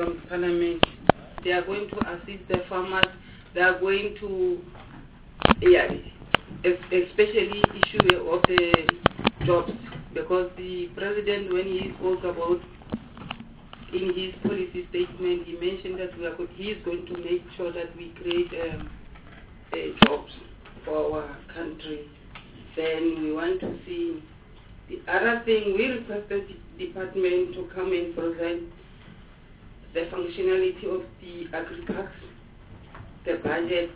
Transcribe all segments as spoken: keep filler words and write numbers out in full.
from Parliament. They are going to assist the farmers. They are going to, yeah, especially issue of the jobs, because the president, when he spoke about in his policy statement, he mentioned that we are go- he is going to make sure that we create um, uh, jobs for our country. Then we want to see the other thing. We requested the department to come and present the functionality of the agri-parks, the budget,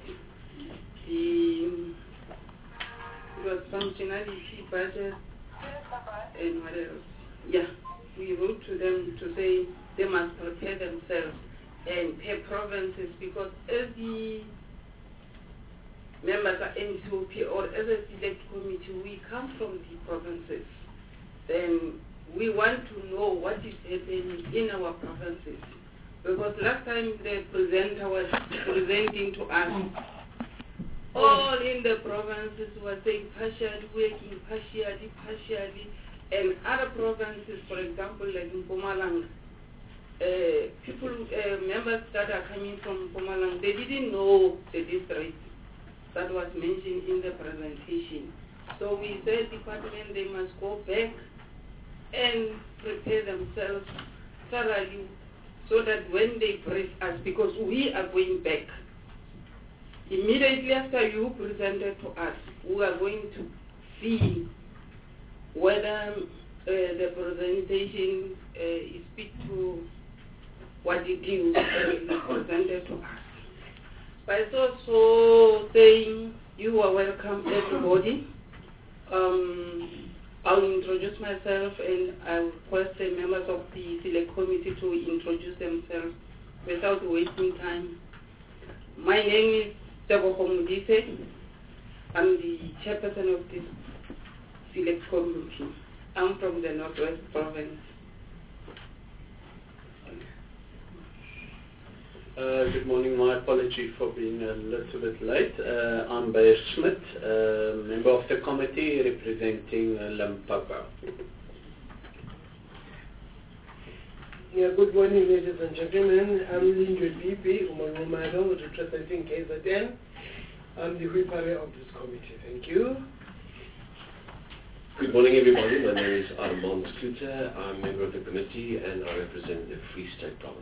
the it was functionality, budget, and what else? Yeah, we wrote to them to say they must prepare themselves and pay provinces, because as the members of N C O P or as a select committee, we come from the provinces. Then we want to know what is happening in our provinces. Because last time the presenter was presenting to us, all in the provinces were saying partially working, partially, partially, and other provinces, for example, like in Mpumalanga, uh, people, uh, members that are coming from Mpumalanga, they didn't know the district that was mentioned in the presentation. So we said, department, they must go back and prepare themselves thoroughly, so that when they brief us, because we are going back, immediately after you presented to us, we are going to see whether uh, the presentation uh, is fit to what it is uh, presented to us. But it's also saying you are welcome, everybody. Um, I'll introduce myself, and I request the members of the select committee to introduce themselves without wasting time. My name is Tebogo Mudise. I'm the chairperson of this select committee. I'm from the Northwest Province. Uh, good morning. My apology for being a little bit late. Uh, I'm Bayer Schmidt, uh, member of the committee representing uh, Limpopo. Yeah, good morning, ladies and gentlemen. I'm Linjo B P Umangumalo, representing K Z N. I'm the whipper of this committee. Thank you. Good morning, everybody. My name is Armand Kluter. I'm a member of the committee and I represent the Free State Province.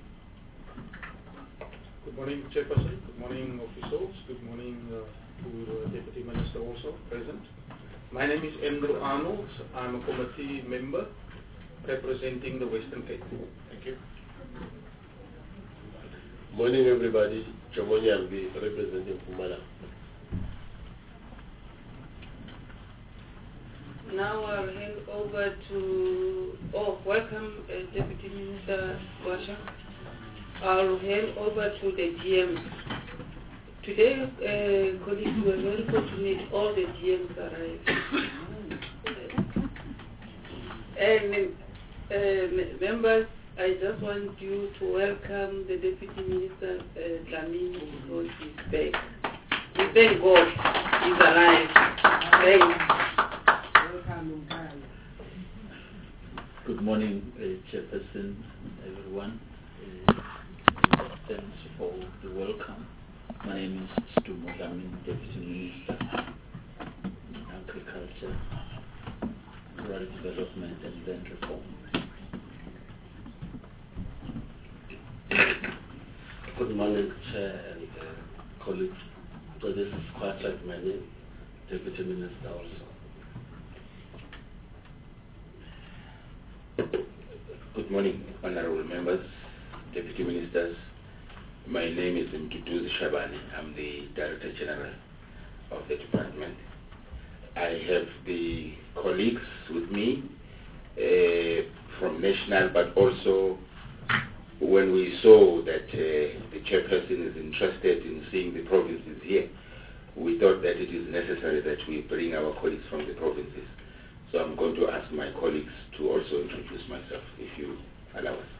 Good morning, Chairperson. Good morning, officials. Good morning uh, to the Deputy Minister also present. My name is Andrew Arnold. I'm a committee member representing the Western Cape. Thank you. Morning, everybody. Chomoni Albi, representing Pumala. Now I'll hand over to, oh, welcome, uh, Deputy Minister Washa. I'll hand over to the G Ms. Today, uh, colleagues, we are very fortunate all the G Ms arrived. And uh, members, I just want you to welcome the Deputy Minister uh, Dlamini, because he's back. We thank God he's alive. Thanks. Good morning, uh, Chairperson, everyone. Uh, thanks for the welcome. My name is Stu Dlamini, Deputy Minister in Agriculture, Rural Development and Land Reform. Good morning, Chair and uh, colleagues. So this is quite like my name, Deputy Minister also. Good morning, honorable members, deputy ministers. My name is Mduduzi Shabani. I'm the Director General of the department. I have the colleagues with me uh, from national, but also when we saw that uh, the chairperson is interested in seeing the provinces here, we thought that it is necessary that we bring our colleagues from the provinces. So I'm going to ask my colleagues to also introduce myself, if you allow us.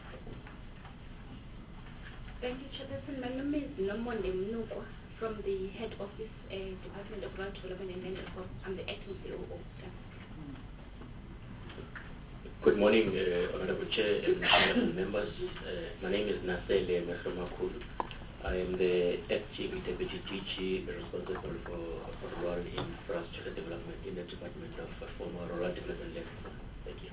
Thank you, Chairperson. My name is Nomonde Mnukwa from the Head Office, uh, Department of Rural Development and Land Reform. I'm the acting C O O. Good morning, uh, Honorable Chair and honorable members. Uh, my name is Nasele Mehremakul. I am the F G B Deputy D G responsible for, for rural infrastructure development in the Department of uh, Former Rural Development. Thank you.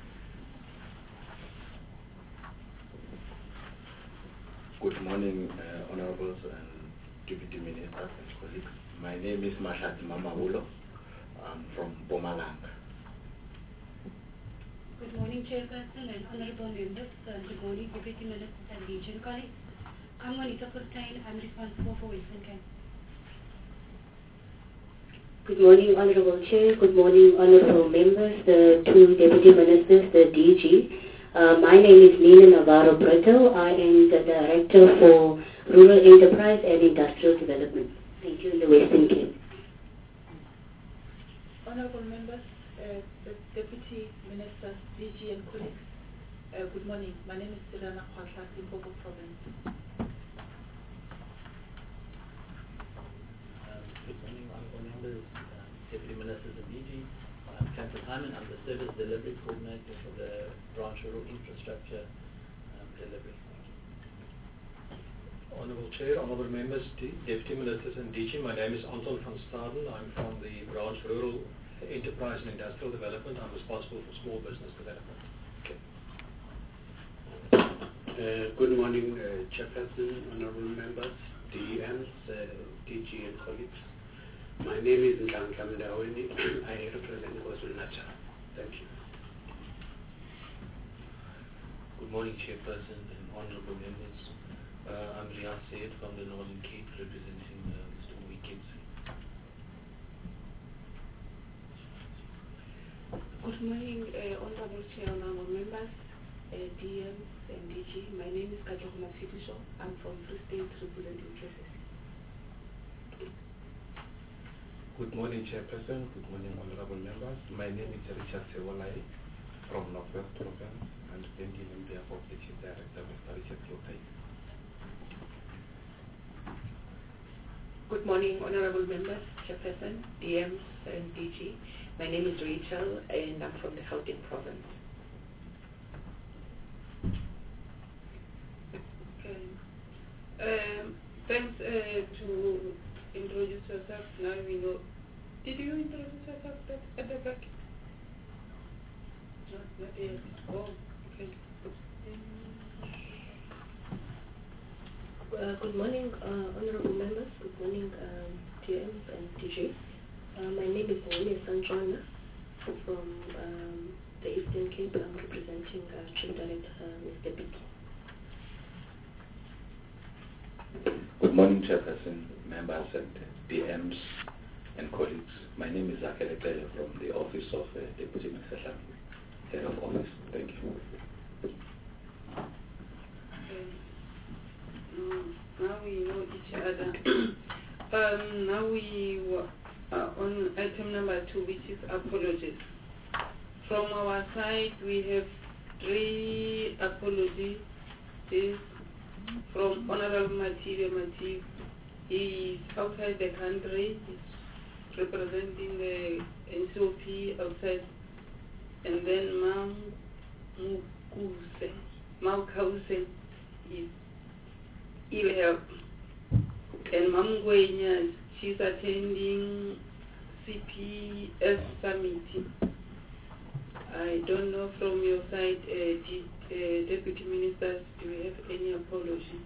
Good morning, uh, honorables and deputy ministers and colleagues. My name is Mashat Mamawulo. I'm from Mpumalanga. Good morning, Chairperson and honorable members. Uh, good morning, deputy ministers and region colleagues. I'm Monica Kurtain. I'm responsible for Western Cape. Good morning, Honorable Chair. Good morning, honorable members, the two deputy ministers, the D G. Uh, my name is Nina Navarro Brito. I am the Director for Rural Enterprise and Industrial Development. Thank you, in the Western Cape. Honorable members, uh, the deputy ministers, D G and colleagues, uh, good morning. My name is Sirana Khwatla, Limpopo Province. Good morning, honorable members, uh, deputy ministers and D G. I'm Captain Hyman. I'm the service delivery coordinator for the branch rural infrastructure um, delivery. Honorable Chair, honorable members, D deputy ministers and D G. My name is Anton van Staden. I'm from the branch rural enterprise and industrial development. I'm responsible for small business development. Okay. Uh, good morning, uh, Chairperson, honorable members, D Ms, uh, D G and colleagues. My name is Nhlanhla Mdaweni. I represent KwaZulu-Natal. Thank you. Good morning, Chairperson and honorable members. Uh, I'm Riyaz Sayed from the Northern Cape, representing uh, Mister Wickets. Good morning, uh, honorable Chair, honorable members, uh, D Ms and D G. My name is Katlehoma Fitisho. I'm from Free State, representing K S S. Good morning, Chairperson. Good morning, honorable members. My name is Richard Sewolai from Northwest Province and standing on behalf of the Chief Director, Mister Richard Lotai. Good morning, honorable members, Chairperson, D Ms and D G. My name is Rachel and I'm from the Gauteng Province. Okay. Um, thanks uh, to introduce yourself. Now we know. Did you introduce yourself at the back? No, not yet. Oh, okay. Uh, good morning, uh, honorable members. Good morning, um, D Ms and D G. Uh, my name is Nene Sanjona from um, the Eastern Cape. I'm representing uh, Chief Director, uh, Mister Biki. Good morning, Chairperson, members and D Ms and colleagues. My name is Akele Tele from the Office of uh, Deputy Minister, Head of Office. Thank you. Um, now we know each other. um, now we were uh, on item number two, which is apologies. From our side, we have three apologies. This from Honorable Mative Mative. He is outside the country. He's representing the N C O P outside. And then Mam Mukuse, Maukause is ill health. And Mam Gwenya, she's attending C P S summit. I don't know from your side, uh, G, uh, Deputy Ministers, do you have any apology?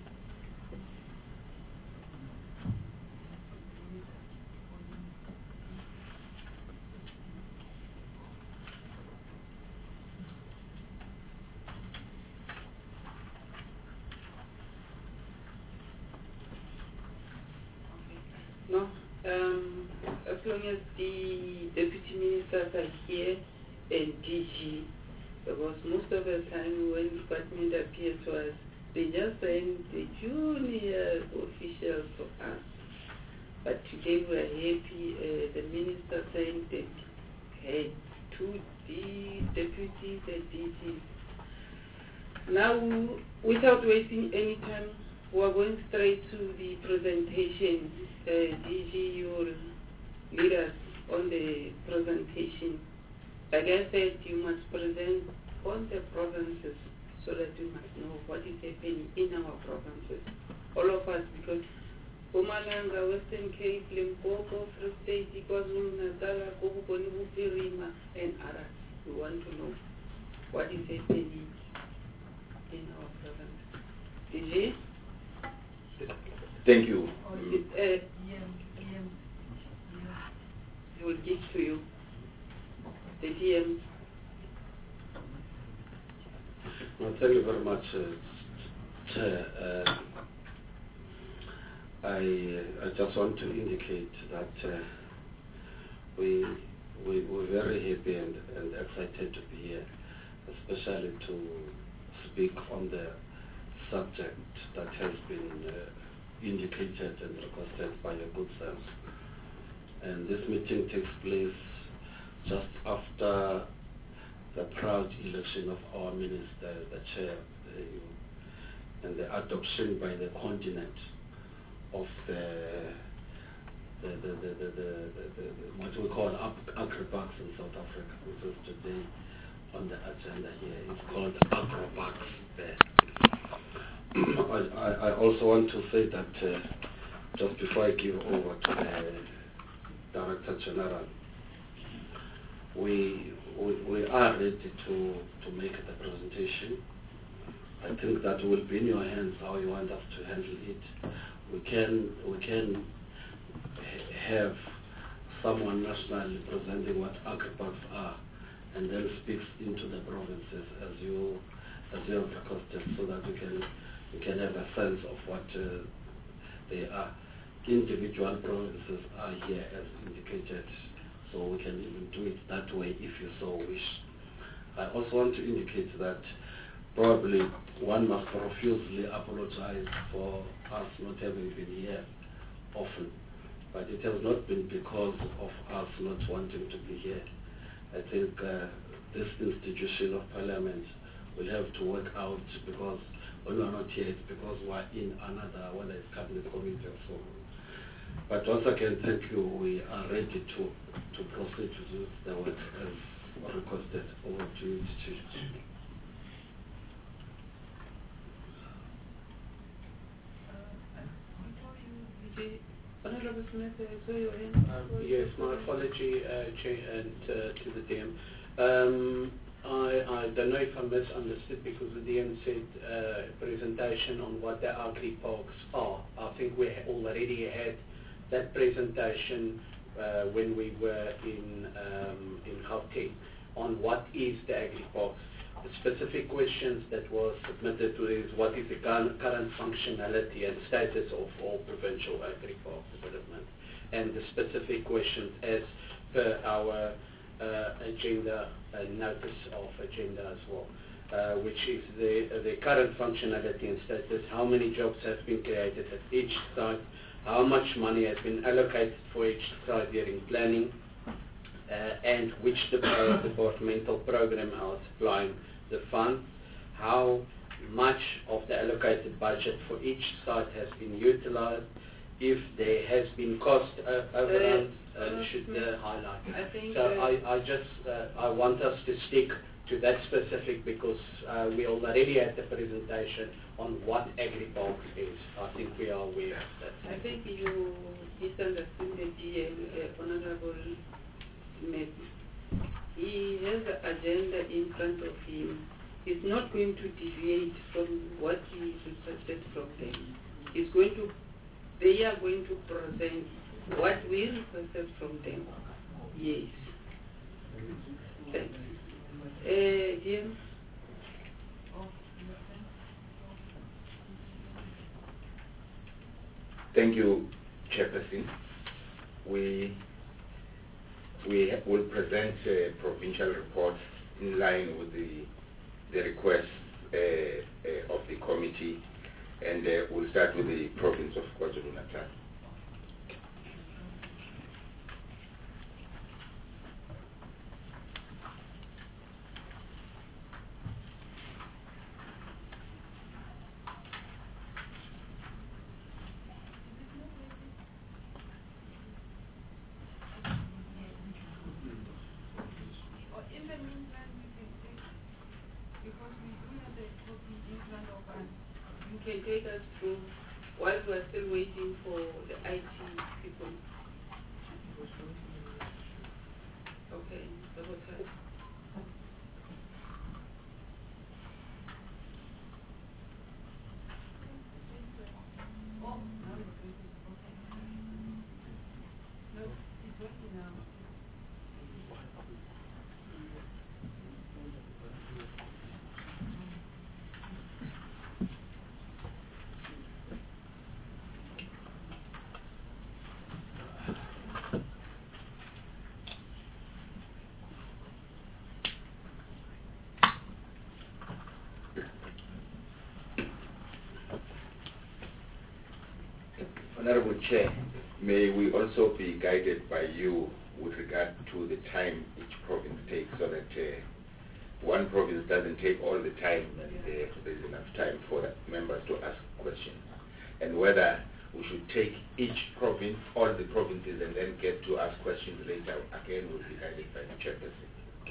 No. Um, as long as the deputy ministers are here and D G, because most of the time when department appears to us, they just send the junior officials to us. But today we are happy. Uh, the minister sent that had two D deputies and D Gs. Now, without wasting any time, we are going straight to the presentation. Uh, D G, you will lead us on the presentation. like I said, you must present on the provinces so that we must know what is happening in our provinces. All of us, because Mpumalanga, Western Cape, Limpopo, Free State, KwaZulu-Natal, Kobukoni, Bupirima, and others. We want to know what is happening in our province. D J? Thank you. Or is it, uh, they will give to you the D M. Well, thank you very much, uh, Chair. Uh, I, I just want to indicate that uh, we, we, we're very happy and, and excited to be here, especially to speak on the subject that has been uh, indicated and requested by your good self. And this meeting takes place just after the proud election of our minister, the chair, uh, and the adoption by the continent of the, the, the, the, the, the, the, the what we call agribucks in South Africa, which is today on the agenda here. It's called agribucks there. I, I, I also want to say that uh, just before I give over to the Director General, we, we, we are ready to, to make the presentation. I think that will be in your hands how you want us to handle it. We can, we can have someone nationally presenting what agribucks are and then speaks into the provinces as you, as you have requested, so that we can, we can have a sense of what uh, they are. Individual provinces are here as indicated, so we can even do it that way if you so wish. I also want to indicate that probably one must profusely apologize for us not having been here often, but it has not been because of us not wanting to be here. I think uh, this institution of Parliament will have to work out, because when we are not here, it's because we are in another, whether it's cabinet committee or so on. But once again, thank you. We are ready to, to proceed to do the work as requested. Over to you, Chief. Honorable Smith, I saw your hand. Um, yes, my apology, uh, Chair, and uh, to the D M. Um, I, I don't know if I misunderstood, because the D M said uh, presentation on what the agri-parks are. I think we already had that presentation uh, when we were in um, in Gauteng on what is the agri-parks. The specific questions that was submitted to is what is the current functionality and status of all provincial agri-park development, and the specific questions as per our uh, agenda and notice of agenda as well, uh, which is the uh, the current functionality and status, how many jobs have been created at each site, how much money has been allocated for each site during planning, uh, and which the uh, departmental program are supplying the fund, how much of the allocated budget for each site has been utilized, if there has been cost uh, overruns, uh, uh, should uh, highlight. I think so uh, I, I just uh, I want us to stick to that specific, because uh, we already had the presentation on what agri-parks is. I think we are aware of that. I think you misunderstood the D M, uh, Honorable Smith. He has the agenda in front of him. He's not going to deviate from what he requested from them. He's going to, they are going to present what we requested from them. Yes. Thanks. Uh, Jim? Thank you, Chairperson. We we will present uh, provincial reports in line with the the request uh, uh, of the committee, and uh, we'll start with the province of KwaZulu-Natal. Or if can take us through while we are still waiting for the I T people. Okay, the hotel. Oh, no, it's working now. Honorable Chair, may we also be guided by you with regard to the time each province takes, so that uh, one province doesn't take all the time and uh, there's enough time for the members to ask questions, and whether we should take each province, all the provinces, and then get to ask questions later. Again, we'll be guided by the chairperson.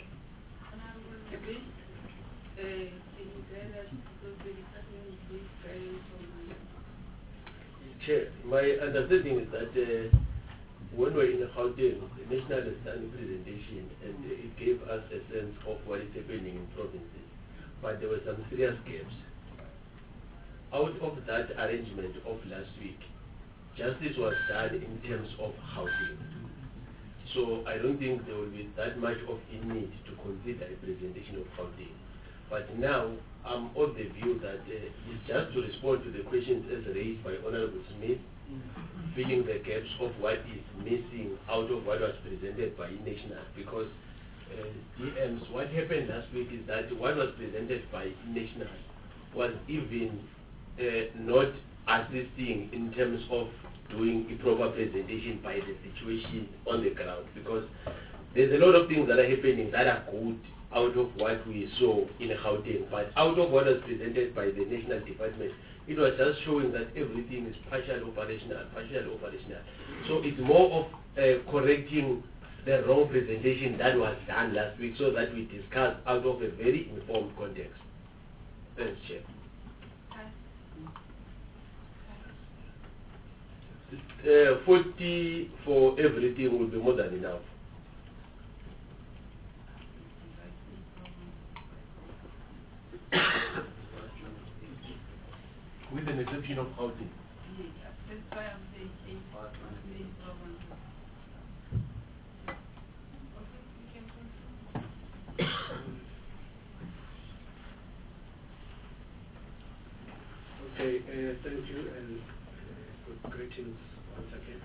Chair, my understanding is that uh, when we're in Gauteng, the National has done a presentation and uh, it gave us a sense of what is happening in provinces. But there were some serious gaps. Out of that arrangement of last week, justice was done in terms of housing. So I don't think there will be that much of a need to consider a presentation of housing. But now I'm of the view that uh, it's just to respond to the questions as raised by Honorable Smith, filling the gaps of what is missing out of what was presented by National. Because uh, D Ms, what happened last week is that what was presented by National was even uh, not assisting in terms of doing a proper presentation by the situation on the ground. Because there's a lot of things that are happening that are good out of what we saw in Gauteng, but out of what was presented by the National Department, it was just showing that everything is partial operational, partial operational. So it's more of uh, correcting the wrong presentation that was done last week, so that we discuss out of a very informed context. Thanks, Chair. Uh, forty for everything will be more than enough. With an exception of housing. That's why I'm saying eight for main province. Okay, uh, thank you and uh, good greetings once again.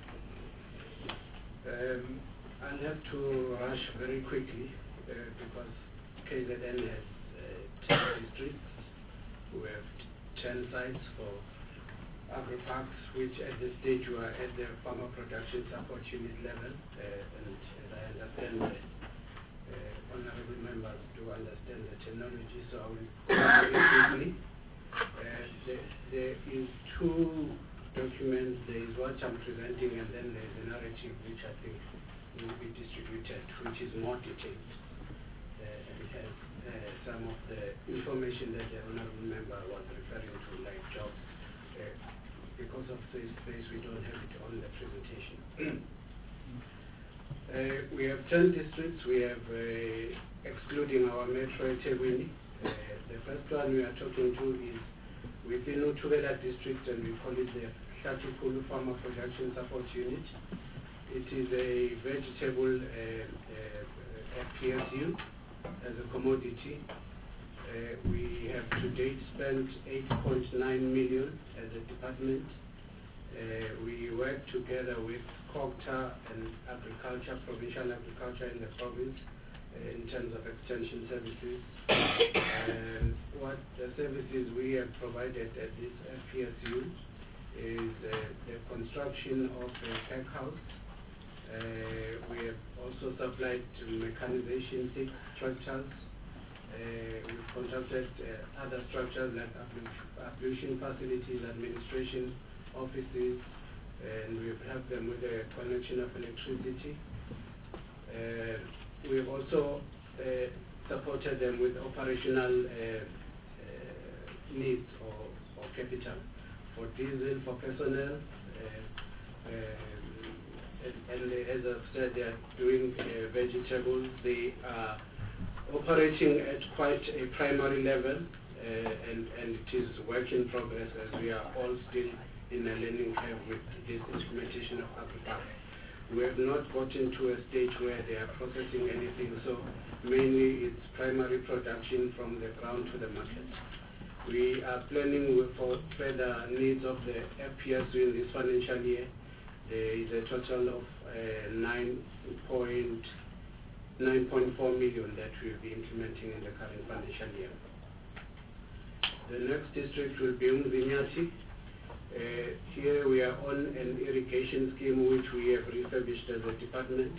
Um, I'll have to rush very quickly uh, because K Z N has uh, ten districts. We have ten sites for agri-parks, which at this stage were at the farmer production support unit level, uh, and as I understand that uh, honorable members do understand the terminology, so I will go very quickly. Uh, there, there is two documents. There is what I'm presenting, and then there is a narrative which I think will be distributed, which is more detailed uh, and has uh, some of the information that the honorable member was referring to, like jobs. Uh, because of this space, we don't have it on the presentation. uh, we have ten districts. We have, uh, excluding our metro eThekwini. Uh, the first one we are talking to is within Utubela district, and we call it the Hlatukulu Farmer Production Support Unit. It is a vegetable uh, uh, F P S U as a commodity. Uh, we have to date spent eight point nine million as a department. Uh, we work together with COGTA and agriculture, provincial agriculture in the province, uh, in terms of extension services. And what the services we have provided at this F P S U is uh, the construction of a pack house. Uh, we have also supplied to mechanization six structures. Uh, we've constructed uh, other structures like ablution facilities, administration offices, and we've helped them with the connection of electricity. Uh, we've also uh, supported them with operational uh, uh, needs or, or capital for diesel, for personnel, uh, uh, and, and as I've said, they are doing uh, vegetables. They are operating at quite a primary level, uh, and, and it is work in progress as we are all still in a learning curve with this implementation of AgriPath. We have not gotten to a stage where they are processing anything, so mainly it's primary production from the ground to the market. We are planning for further needs of the F P S U in this financial year. There is a total of uh, nine point four million that we will be implementing in the current financial year. The next district will be Umvinyati. Uh, here we are on an irrigation scheme which we have refurbished as a department,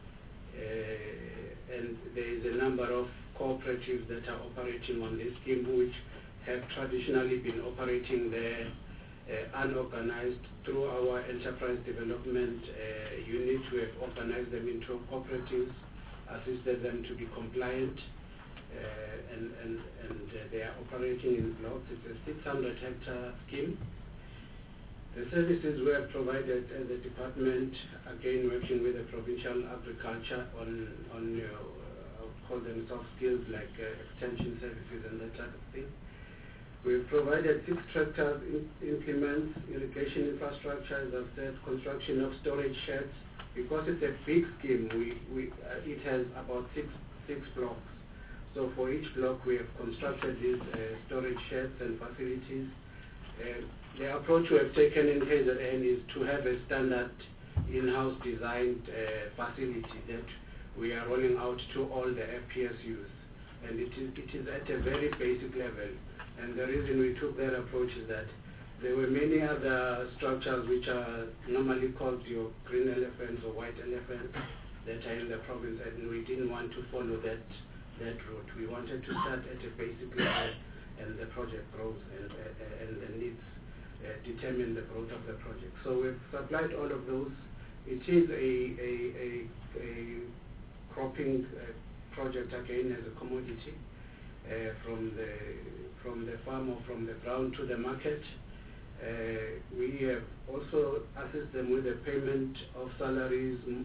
uh, and there is a number of cooperatives that are operating on this scheme which have traditionally been operating there uh, unorganized. Through our enterprise development uh, unit, we have organized them into cooperatives, assisted them to be compliant, uh, and, and, and uh, they are operating in blocks. It's a six hundred hectare scheme. The services were provided as a department, again working with the provincial agriculture on, on uh, I'll call them soft skills like uh, extension services and that type of thing. We've provided six tractors, in, implements, irrigation infrastructure, as I've said, construction of storage sheds. Because it's a big scheme, we, we, uh, it has about six, six blocks. So for each block we have constructed these uh, storage sheds and facilities. Uh, the approach we have taken in K Z N is to have a standard in-house designed uh, facility that we are rolling out to all the F P S Us. And it is, it is at a very basic level. And the reason we took that approach is that there were many other structures which are normally called your green elephants or white elephants that are in the province, and we didn't want to follow that, that route. We wanted to start at a basic level, and the project grows, and, uh, and the needs uh, determine the growth of the project. So we've supplied all of those. It is a, a, a, a cropping uh, project again as a commodity uh, from the from the farm or from the ground to the market. Uh, we have also assist them with the payment of salaries, um,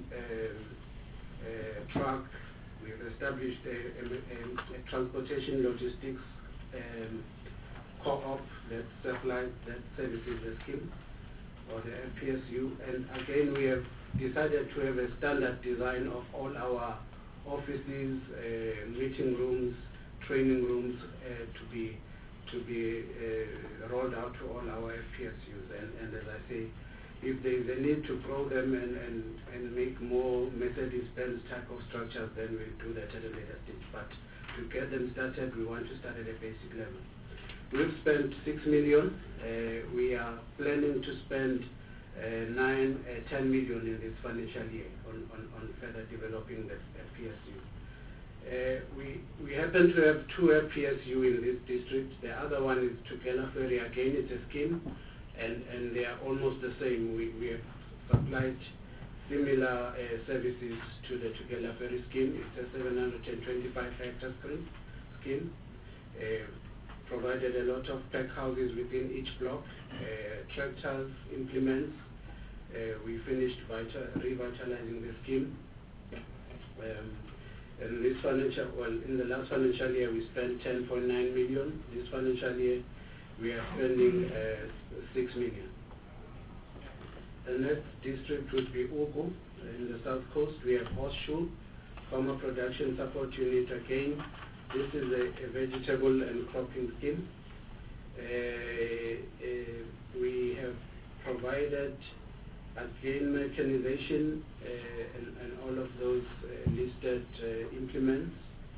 uh, truck. We've established a, a, a, a transportation logistics um, co-op that supplies, that services the scheme, or the F P S U. And again, we have decided to have a standard design of all our offices, uh, meeting rooms, training rooms uh, to be to be uh, rolled out to all our F P S Us. And, and as I say, if there is a need to grow them and, and, and make more Mercedes-Benz type of structures, then we'll do that at a later stage. But to get them started, we want to start at a basic level. We've spent six million. Uh, we are planning to spend uh, nine, uh, ten million in this financial year on, on, on further developing the F P S U. Uh, we, we happen to have two F P S U in this district. The other one is Tugela Ferry. Again, it's a scheme, and, and they are almost the same. We, we have supplied similar uh, services to the Tugela Ferry scheme. It's a seven hundred twenty-five hectare scheme. Uh, provided a lot of pack houses within each block, uh, tractors, implements. Uh, we finished vital, revitalizing the scheme. Um, And this financial, well, in the last financial year we spent ten point nine million. This financial year we are spending uh, six million. The next district would be Ugu. In the south coast we have Horseshoe, Farmer Production Support Unit again. This is a, a vegetable and cropping scheme. Uh, uh, we have provided again mechanization uh, and, and all of those uh, listed uh, implements,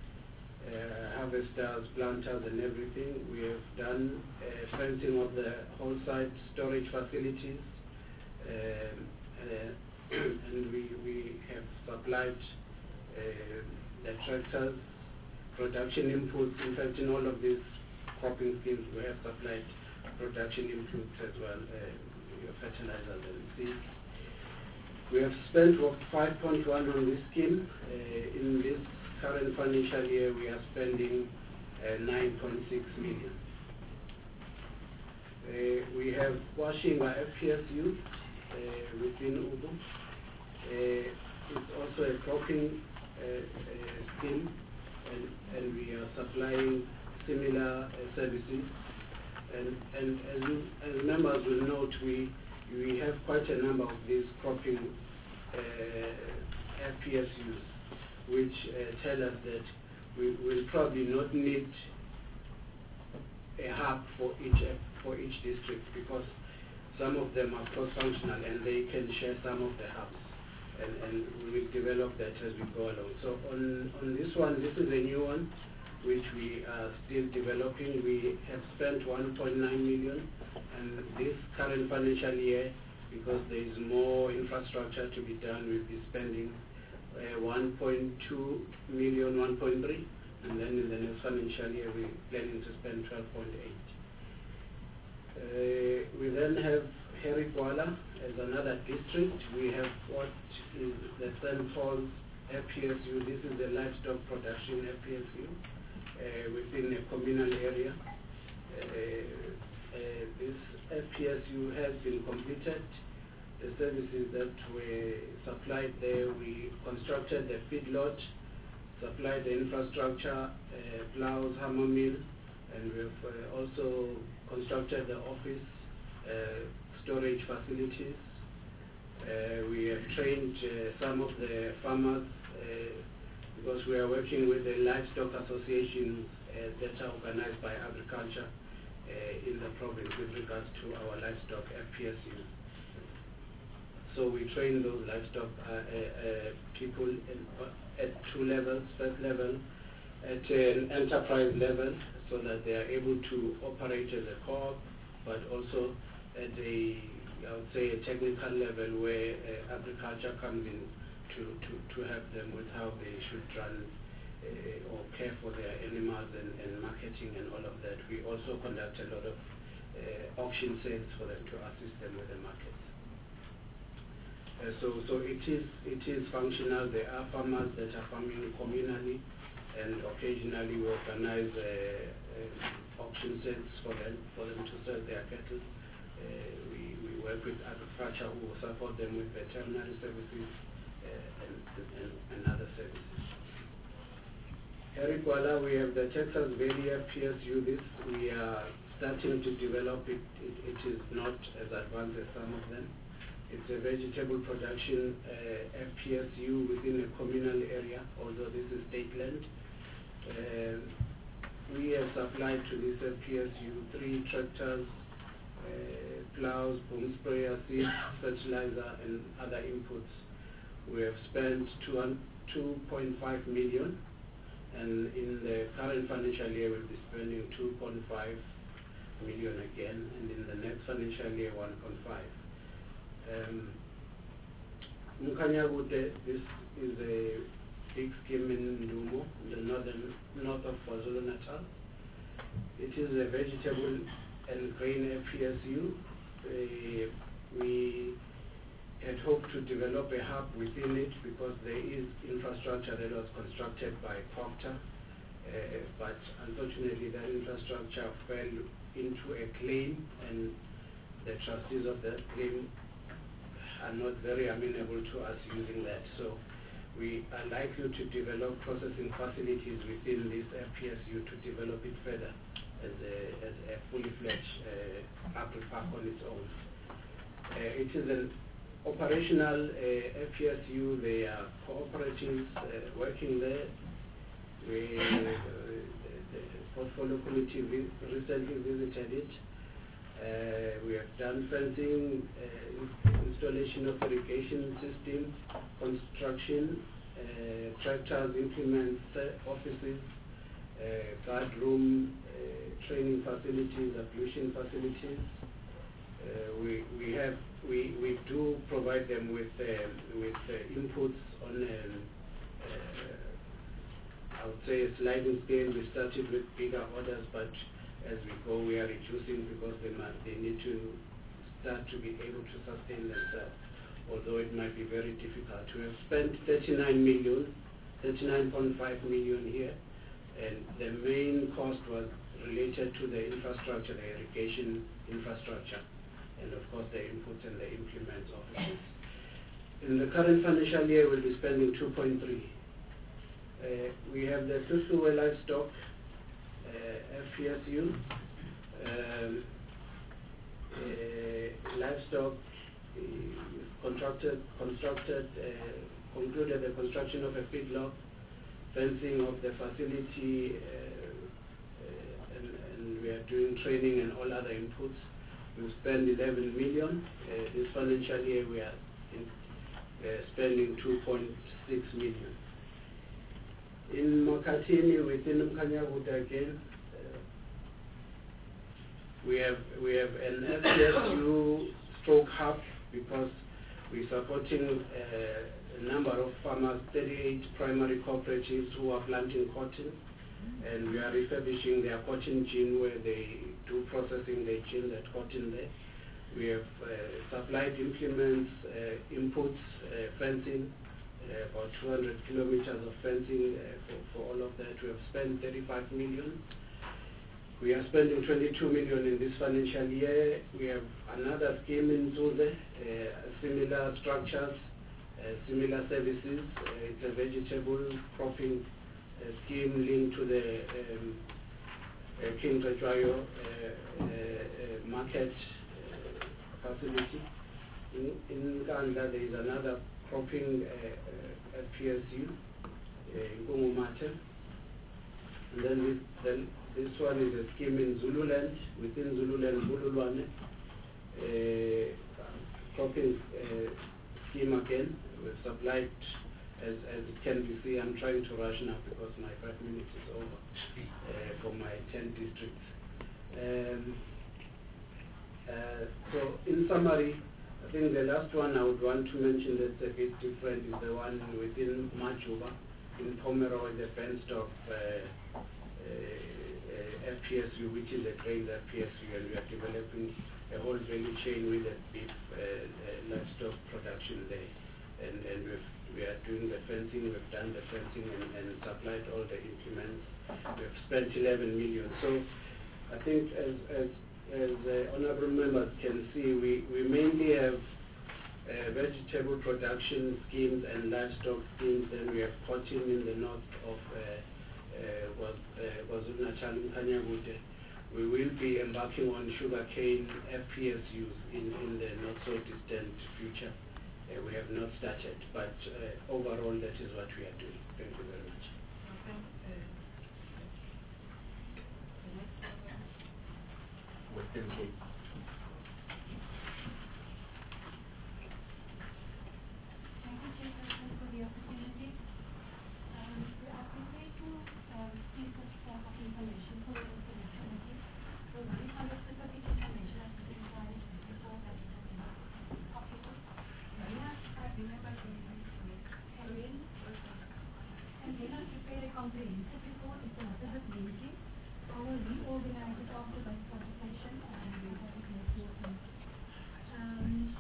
uh, harvesters, planters and everything. We have done uh, fencing of the whole site, storage facilities, um, uh, and we, we have supplied uh, the tractors, production inputs. In fact, in all of these cropping schemes we have supplied production inputs as well. Uh, fertilizers and seeds. We have spent five point one on this scheme. Uh, in this current financial year, we are spending uh, nine point six million. Uh, we have washing our F P S U uh, within Ubu. Uh, it's also a cropping uh, uh, scheme, and, and we are supplying similar uh, services. And, and as, you, as members will note, we, we have quite a number of these cropping uh, F P S Us, which uh, tell us that we will probably not need a hub for each for each district, because some of them are cross-functional and they can share some of the hubs, and, and we will develop that as we go along. So on, on this one, this is a new one which we are still developing. We have spent one point nine million, and this current financial year, because there is more infrastructure to be done, we'll be spending uh, one point two million, one point three, and then in the next financial year we're planning to spend twelve point eight. Uh, we then have Herikwala as another district. We have what is the Saint Paul's F P S U. This is the livestock production F P S U uh, within a communal area. Uh, uh, this F P S U has been completed. The services that were supplied there, we constructed the feedlot, supplied the infrastructure, uh, plows, hammer mill, and we have uh, also constructed the office, uh, storage facilities. Uh, we have trained uh, some of the farmers uh, because we are working with the livestock associations uh, that are organized by agriculture uh, in the province with regards to our livestock F P S Us. So we train those livestock uh, uh, uh, people in, uh, at two levels: first level, at an enterprise level, so that they are able to operate as a co-op, but also at a, I would say, a technical level where uh, agriculture comes in to, to, to help them with how they should run uh, or care for their animals, and, and marketing and all of that. We also conduct a lot of uh, auction sales for them to assist them with the markets. Uh, so, so it is it is functional. There are farmers that are farming communally, and occasionally we organize uh, uh, auction sales for them for them to sell their cattle. Uh, we, we work with agriculture who will support them with veterinary services uh, and, and, and other services. Herikwala, we have the Texas Valley F P S U. This we are starting to develop it. It, it is not as advanced as some of them. It's a vegetable production uh, F P S U within a communal area, although this is state land. Uh, we have supplied to this F P S U three tractors, uh, plows, boom sprayer, seeds, fertilizer, and other inputs. We have spent two point five million, and in the current financial year we'll be spending two point five million again, and in the next financial year one point five. Um, Mukhanyakude, this is a big scheme in Ndumo, in the northern north of KwaZulu-Natal. It is a vegetable and grain F P S U. Uh, we had hoped to develop a hub within it because there is infrastructure that was constructed by Procter, uh, but unfortunately that infrastructure fell into a claim, and the trustees of that claim are not very amenable to us using that. So we are likely to develop processing facilities within this F P S U to develop it further as a, as a fully fledged uh, apple park on its own. Uh, it is an operational uh, F P S U. They are cooperatives uh, working there. We, uh, the, the portfolio committee vi recently visited it. Uh, we have done fencing, uh, installation of irrigation system, construction, uh, tractors, implements, uh, offices, uh, guard room, uh, training facilities, ablution facilities. Uh, we we have we we do provide them with uh, with uh, inputs on um, uh, I would say a sliding scale. We started with bigger orders, but as we go, we are reducing because they might, they need to start to be able to sustain themselves, although it might be very difficult. We have spent thirty-nine million, thirty-nine point five million here, and the main cost was related to the infrastructure, the irrigation infrastructure, and of course the inputs and the implements offices. In the current financial year, we'll be spending two point three. Uh, we have the Tusuwe Livestock uh, F P S U, um, uh, livestock uh, constructed, constructed uh, concluded the construction of a feedlot, fencing of the facility, uh, uh, and, and we are doing training and all other inputs. We've spent eleven million. Uh, this financial year we are in, uh, spending two point six million. In Makatini, within Mkanyaguda again, uh, we have we have an F P S U stroke hub because we're supporting uh, a number of farmers, thirty-eight primary cooperatives who are planting cotton, and we are refurbishing their cotton gin where they do processing, they gin that cotton there. We have uh, supplied implements, uh, inputs, uh, fencing, uh, about two hundred kilometers of fencing uh, for, for all of that. We have spent thirty-five million. We are spending twenty-two million in this financial year. We have another scheme in Zuze, uh, similar structures, uh, similar services. Uh, it's a vegetable cropping uh, scheme linked to the um, uh, King Rajwayo uh, uh, uh, market uh, facility. In, in Kandla, there is another cropping uh, uh, F P S U uh, in Kungumate. And then this, then this one is a scheme in Zululand, within Zululand, Bululwane, uh, cropping uh, scheme again. We've supplied, as, as it can be seen, I'm trying to rush now because my five minutes is over uh, for my ten districts. Um, uh, so in summary, I think the last one I would want to mention that's a bit different is the one within Majuba in Pomeroy, the Benstock uh, uh, F P S U, which is a grain F P S U, and we are developing a whole value chain with the beef uh, uh, livestock production there. And, and we've, we are doing the fencing, we've done the fencing and, and supplied all the implements. We've spent eleven million. So I think as, as, as uh, honorable members can see, we, we mainly have uh, vegetable production schemes and livestock schemes, and we have cotton in the north of uh, KwaZulu-Natal, uh, Kanyagute. We will be embarking on sugarcane F P S Us in, in the not so distant future. Uh, we have not started, but uh, overall that is what we are doing. Thank you very much. Western Cape. Thank you, Chairperson, for the opportunity. Um, we are prepared to uh, receive this form of information for the committee. So one is on the specific information that is required before that is possible. And then, and then I prepared a comprehensive report in the meeting. I will reorganize it after that conversation and we will have it more important. Um,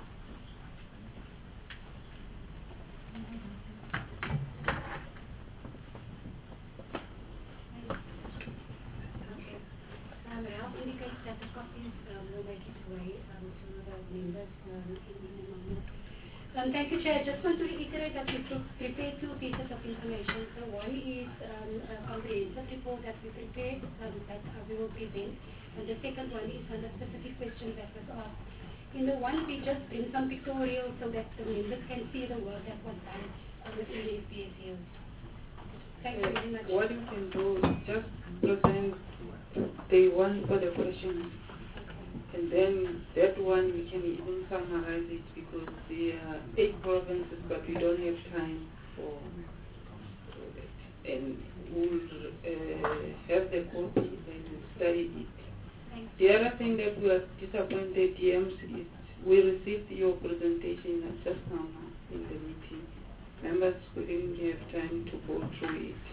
Um, Ralph indicates that the copies um, will make its way um, to the members um, in, in a moment. Um, thank you, Chair. I just want to reiterate that we prepared two pieces of information. So one is um, a comprehensive report that we prepared um, that uh, we will present, and the second one is on the specific question that was asked. In the one, we just bring some pictorials so that the members can see the work that was done um, within the F P S U. Thank you very much. What you can do is just present the one for the questions. And then that one we can even summarize it because there are eight provinces, but we don't have time for it. And we'll uh, have the copy and study it. Thanks. The other thing that we are disappointed, D Ms, is we received your presentation just now in the meeting. Members couldn't have time to go through it.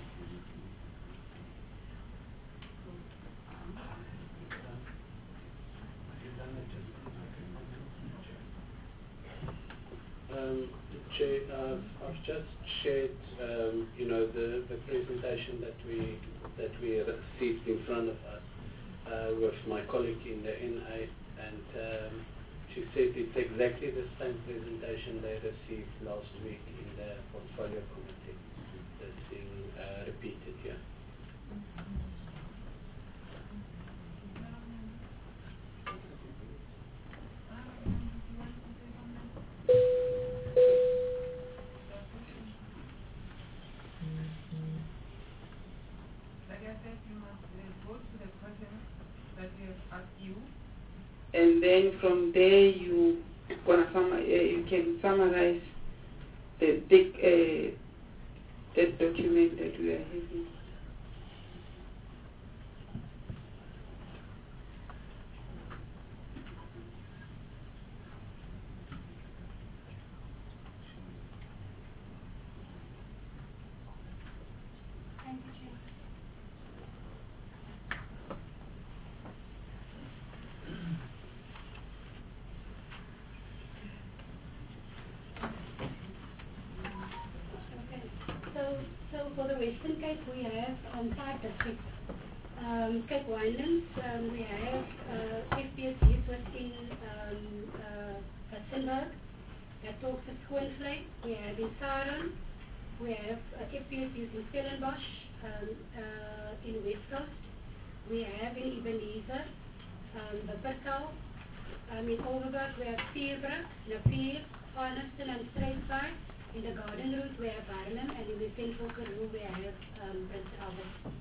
Um, Chair, uh, I've just shared, um, you know, the, the presentation that we that we received in front of us uh, with my colleague in the N A, and um, she said it's exactly the same presentation they received last week in the portfolio committee. That's being uh, repeated here. And then from there you gonna sum, uh, you can summarize the big uh, the document that we are having. Thank you, Chair. So, so for the Western Cape, we have um, five districts. Um, Cape Winelands, um, we have uh, F P S Us within um, uh, Batsenberg, that talks at Schoenvlei. We have in Saron, we have uh, F P S Us in Stellenbosch, um, uh, in West Coast. We have in Ebenezer, um, Wuppertal. Um, in Overberg, we have Vierbroek, Napier, Arniston, and Strathspey. In the Garden Route, we have Barnum, and in the Central Karoo, we have um, Prince Albert.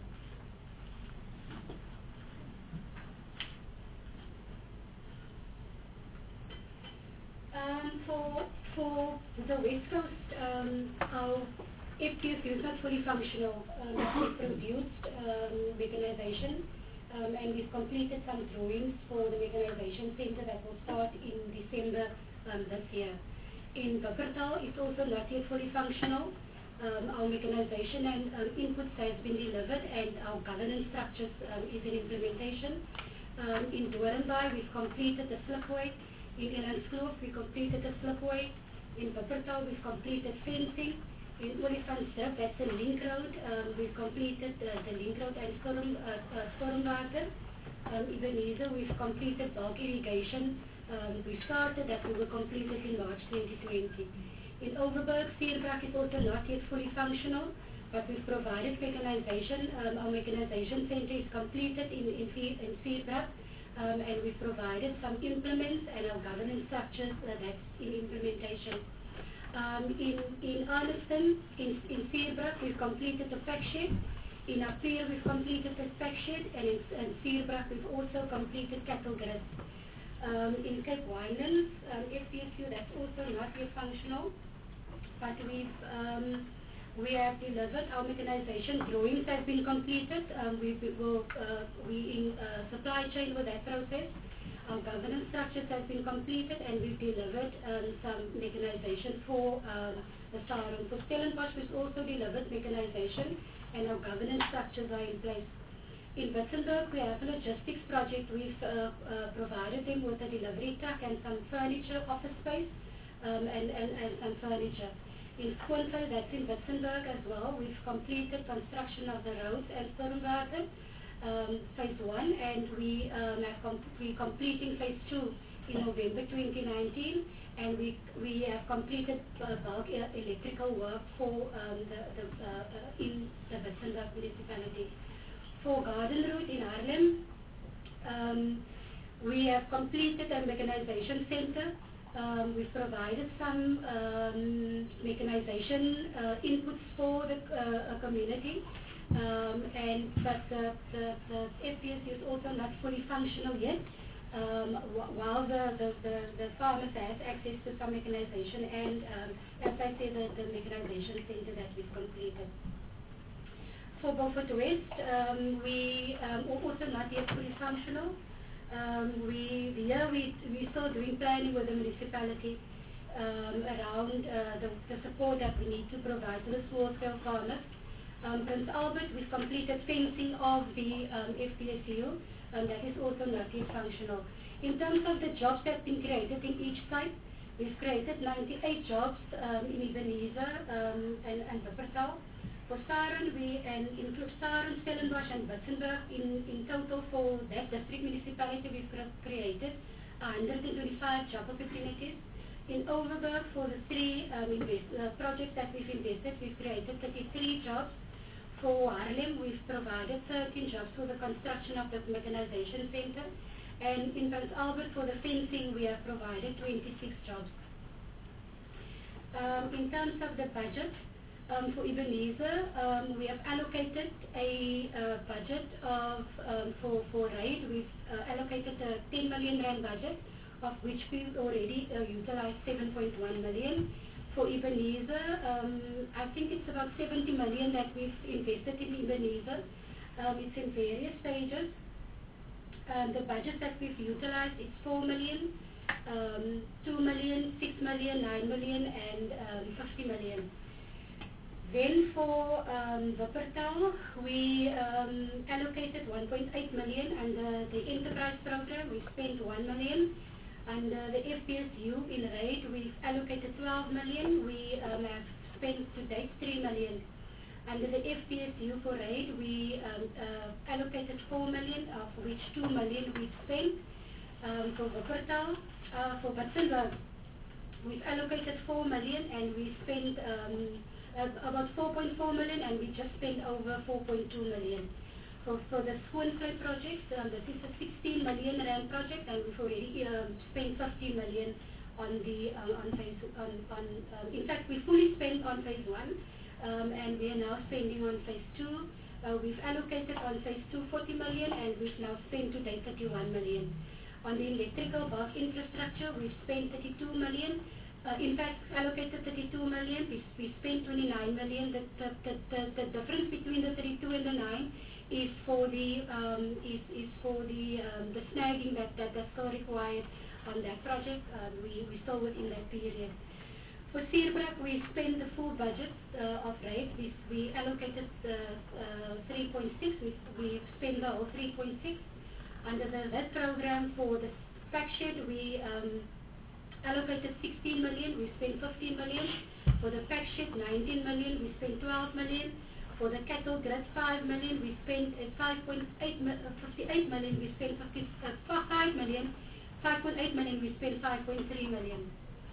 Um, for for the West Coast, um, our F P S is not fully functional. Um, we produced um, mechanization, um, and we've completed some drawings for the mechanization center that will start in December um, this year. In Wuppertal, it's also not yet fully functional. Um, our mechanization and um, inputs has been delivered, and our governance structures um, is in implementation. Um, in Doornbay, we've completed the slipway. In Elanskloof, we completed the slipway. In Wuppertal, we've completed fencing. In Olifantsdrif, that's a link road, um, we've completed uh, the link road and storm, uh, uh, stormwater. Um, Ebenezer, we've completed bulk irrigation. Um, we started that, we will complete it in March twenty twenty. In Overberg, Vierbroek is also not yet fully functional, but we've provided mechanization. Um, our mechanization center is completed in, in, in Vierbroek. Um, and we've provided some implements and our governance structures uh, that's in implementation. Um, in in Arniston, in, in Vierbroek, we've completed the pack shed. In Napier, we've completed the pack shed, and in, in Vierbroek, we've also completed cattle grid. Um, in Cape Winelands, um, F P S U, that's also not yet functional, but we've um, we have delivered our mechanization drawings have been completed. Um, we will uh, we in uh, supply chain with that process. Our governance structures have been completed, and we've delivered um, some mechanization for um, the Saron. For Stellenbosch, we've also delivered mechanization, and our governance structures are in place. In Batsenberg, we have a logistics project. We've uh, uh, provided them with a delivery truck and some furniture, office space, um, and, and, and some furniture. In Schoenvlei, that's in Batsenberg as well, we've completed construction of the roads and stormwater, um, phase one, and we um, have com we completing phase two in November twenty nineteen, and we we have completed uh, bulk uh, electrical work for um, the, the uh, uh, in the Batsenberg municipality. For Garden Route in Haarlem, um, we have completed a mechanization center. Um, we've provided some um, mechanization uh, inputs for the uh, community, um, and but the, the, the F P S is also not fully functional yet. Um, wh while the, the, the, the farmers have access to some mechanization, and um, as I said, the, the mechanization center that we've completed. For Beaufort West, um, we um, also not yet fully functional. Um, we here we we still doing planning with the municipality um, around uh, the, the support that we need to provide to the small scale farmers. Um, Prince Albert, we've completed fencing of the um, F P S U, and that is also not yet functional. In terms of the jobs that have been created in each site, We've created ninety-eight jobs um, in Ebenezer um, and, and Wuppertal. For Sarum, we and include Sarum, Stellenbosch and Witzenberg, in, in total for that district municipality we've cre- created one hundred twenty-five job opportunities. In Overberg, for the three um, invest, uh, projects that we've invested, we've created thirty-three jobs. For Haarlem, we've provided thirteen jobs for the construction of the mechanization center. And in Prince Albert, for the fencing, we have provided twenty-six jobs. Um, in terms of the budget, um, for Ebenezer, um, we have allocated a uh, budget of, um, for, for RAID, we've uh, allocated a ten million rand budget, of which we've already uh, utilized seven point one million. For Ebenezer, um, I think it's about seventy million that we've invested in Ebenezer. Um, it's in various stages. Um, the budget that we've utilized is four million, um, two million, six million, nine million, and um, fifty million. Then for um, Wuppertal, we um, allocated one point eight million under the enterprise program. We spent one million. Under the F P S U in RAID, we've allocated twelve million. We um, have spent to date three million. Under the F P S U for RAID, we um, uh, allocated four million, of which two million we've spent. Um, for Wuppertal, uh, for Witzenberg, we've allocated four million and we spent um, uh, about four point four million, and we just spent over four point two million. For, for the Schoonvlei project, um, this is a sixteen million rand project, and we've already um, spent fifty million on the uh, on phase on, on um, in fact we fully spent on phase one, um, and we are now spending on phase two. Uh, we've allocated on phase two forty million, and we've now spent to date thirty-one million. On the electrical bulk infrastructure, we've spent thirty-two million. Uh, in fact, allocated thirty-two million. We, we spent twenty-nine million. The, the, the, the, the difference between the thirty-two and the nine is for the um, is, is for the um, the snagging that, that that's still required on that project. Um, we we still within that period. For Seerbrak, we spent the full budget uh, of RAID. We, we allocated uh, uh, three point six. We we spent the whole three point six. Under the that program for the pack shed, we um, allocated sixteen million. We spent fifteen million. For the pack shed, nineteen million. We spent twelve million. For the cattle grid, five million, we spent uh, five point eight, uh, fifty-eight million, we spent fifty, uh, five million, five point eight million, we spent five point three million.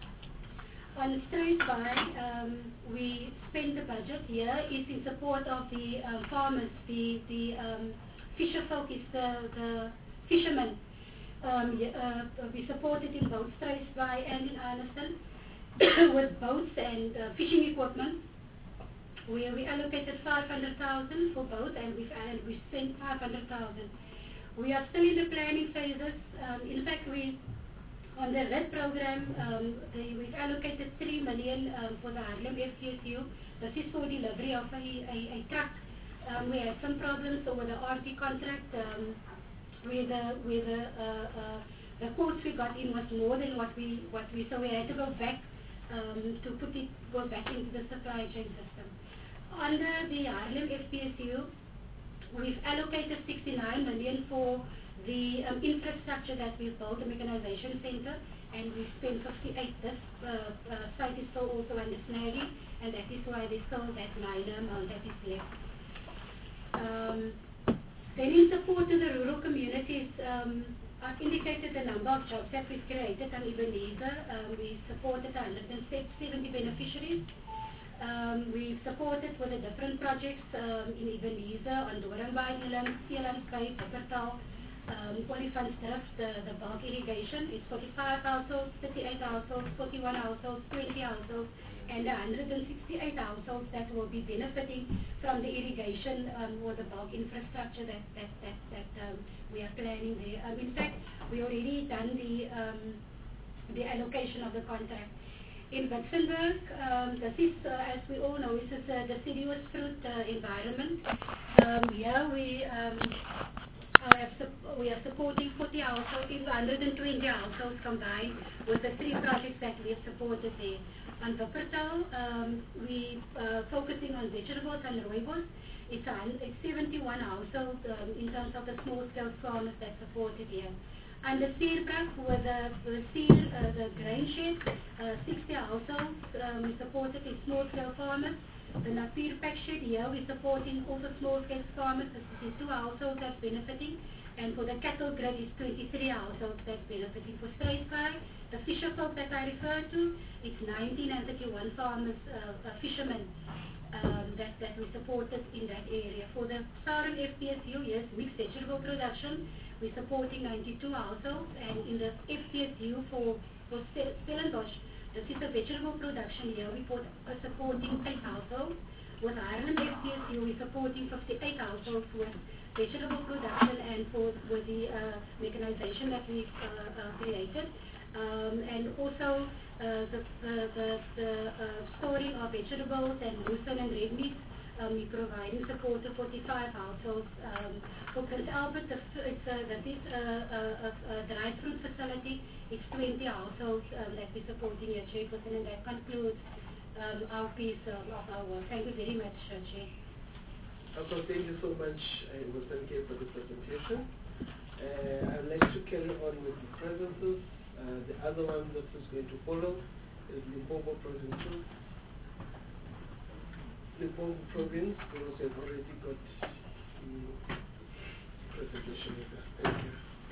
On straight by, um, we spent the budget here is in support of the um, farmers, the, the um, fisher folk, is the, the fishermen. Um, yeah, uh, we supported in both Struisbaai and in Arniston with boats and uh, fishing equipment. We, we allocated five hundred thousand for both, and we've and we spent five hundred thousand. We are still in the planning phases. Um, in fact, we on the RED program, um, the, we've allocated three million um, for the Haarlem F C S U. This is for delivery of a, a, a truck. Um, we had some problems over the R T contract, um, where the where the uh, uh, the quotes we got in was more than what we what we so we had to go back um, to put it go back into the supply chain system. Under the Haarlem F P S U, we've allocated sixty-nine million for the um, infrastructure that we've built, the mechanization center, and we've spent fifty-eight. This uh, uh, site is still also under snagging, and that is why there's still that minor amount that is left. Um, then in support to the rural communities, um, I've indicated the number of jobs that we've created on Ebenezer. Um, we supported one hundred seventy beneficiaries. Um, we've supported with the different projects um, in Ebenezer, on Doornbaai, Eland, Seelandscape, Wuppertal, um, Olifantsdrift, the, the bulk irrigation. It's forty-five households, thirty-eight households, forty-one households, twenty households, and one hundred sixty-eight households that will be benefiting from the irrigation um, or the bulk infrastructure that, that, that, that um, we are planning there. Um, in fact, we already done the, um, the allocation of the contract. In Witzenberg, um, this is, uh, as we all know, this is a deciduous fruit uh, environment. Um, here we, um, are we are supporting forty households, one hundred twenty households combined with the three projects that we have supported there. On Wuppertal, um, we are uh, focusing on vegetables and rooibos. It's, it's seventy-one households um, in terms of the small-scale farmers that supported here. Under Sierkak, with the, the seal, uh, the grain shed, uh, sixty households, um, we supported in small-scale farmers. The Napir Pack shed here, we're supporting also small-scale farmers. This is two households that's benefiting. And for the cattle grid, it's twenty-three households that's benefiting. For Straight Sky, the fisher folk that I referred to, it's nineteen and thirty-one farmers, uh, uh, fishermen. Um, that, that we supported in that area. For the Southern F P S U, yes, mixed vegetable production, we're supporting ninety-two households, and in the F P S U for, for Stellenbosch, this is the vegetable production here, we put, uh, supporting eight households. With Ireland F P S U, we're supporting fifty-eight households with vegetable production and for with the uh, mechanization that we've uh, uh, created. Um, and also uh, the, the, the, the uh, storing of vegetables and lucerne and red meat. Um, we're providing support to forty-five households. Um, for Prince Albert, the, it's a, that is a, a, a, a dried fruit facility. It's twenty households um, that we're supporting here, Chairperson, and that concludes um, our piece um, of our work. Thank you very much, uh, Chair. Okay, thank you so much, uh, Mister K, for the presentation. Uh, I'd like to carry on with the presences. Uh, the other one that is going to follow is Limpopo Province two. Limpopo Province, because we've already got the presentation with us. Thank you.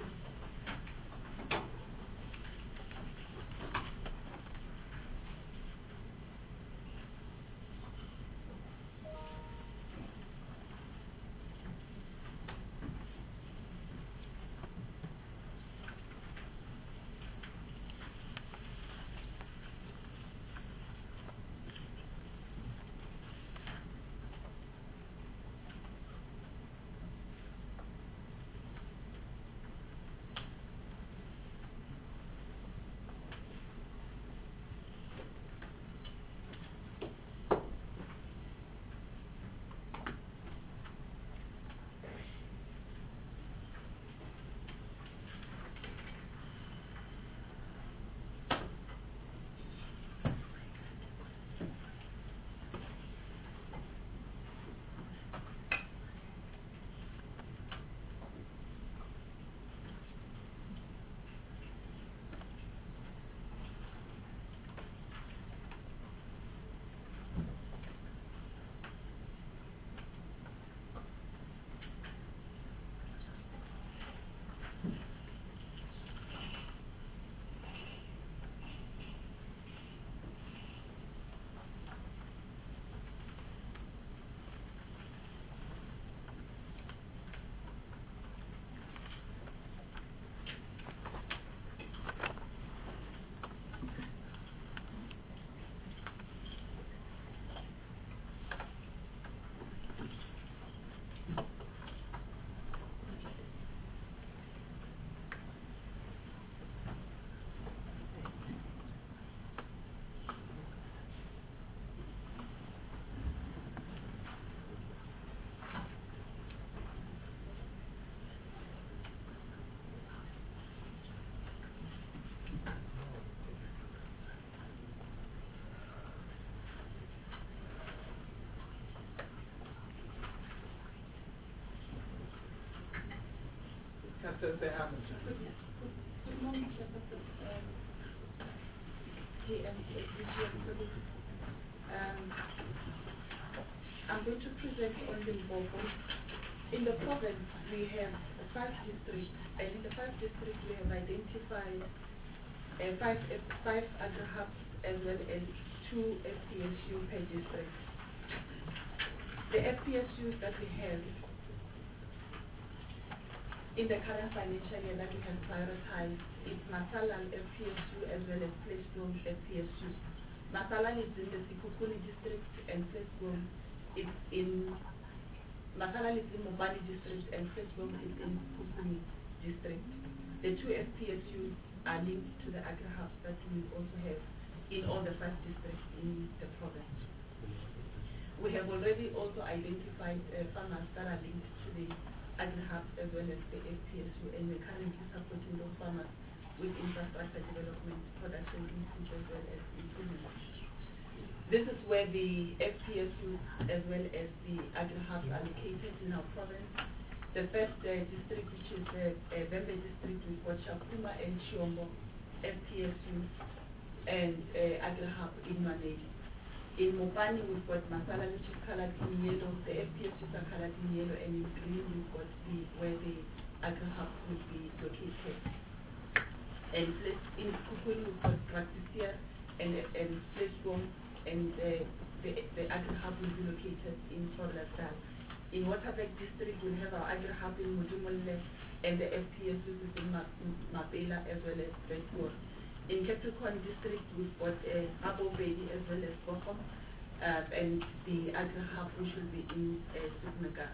Good, good morning, Chairperson. G M, um, I'm going to present on Limpopo. In the province, we have five districts, and in the five districts, we have identified uh, five, uh, five agri-hubs as well as two F P S U per district. The F P S Us that we have in the current financial year that we can prioritize is Masalan F P S U as well as Fleshboom F P S Us. Masalan is in the Sikukuni district and Fleshboom is in Masalan is in Mobani district and Fleshboom is in Sikukuni district. The two F P S Us are linked to the agri-hubs that we also have in all the five districts in the province. We have already also identified uh, farmers that are linked to the agri-hubs as well as the F P S U, and we're currently supporting those farmers with infrastructure development, production inputs as well as improvement. This is where the F P S Us as well as the agri-hubs are located in our province, The first uh, district, which is uh, uh, Vembe district, we've got Shakuma and Chiombo, F P S U, and uh, AgriHub in Manedi. In Mopani, we've got Masala, which is colored in yellow. The F P S Us are colored in yellow, and in green, we've got the, where the AgriHub would be located. And in Kukuni, we've got Praktisia and, and Fleshbom, and uh, the, the AgriHub will be located in Torlasal. In Waterberg district, we'll have our AgriHub in Mudumole, and the F P S Us is in Mapela as well as Bedford. In Capricorn district, we've got uh, Abo Vedi as well as Bochum, uh, and the AgriHub, which will be in uh, Suknaga.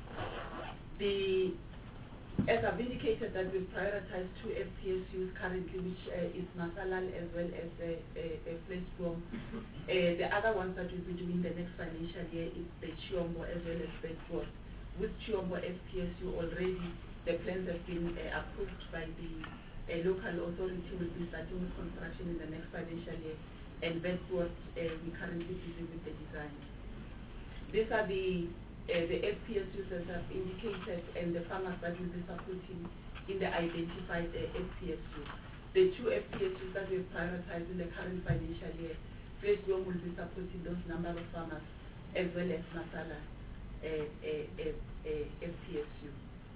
The As I've indicated that we've prioritized two F P S Us currently, which uh, is Masalal as well as a, a, a Fleshbom. Uh, the other ones that we'll be doing the next financial year is the Chiombo as well as Bedford. With Chiombo F P S U already, the plans have been uh, approved by the uh, local authority. Will be starting with construction in the next financial year. And Bedford, uh, we're currently busy with the design. These are the Uh, the F P S Us as I've indicated, and the farmers that will be supporting in the identified uh, F P S U. The two F P S Us that we've prioritized in the current financial year, Fleshbom will be supporting those number of farmers, as well as Masala uh, uh, uh, uh, F P S U.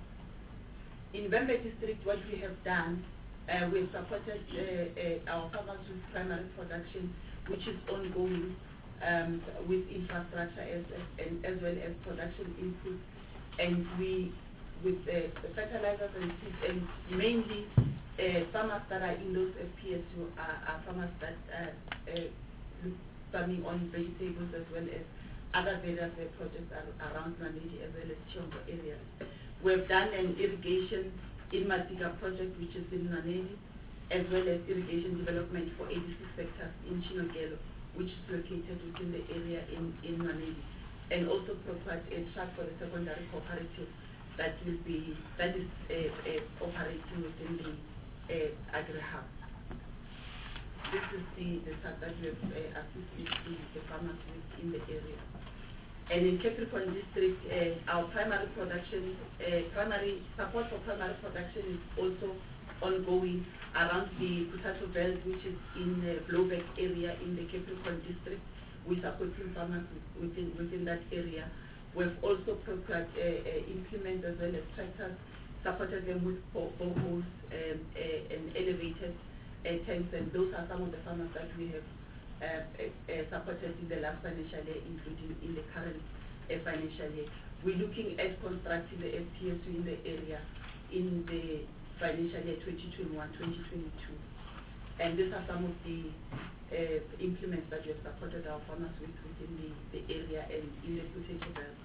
In Vembe district, what we have done, uh, we have supported uh, uh, our farmers with primary production, which is ongoing. Um, with infrastructure as, as, and as well as production input, and we with uh, fertilizers and seeds, and mainly uh, farmers that are in those F P S U are, are farmers that are uh, farming on vegetables as well as other various uh, projects are, around Manedi as well as Chiombo areas. We have done an irrigation in Matiga project, which is in Manedi, as well as irrigation development for eighty-six hectares in Chinogelo, which is located within the area in, in Manedi, and also provided a track for the secondary cooperative that will be, that is uh, uh, operating within the uh, AgriHub. This is the, the track that we have uh, assisted the, the farmers with in the area. And in Capricorn district, uh, our primary production, uh, primary support for primary production is also ongoing around the potato belt, which is in the Blowback area in the Capricorn district. We supporting farmers within within that area. We've also procured uh, uh, implements as well as tractors, supported them with boreholes um, uh, and elevated uh, tanks, and those are some of the farmers that we have uh, uh, supported in the last financial year, including in the current uh, financial year. We're looking at constructing the F P S U in the area in the financial year twenty twenty-one twenty twenty-two. And these are some of the uh, implements that we have supported our farmers with within the, the area and in the potato belt.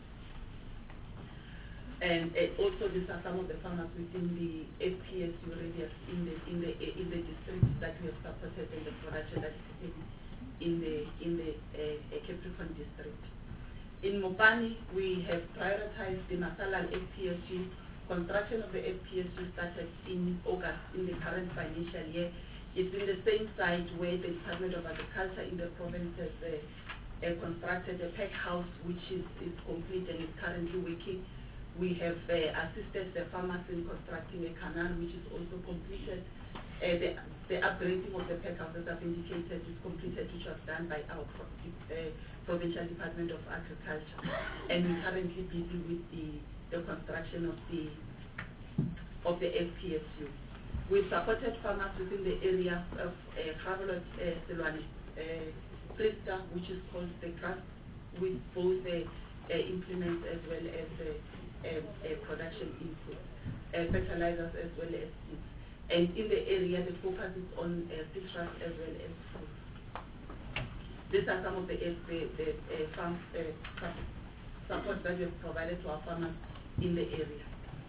And uh, also these are some of the farmers within the F P S U radius in the in the in the districts that we have supported and the production that is in the in the uh, Capricorn district. In Mopani, we have prioritized the Masala F P S U. Construction of the F P S U started in August in the current financial year. It's in the same site where the Department of Agriculture in the province has uh, uh, constructed a pack house, which is, is complete and is currently working. We have uh, assisted the farmers in constructing a canal, which is also completed. Uh, the, the upgrading of the pack house, as I've indicated, is completed, which was done by our pro uh, Provincial Department of Agriculture. And we're currently busy with the the construction of the of the F P S U. We've supported farmers within the area of Gravelot uh, Silwane uh, Crystal, which is called the grass, with both the uh, implements as well as uh, uh, uh, production input, uh, fertilizers as well as seeds. And in the area, the focus is on uh, citrus as well as fruit. These are some of the, uh, the, the uh, farm uh, support that we have provided to our farmers in the area.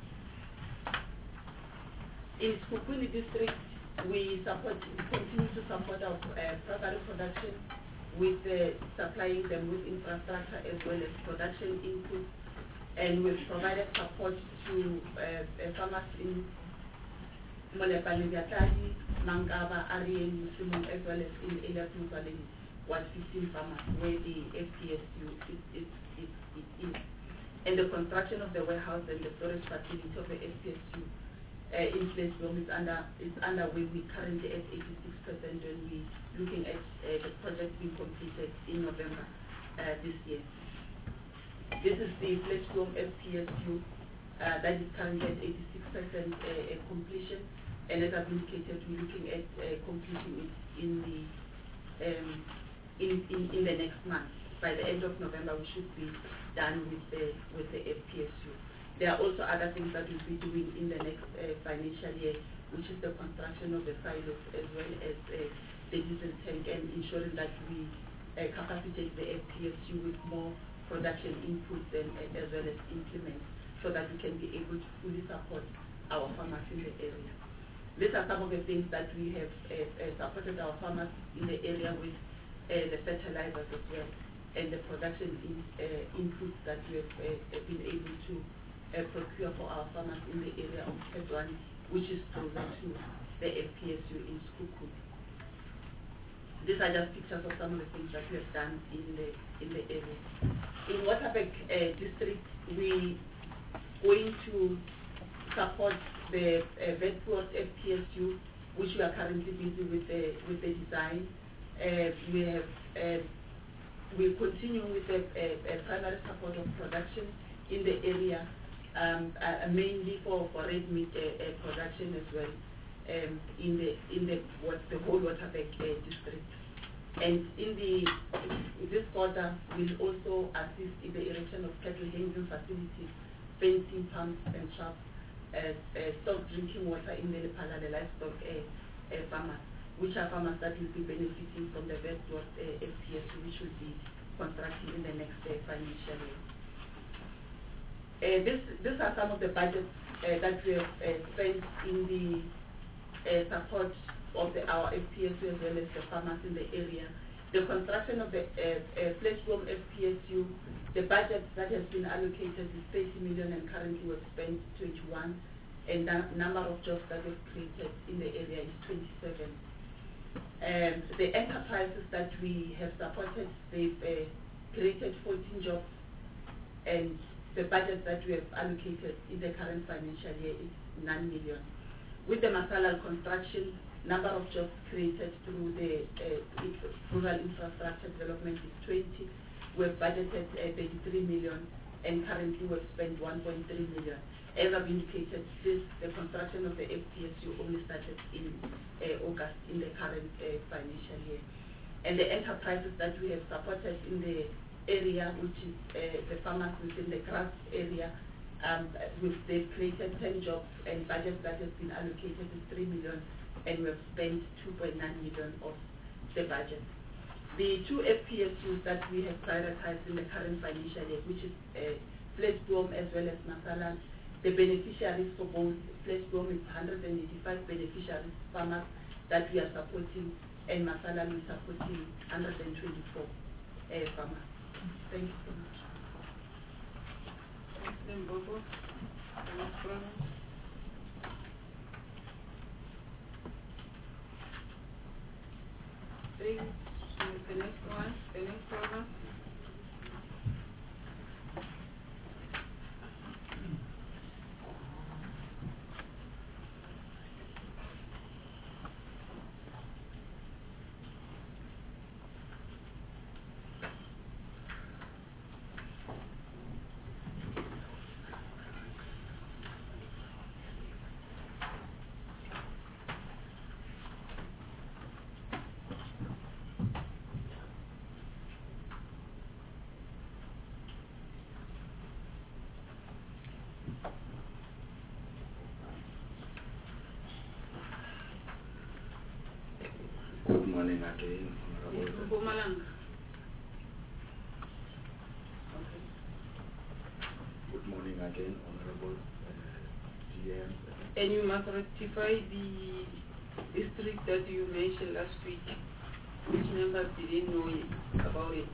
In Sekhukhune district, we support, we continue to support our uh, primary production with uh, supplying them with infrastructure as well as production input, and we've provided support to uh, uh, farmers in Molepane, Viatadi, Mangaba, Ariel, Musimon, as well as in Elias Musaleni, one hundred fifteen farmers where the F P S U is, is, is, is, is. and the construction of the warehouse and the storage facility of the F P S U uh, in Flesboom is under is underway. We currently at eighty-six percent, and we looking at uh, the project being completed in November uh, this year. This is the Flesboom F P S U uh, that is currently at eighty-six percent uh, completion, and as I've indicated, we're looking at uh, completing it in the um, in, in in the next month. By the end of November, we should be done with the with the F P S U. There are also other things that we'll be doing in the next uh, financial year, which is the construction of the silos as well as uh, the diesel tank, and ensuring that we uh, capacitate the F P S U with more production inputs and, and as well as implements, so that we can be able to fully support our farmers in the area. These are some of the things that we have uh, uh, supported our farmers in the area with, uh, the fertilizers as well, and the production in, uh, inputs that we have uh, been able to uh, procure for our farmers in the area of Kedwan, which is closer to the F P S U in Skukut. These are just pictures of some of the things that we have done in the in the area. In Waterberg uh, district, we going to support the uh, Bedford F P S U, which we are currently busy with the with the design. Uh, we have uh, we continue with the uh, uh, primary support of production in the area, um, uh, mainly for, for red meat uh, uh, production as well, um, in the in the what the whole Waterberg uh, district. And in the this quarter, we'll also assist in the erection of cattle handling facilities, fencing pumps and shafts, uh, uh, stock drinking water in the Lepala, the livestock uh, uh, farmers, which are farmers that will be benefiting from the Bedford uh, F P S U, which will be constructed in the next uh, financial year. Uh, this, these are some of the budgets uh, that we have uh, spent in the uh, support of the, our F P S U as well as the farmers in the area. The construction of the uh, uh, Flesboom F P S U, the budget that has been allocated is thirty million, and currently we've spent twenty-one, and the number of jobs that we've created in the area is twenty-seven. Um, the enterprises that we have supported, they've uh, created fourteen jobs, and the budget that we have allocated in the current financial year is nine million. With the Masalal construction, number of jobs created through the uh, rural infrastructure development is twenty. We've budgeted uh, thirty-three million, and currently we've spent one point three million. As I've indicated, this, the construction of the F P S U only started in uh, August in the current uh, financial year. And the enterprises that we have supported in the area, which is uh, the farmers within the grass area, um, we've, they've created ten jobs, and budget that has been allocated is three million, and we have spent two point nine million of the budget. The two F P S Us that we have prioritized in the current financial year, which is uh, Flesboom as well as Masalal, the beneficiaries for both Flesboom is one hundred eighty-five beneficiaries, farmers that we are supporting, and Masalal is supporting one hundred twenty-four uh, farmers. Thank you so much. Thanks, Mbogo. The next program. Thanks. The next one, the next program. Good morning again, Honorable. Mpumalanga. Good morning again, Honorable uh, G M. And you must rectify the district that you mentioned last week, which members didn't know it, about it.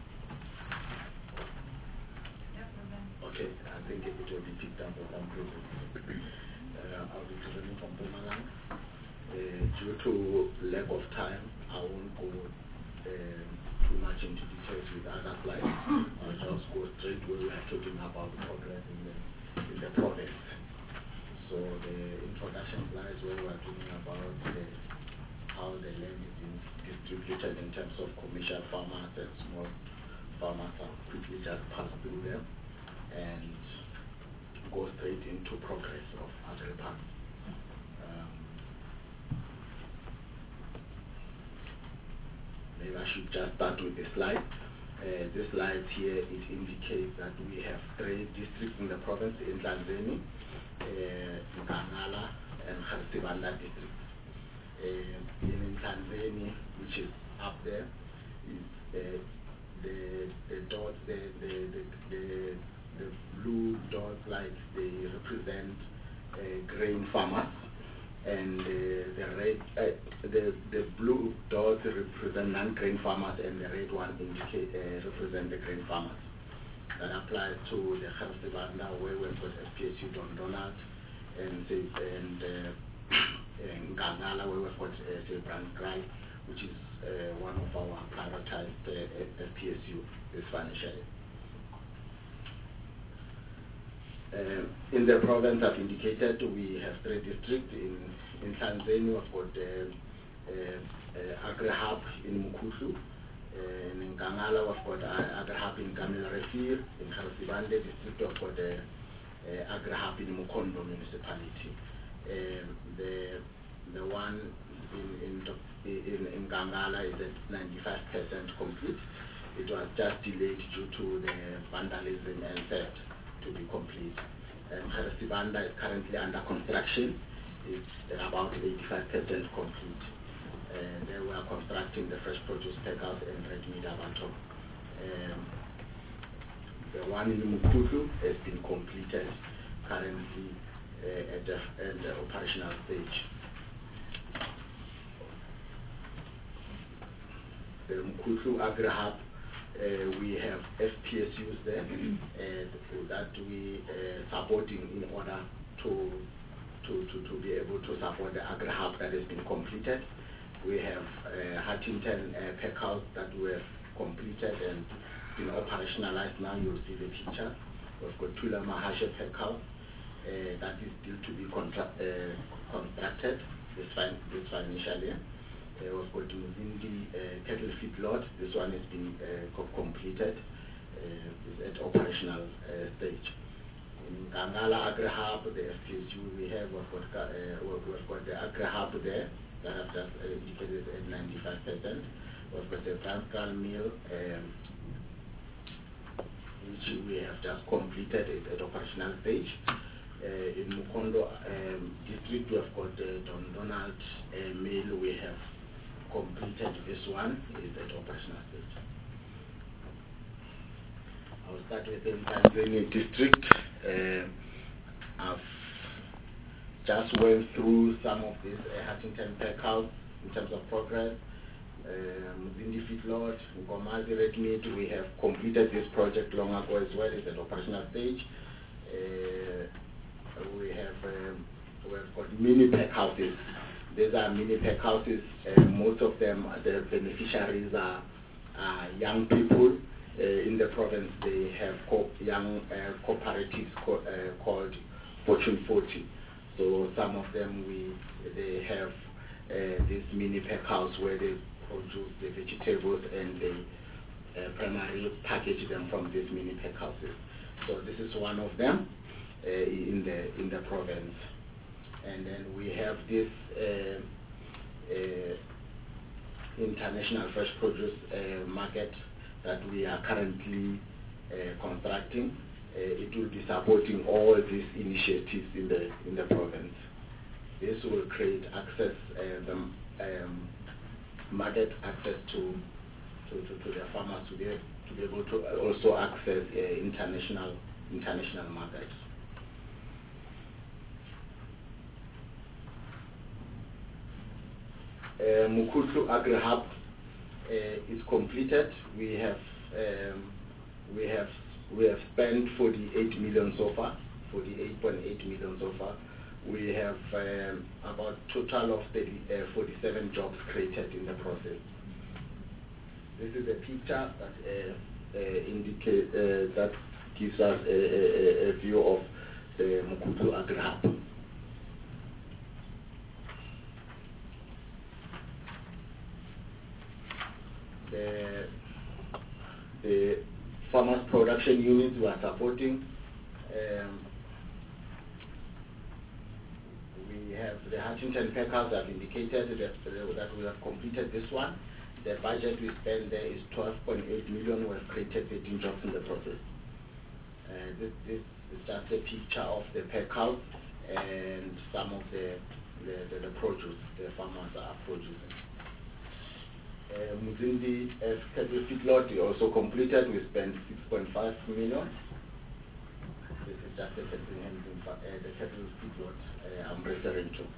Okay, I think it will be picked up upon process. Uh, I'll be presenting from Mpumalanga. Uh, due to lack of time, I won't go uh, too much into details with other slides. I'll just go straight where we are talking about progress in the, in the province. So the introduction slides where we are talking about the, how the land is in, distributed in terms of commercial farmers and small farmers. I'll quickly just pass through them and go straight into progress of AgriPAN. Um, maybe I should just start with the slide. Uh, this slide here, it indicates that we have three districts in the province, in Tanzania, uh, Nkangala and Kharisibanda districts. Uh, in Tanzania, which is up there, is uh, the the dots, the the the, the, the blue dots, like they represent uh, grain farmers, and uh, the red, uh, the the blue dots represent non-grain farmers, and the red one indicate uh, represent the grain farmers. That applies to the Kharisibanda, where we've got F P S U Don Donald, and and uh, in Nkangala, where we've got uh, say Brandkral, which is uh, one of our prioritized uh, F P S U this financial year. Uh, in the province I've indicated, we have three districts. In, in Tanzania, we've got uh, uh, uh, AgriHub in Mukutlu. Uh, in Nkangala, we've got uh, AgriHub in Gamela Refir. In Kharisibanda district, we've got uh, uh, AgriHub in Mukondo municipality. Uh, the the one in in, in, in Nkangala is at ninety-five percent complete. It was just delayed due to the vandalism and theft to be complete. Um, Kharisibanda is currently under construction. It's about eighty-five percent complete. Uh, they were constructing the fresh produce packhouse and red meat abattoir. Um, the one in Mukutlu has been completed currently uh, at, the, at the operational stage. The Mukutlu AgriHub, uh, we have F P S Us there uh, that we uh, supporting in order to, to, to, to be able to support the AgriHub that has been completed. We have uh, Huntington uh, packhouse that we have completed and been operationalized now. You'll see the picture. We've got Tula Mahashe packhouse uh, that is still to be contra uh, constructed this, fin this financial year. Uh, we've got Muzindi uh, cattle feedlot. This one has been uh, co completed. Uh, is at operational uh, stage. In Nkangala AgriHub, the F P S U we have, we've got, uh, we've got the AgriHub there that I've just uh, indicated at ninety-five percent. We've got the Brandkral mill, um, which we have just completed it at operational stage. Uh, in Mukondo um, district, we have got the Don Donald uh, mill. We have completed this one, is at operational stage. I'll start with the Tanzania district. Uh, I've just went through some of this uh, Huntington packhouse in terms of progress. Um, Muzindi feedlot, Ngomazi red meat, we have completed this project long ago as well. It's at operational stage. Uh, we have um, we've got mini packhouses. These are mini packhouses. Uh, most of them, the beneficiaries are, are young people. Uh, in the province, they have co young uh, cooperatives co uh, called Fortune forty. So some of them, we they have uh, this mini packhouse where they produce the vegetables and they uh, primarily package them from these mini packhouses. So this is one of them uh, in the in the province. And then we have this uh, uh, international fresh produce uh, market that we are currently uh, constructing. Uh, it will be supporting all these initiatives in the in the province. This will create access, uh, the um, market access to to, to, to the farmers to be to be able to also access uh, international international markets. Uh, Mukutlu AgriHub uh, is completed. We have um, we have we have spent forty-eight million so far, forty-eight point eight million so far. We have um, about total of thirty, uh, forty-seven jobs created in the process. This is a picture that uh, uh, indicate uh, that gives us a, a, a view of the Mukutlu Agri Hub. The, the farmers production units we are supporting. Um, we have the Huntington Packhouse that indicated that, uh, that we have completed this one. The budget we spent there is twelve point eight million. We have created thirteen jobs in the process. Uh, this, this is just a picture of the packhouse and some of the, the, the, the produce the farmers are producing. Uh, Muzindi uh, cattle feedlot we also completed. We spent six point five million. This is just the cattle, uh, the cattle feedlot uh, I'm referring to.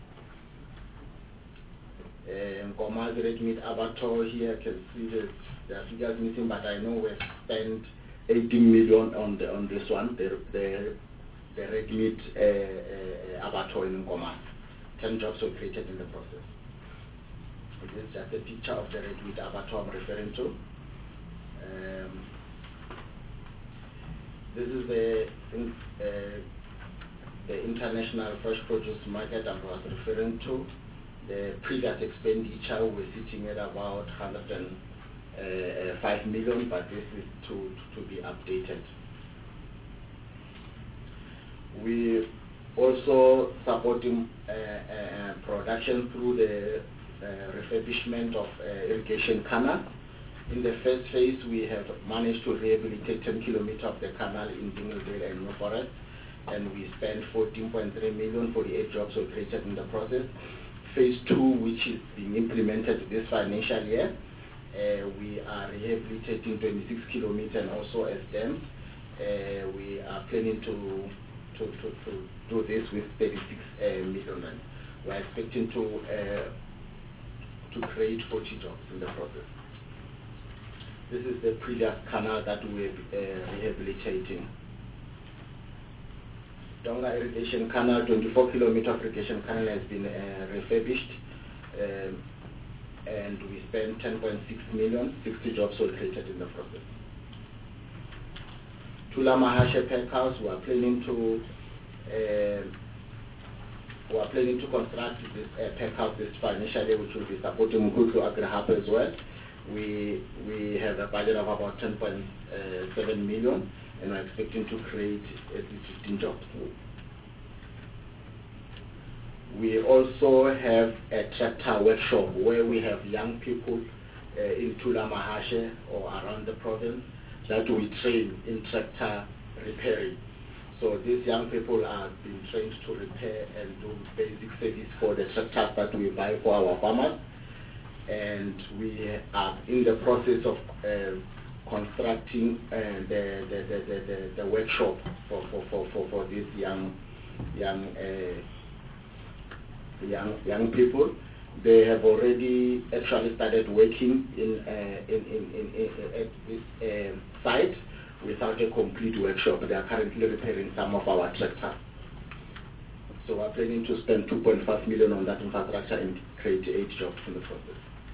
Nkomazi uh, red meat abattoir here, can see that there are figures missing, but I know we've spent eighteen million on the on this one, the the, the red meat uh, uh, abattoir in Nkomazi. Ten jobs were created in the process. This is just a picture of the red meat abattoir I'm referring to. Um, this is the uh, the international fresh produce market I was referring to. The previous expenditure we're sitting at about one hundred five million, but this is to, to be updated. We also supporting uh, uh, production through the uh, refurbishment of uh, irrigation canal. In the first phase, we have managed to rehabilitate ten kilometers of the canal in Dingledale and New Forest, and we spent fourteen point three million, forty-eight jobs were created in the process. Phase two, which is being implemented this financial year, uh, we are rehabilitating twenty-six kilometers and also as dams. Uh, we are planning to, to, to, to do this with thirty-six uh, million rand. We are expecting to, uh, to create forty jobs in the process. This is the previous canal that we are uh, rehabilitating. Donga irrigation canal, twenty-four kilometer of irrigation canal has been uh, refurbished, um, and we spent ten point six million, sixty jobs were created in the process. Tula Mahashe Packhouse, we are planning to uh, we are planning to construct this uh, packhouse this financial year, which will be supporting Mukutlu Agri Hub as well. We we have a budget of about ten point seven million. And we're expecting to create at least fifteen jobs. We also have a tractor workshop where we have young people uh, in Tula Mahashe or around the province that we train in tractor repairing. So these young people are being trained to repair and do basic service for the tractors that we buy for our farmers. And we are in the process of uh, constructing uh, the, the, the, the, the workshop for, for, for, for, for these young young uh, young young people. They have already actually started working in uh, in, in, in, in at this uh, site without a complete workshop. They are currently repairing some of our tractors. So we're planning to spend two point five million on that infrastructure and create eight jobs in the process.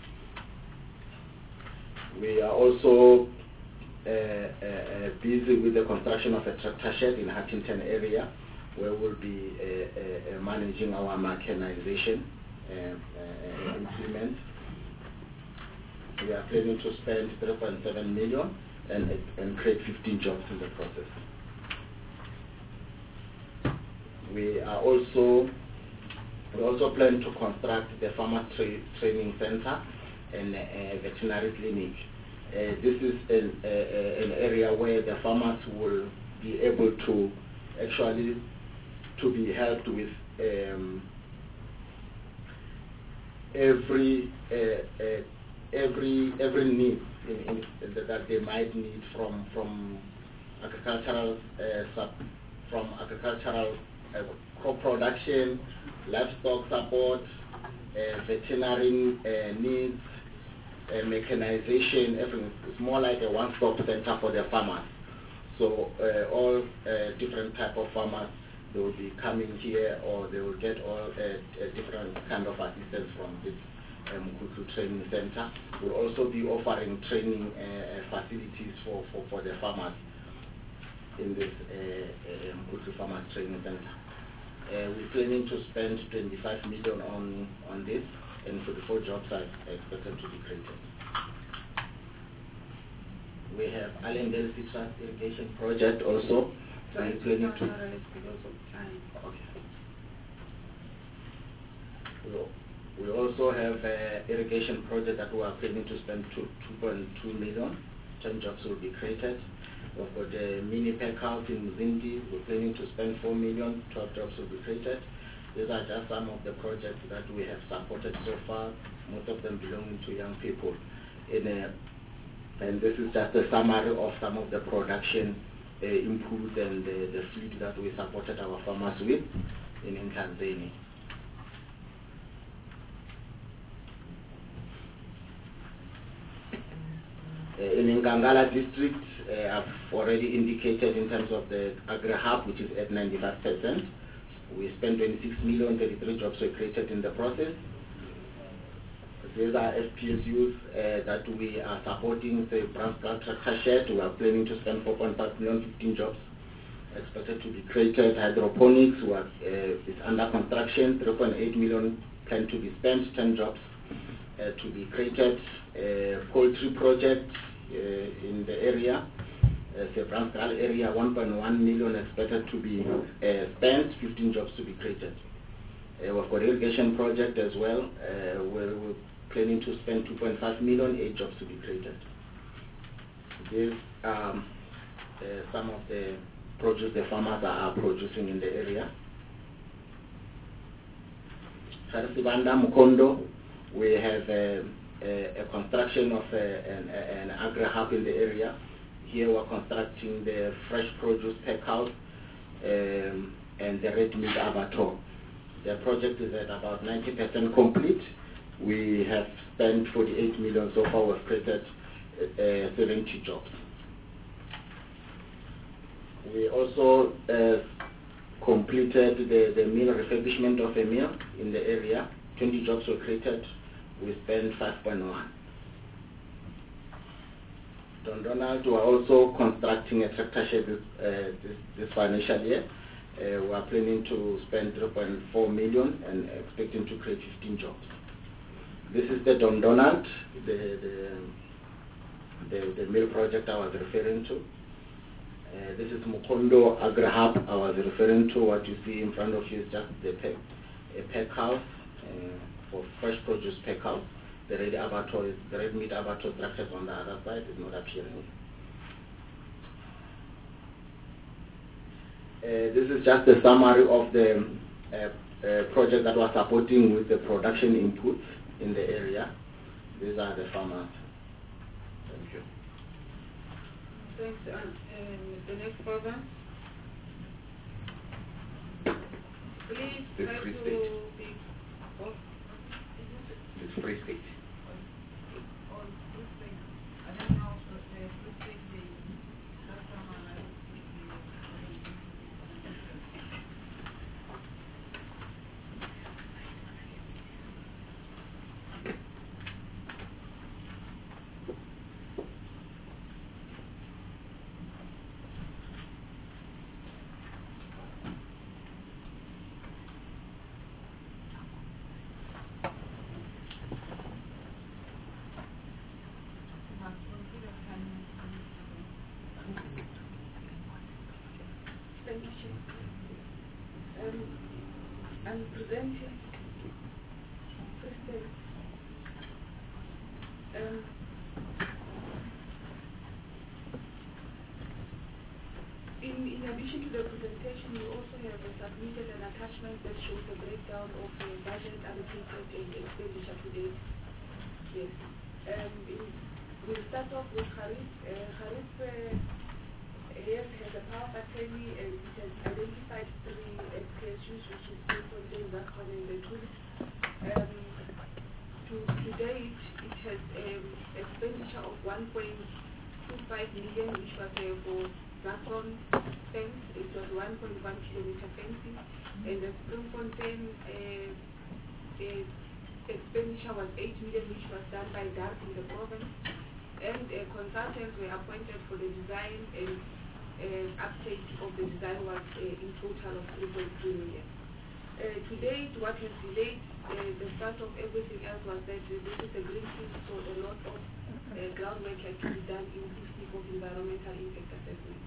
We are also Uh, uh, uh, busy with the construction of a tractor shed in Huntington area, where we'll be uh, uh, uh, managing our mechanization uh, uh, implements. We are planning to spend three point seven million and, and create fifteen jobs in the process. We are also we also plan to construct the farmer tra training center and a veterinary clinic. Uh, this is an, uh, an area where the farmers will be able to actually to be helped with um, every uh, uh, every every need in, in, that they might need from from agricultural uh, sub, from agricultural uh, crop production, livestock support, uh, veterinary uh, needs. Uh, mechanization, everything. It's more like a one-stop center for the farmers. So uh, all uh, different type of farmers, they will be coming here, or they will get all uh, a different kind of assistance from this um, Mukutlu Training Center. We'll also be offering training uh, facilities for, for, for the farmers in this uh, Mkutu Farmers Training Center. Uh, we're planning to spend twenty-five million on, on this, and forty-four jobs are expected to be created. We have Allendale Citrus Irrigation Project also. So we're planning to. Okay. We also have an irrigation project that we are planning to spend two point two million. ten jobs will be created. We've got a mini pack house in Mzindi. We're planning to spend four million. twelve jobs will be created. These are just some of the projects that we have supported so far, most of them belonging to young people. In a, and this is just a summary of some of the production uh, inputs and the, the fleet that we supported our farmers with in, in Tanzania. Uh, in Ngangala district, uh, I've already indicated in terms of the agri-hub, which is at ninety-five percent. We spent twenty-six million, thirty-three jobs were created in the process. These are F P S Us uh, that we are supporting, the branch tractor shed. We are planning to spend four point five million, fifteen jobs expected to be created. Hydroponics we are, uh, is under construction, three point eight million planned to be spent, ten jobs uh, to be created. Uh, poultry project uh, in the area, uh, the Bransdal area, one point one million expected to be uh, spent, fifteen jobs to be created. Uh, we've got irrigation project as well, uh, where we're planning to spend two point five million, eight jobs to be created. These are um, uh, some of the produce the farmers are producing in the area. Harisibanda Mukondo, we have uh, a, a construction of a, an, an agri-hub in the area. Here we're constructing the fresh produce pack house um, and the red meat abattoir. The project is at about ninety percent complete. We have spent forty-eight million so far. We've created uh, seventy jobs. We also uh, completed the, the mill refurbishment of a mill in the area. twenty jobs were created. We spent five point one. Don Donald, we are also constructing a tractor shed this, uh, this, this financial year. Uh, we are planning to spend three point four million and expecting to create fifteen jobs. This is the Don Donald, the, the, the, the mill project I was referring to. Uh, this is Mukondo Agri-Hub I was referring to. What you see in front of you is just the pack, a pack house uh, for fresh produce pack house. The red abattoir, is, the red meat abattoir structures on the other side is not appearing. Uh, this is just a summary of the uh, uh, project that was supporting with the production inputs in the area. These are the farmers. Thank you. Thanks. Um, um, the next program. Please The try Free to State. be. Oh. It's Free State. On Free State. I don't know if the Free State Day. Last time I Thank you, Chair. Um, I'm presenting Free State. Um, in, in addition to the presentation, we also have uh, submitted an attachment that shows the breakdown of the budget allocated and expenditure to date. Yes. Um, in, we'll start off with Harif. Uh, Harif uh, Yes, has a power of attorney and it has identified three F P S Us, which is Bloemfontein, Zakon, and the Tuli. Um, to, to date, it has um, expenditure of one point two five million, which was uh, for Zakon fence. It was one point one kilometer fencing, and the Bloemfontein uh, uh, expenditure was eight million, which was done by D A R C in the province, and uh, consultants were appointed for the design, and uh, uptake of the design was uh, in total of three point three million. Uh, to date, what has delayed uh, the start of everything else was that uh, this is a greenfield, so a lot of uh, groundwork had to be done inclusive of environmental impact assessment.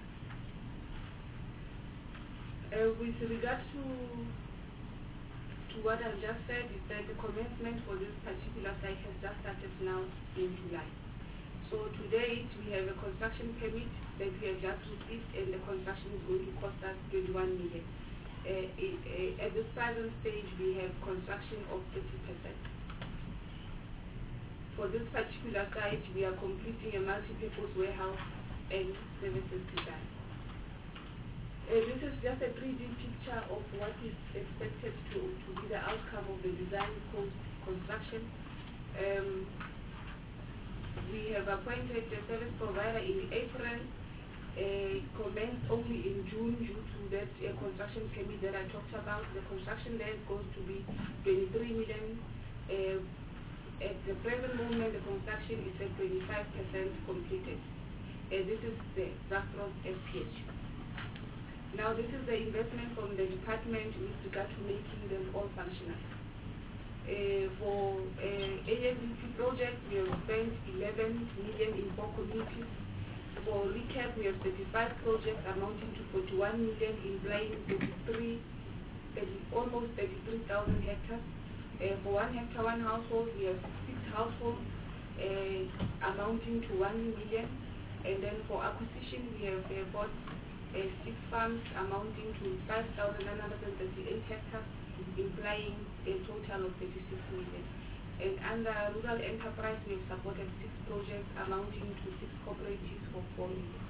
Uh, with regard to to what I've just said, is that the commencement for this particular site has just started now in July. So to date, we have a construction permit that we have just received, and the construction is going to cost us twenty-one million. Uh, it, uh, at this present stage, we have construction of thirty percent. For this particular site, we are completing a multi-purpose warehouse and services design. Uh, this is just a three D picture of what is expected to, to be the outcome of the design post construction. Um, we have appointed a service provider in April. Uh, commenced only in June due to that uh, construction permit that I talked about. The construction there is going to be twenty-three million. Uh, at the present moment, the construction is at twenty-five percent completed. Uh, this is the Zafros S P H. Now, this is the investment from the department with regard to making them all functional. Uh, for uh, A M V P project, we have spent eleven million in four communities. For recap, we have thirty-five projects amounting to forty-one million, implying thirty-three, thirty, almost thirty-three thousand hectares. Uh, for one hectare, one household, we have six households uh, amounting to one million. And then for acquisition, we have uh, bought uh, six farms amounting to five thousand nine hundred thirty-eight hectares, implying a total of thirty-six million. And under rural enterprise, we have supported six projects amounting to six cooperatives for four million.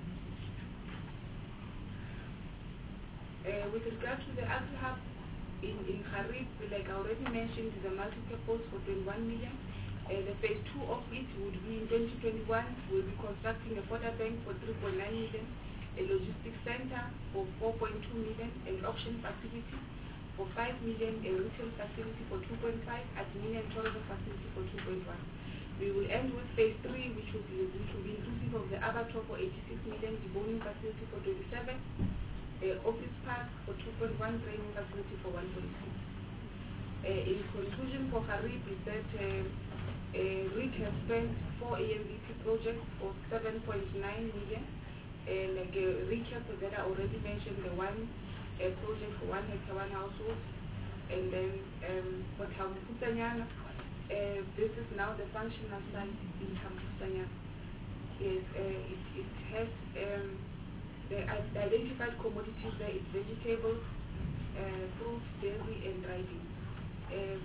Uh, with regard to the Agri Hub in, in Kharib, like I already mentioned, is a multi-purpose for twenty-one million. Uh, the phase two of it would be in twenty twenty-one. We'll be constructing a fodder bank for three point nine million, a logistics center for four point two million, an auction facility for five million, a retail facility for two point five, admin and tourism facility for two point one. We will end with phase three, which will be, which will be inclusive of the abattoir for eighty-six million, deboning facility for twenty-seven, a office park for two point one, training facility for one point six. Uh, in conclusion, for Kharib is that uh, uh, RIC has spent four A M V P projects for seven point nine million. Uh, like a recap that I already mentioned, the one a project for one hectare, one household, and then um, for Tambusanyana, uh, this is now the functional site in Tambusanyana. Yes, uh, it, it has um, the identified commodities there is vegetables, uh, fruit, dairy, and dry beans. Um,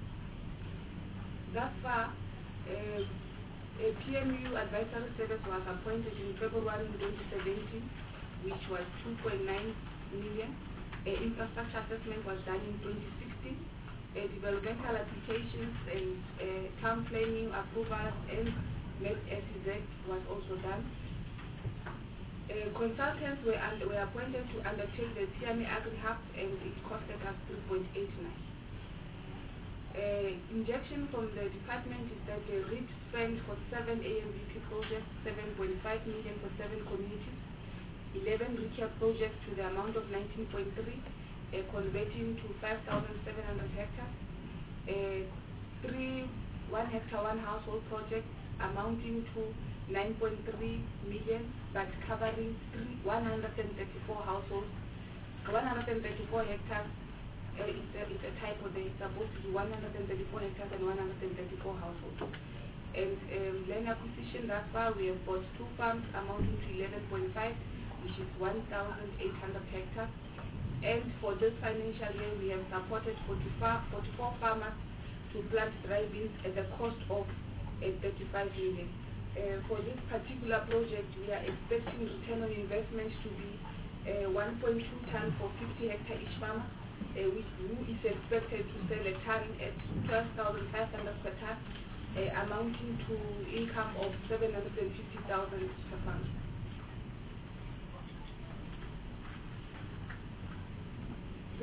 thus far, uh, a P M U advisory service was appointed in February twenty seventeen, which was two point nine million. Uh, infrastructure assessment was done in twenty sixteen. Uh, developmental applications and uh, town planning approvals and Met S E Z was also done. Uh, consultants were, under, were appointed to undertake the Tiami Agri Hub, and it costed us three point eight nine. Uh, injection from the department is that the RIC spent for seven A M V P projects, seven point five million for seven communities, eleven recap projects to the amount of nineteen point three, uh, converting to five thousand seven hundred hectares, uh, three one hectare, one household projects amounting to nine point three million, but covering three, one hundred thirty-four households, one hundred thirty-four hectares. Uh, it's, a, it's a typo there. It's supposed to be one hundred thirty-four hectares and one hundred thirty-four households. And um, land acquisition, thus far we have bought two farms amounting to eleven point five, which is one thousand eight hundred hectares. And for this financial year, we have supported forty-four farmers to plant dry beans at the cost of uh, thirty-five million. Uh, for this particular project, we are expecting return on investment to be uh, one point two ton for fifty hectare each farmer. Uh, which who is expected to sell a ton at twelve thousand five hundred per ton, uh, amounting to income of seven hundred fifty thousand per farm.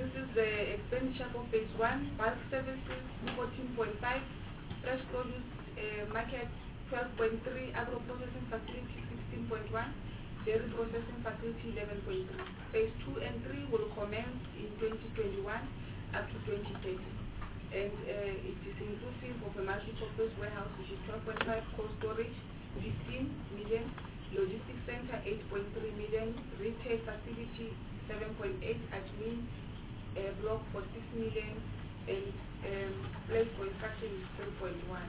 this is the expenditure for phase one, bulk services fourteen point five, fresh produce uh, market twelve point three, agro processing facility sixteen point one, dairy processing facility eleven point three. Phase two and three will commence in twenty twenty-one up to twenty thirty. And uh, it is inclusive of a multi-purpose warehouse, which is twelve point five, cold storage fifteen million, logistics center eight point three million, retail facility seven point eight, admin uh, block for six million, and um, place for instruction is three point one.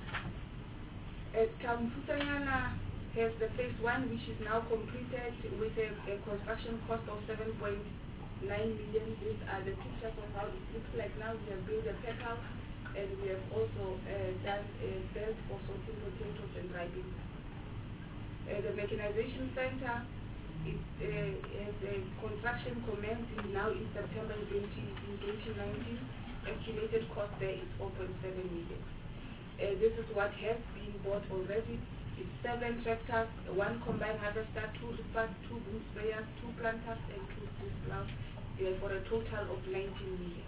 Uh, Kamfutayana has the phase one, which is now completed with a, a construction cost of seven point nine million. These are the pictures of how it looks like now. We have built a pack house, and we have also uh, done a belt for sorting potatoes and dry beans. Uh, the mechanization center, it uh, has a construction commencing now in September twenty nineteen. Estimated cost there is four point seven million. Uh, this is what has been bought already. It's seven tractors, one combined harvester, two reapers, two boom sprayers, two planters, and two bush plows, uh, for a total of nineteen million.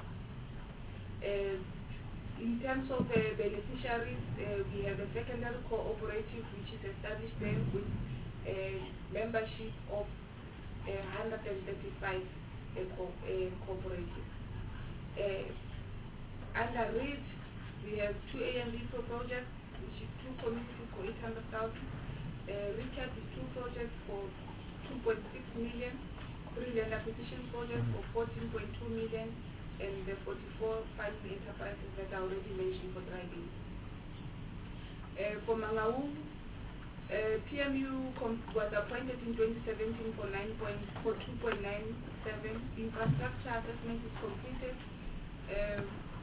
Uh, in terms of uh, beneficiaries, uh, we have a secondary cooperative which is established there with a membership of uh, one hundred thirty-five uh, co uh, cooperatives. Uh, under READ, we have two A M V projects, which is two communities for eight hundred thousand. Uh, RECAP is two projects for two point six million, three land acquisition projects for fourteen point two million, and the forty-four farming enterprises that I already mentioned for driving. Uh, for Mangaung, uh, P M U was appointed in twenty seventeen for nine point for two point nine seven. Infrastructure assessment is completed. Uh,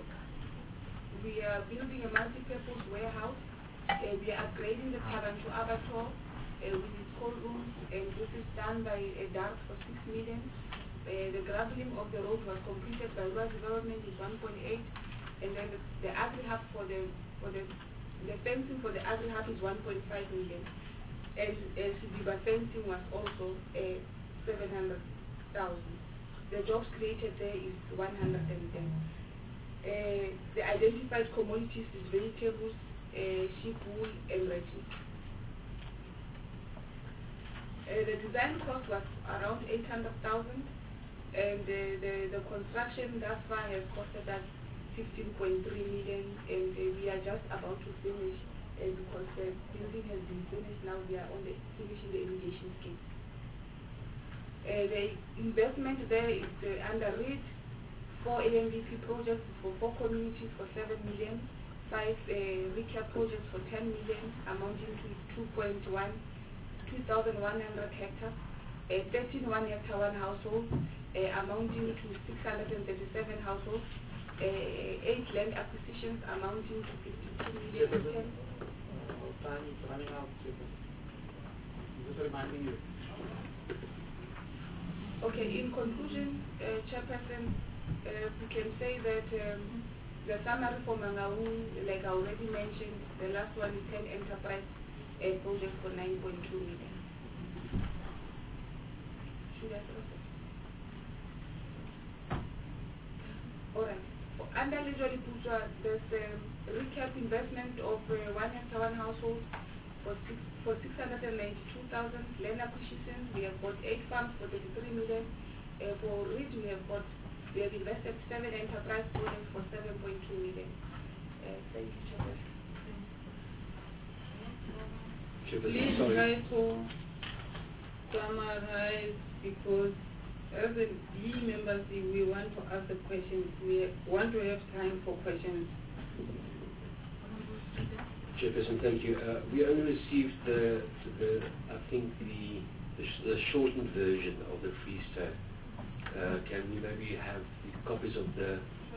we are building a multi-purpose warehouse. Uh, we are upgrading the Taranto abattoir uh, with its cold rooms, and this is done by a D A R C for six million. Uh, the graveling of the road was completed by rural development is one point eight, and then the, the agri hub for the for the the fencing for the agri hub is one point five million, and uh, Sidiba fencing was also uh, seven hundred thousand. The jobs created there is one hundred ten. Uh, the identified commodities is vegetables, uh, sheep wool, and red meat. Uh, the design cost was around eight hundred thousand, and uh, the, the construction thus far has costed us fifteen point three million, and uh, we are just about to finish uh, because the building has been finished. Now we are on the finishing the irrigation scheme. Uh, the investment there is uh, under READ, four A M V P projects for four communities for seven million, five uh, RECAP projects for ten million, amounting to two point one, two thousand one hundred hectares, uh, thirteen one hectare one household, uh, amounting to six hundred thirty-seven households, uh, eight land acquisitions amounting to fifty-two million. ten. Uh, time is running out. Just reminding you. Okay, in conclusion, uh, Chairperson, uh, we can say that um, the summary for Mangaung, like I already mentioned, the last one is ten enterprise uh, projects for nine point two million. Should I process? Alright. Under Lejoli Putra, there's a recap investment of uh, one hectare one household for six for six hundred ninety-two thousand. Land acquisition, we have bought eight farms for thirty-three million. Uh, for READ, we have bought we have invested seven enterprise projects for seven point two million. Uh, thank you, Chairperson. Please try to summarize, because as a D members, we want to ask the questions. We want to have time for questions. Chairperson, thank you. Uh, we only received the, the I think the, the, sh the shortened version of the Free State. Uh, can we maybe have the copies of the?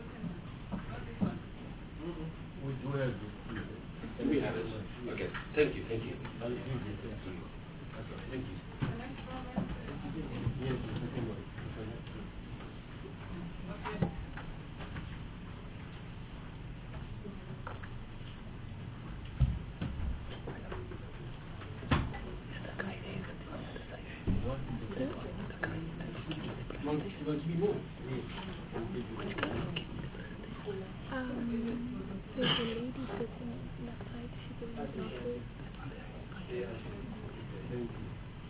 We do have it. Do we have it? Okay. Thank you. Thank you. I'll give it to you. Okay. Thank you. Yes, the second one. Okay. Want to be more? Yes. Um, there's a lady sitting on that side. She belongs not Thank you.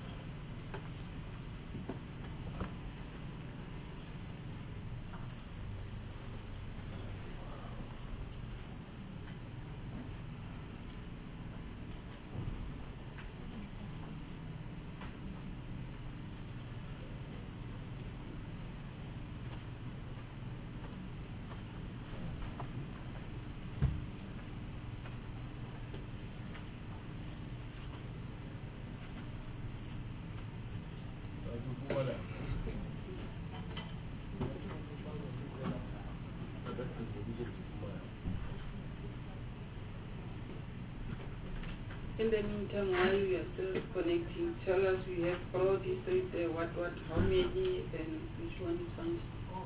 In the meantime, while we are still connecting, tell us we have pro district, uh, what, what, how many, and which one is fine.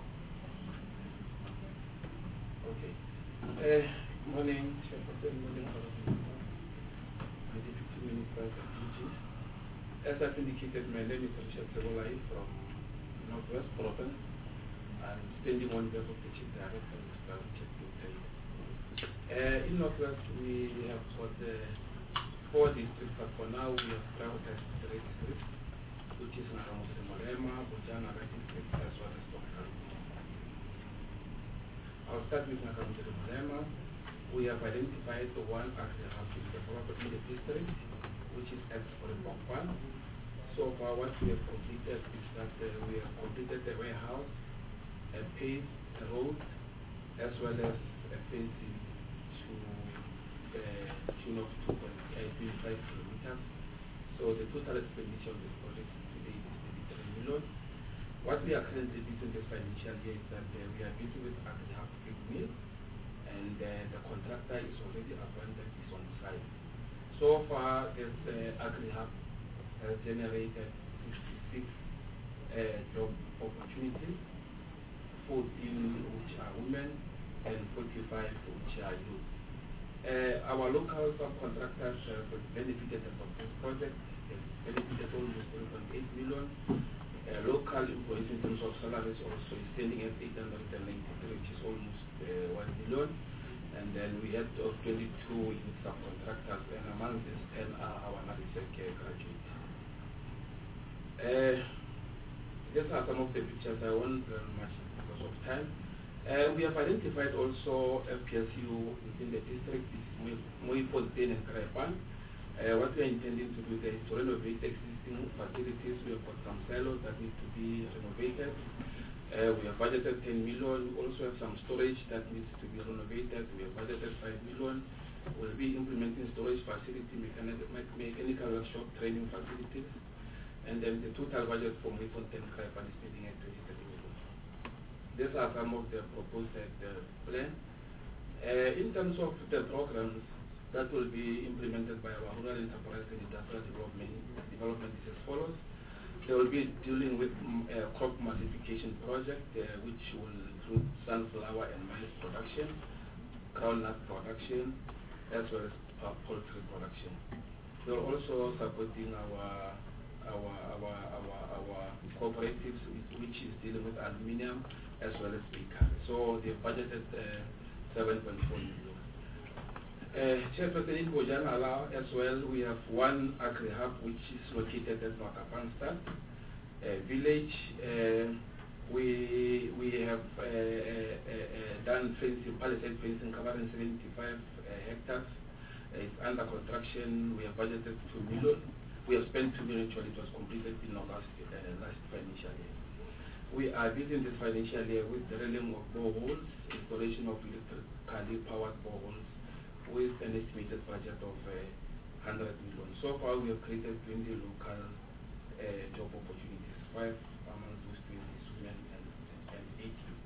Okay. Uh, morning, Chairperson, morning, my Deputy Minister of D G. As I've indicated, my name is Richard Sebolai from Northwest Province. I'm standing on behalf of the Chief Director, Mister Richard Sebolai. Uh, in Northwest, we have got the uh, four districts, but for now we have prioritized three districts, which is Naramosi Malema, Bojana district, as well as Tokyo. I'll start with Naramosi Malema. We have identified the one actually has been developed in the district, which is X for the one. So far, what we have completed is that uh, we have completed the warehouse, a paved road, as well as a fencing to the tune of two point five kilometers. So the total expenditure of this project today is thirty-three million. What we are currently doing this financial year is that uh, we are busy with AgriHub Big Mill, and uh, the contractor is already appointed, is on site. So far, this uh, AgriHub has generated sixty-six uh, job opportunities, fourteen which are women, and forty-five which are youth. Uh, our local subcontractors have uh, benefited from this project. They've benefited almost three point eight million. Uh, local employees in terms of salaries also is standing at eight hundred ninety-three, which is almost uh, one million. And then we have uh, twenty-two subcontractors, and among these ten are our NABISEC graduates. Uh, these are some of the pictures. I won't very much because of time. Uh, we have identified also F P S U within the district, Moifontein and Krapan. Uh, what we are intending to do there is to renovate existing facilities. We have got some silos that need to be renovated. Uh, we have budgeted ten million. We also have some storage that needs to be renovated. We have budgeted five million. We'll be implementing storage facility, mechanical, mechanical workshop, training facilities. And then the total budget for Moifontein and Krapan is standing at twenty-three million. These are some of the proposed uh, plan. Uh, in terms of the programs that will be implemented by our rural enterprise and industrial development, development is as follows. They will be dealing with um, a crop massification project, uh, which will include sunflower and maize production, groundnut production, as well as uh, poultry production. We are also supporting our our our our, our cooperatives, which is dealing with aluminium as well as bakery. So they budgeted uh, seven point four million. Uh, Chairperson, in Bojanala as well, we have one agri-hub which is located at Makapangstan uh, village. Uh, we we have uh, uh, uh, done fencing, palisade fencing covering seventy-five uh, hectares. Uh, it's under construction. We have budgeted two million. We have spent two million actually. It was completed in the last uh, last financial year. We are busy this financial year with the drilling of boreholes, installation of electrically powered boreholes, with an estimated budget of uh, one hundred million. So far, we have created twenty local uh, job opportunities, five among those twenty women and, and eight youth.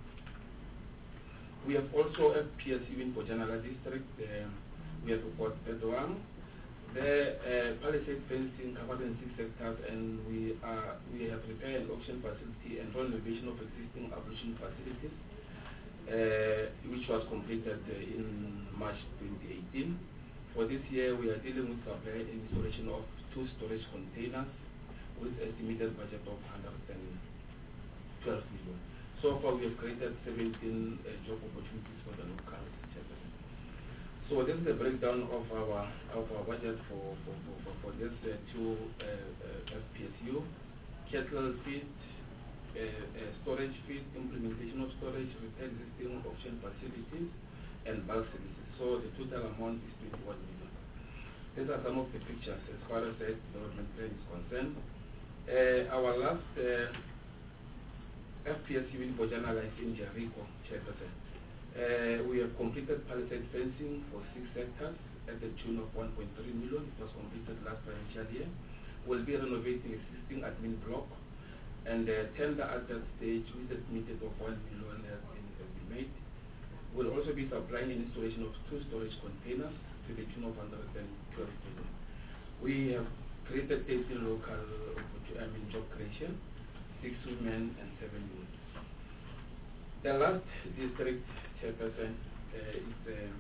We have also a P S U in Bojanala district. Uh, we have got Bedouan. The uh, palisade fencing covering six hectares, and we are we have repaired an auction facility and renovation of existing ablution facilities, uh, which was completed uh, in March twenty eighteen. For this year, we are dealing with supply and installation of two storage containers with estimated budget of one hundred twelve million. So far, we have created seventeen uh, job opportunities for the locals. So this is the breakdown of our of our budget for for for, for, for this uh, two uh, uh, F P S U: cattle feed, uh, uh, storage feed, implementation of storage with existing option facilities, and bulk services. So the total amount is twenty-one million. These are some of the pictures as far as the development plan is concerned. Uh, our last uh, F P S U in Bojana is in Jericho, Chairperson. Uh, we have completed palisade fencing for six hectares at the tune of one point three million. It was completed last financial year. We'll be renovating existing admin block, and uh, tender at that stage with a committed of one million has been, has been made. We'll also be supplying an installation of two storage containers to the tune of one hundred twelve million. We have created eighteen local I mean, job creation, six women and seven youth. The last district chairperson uh, is, uh,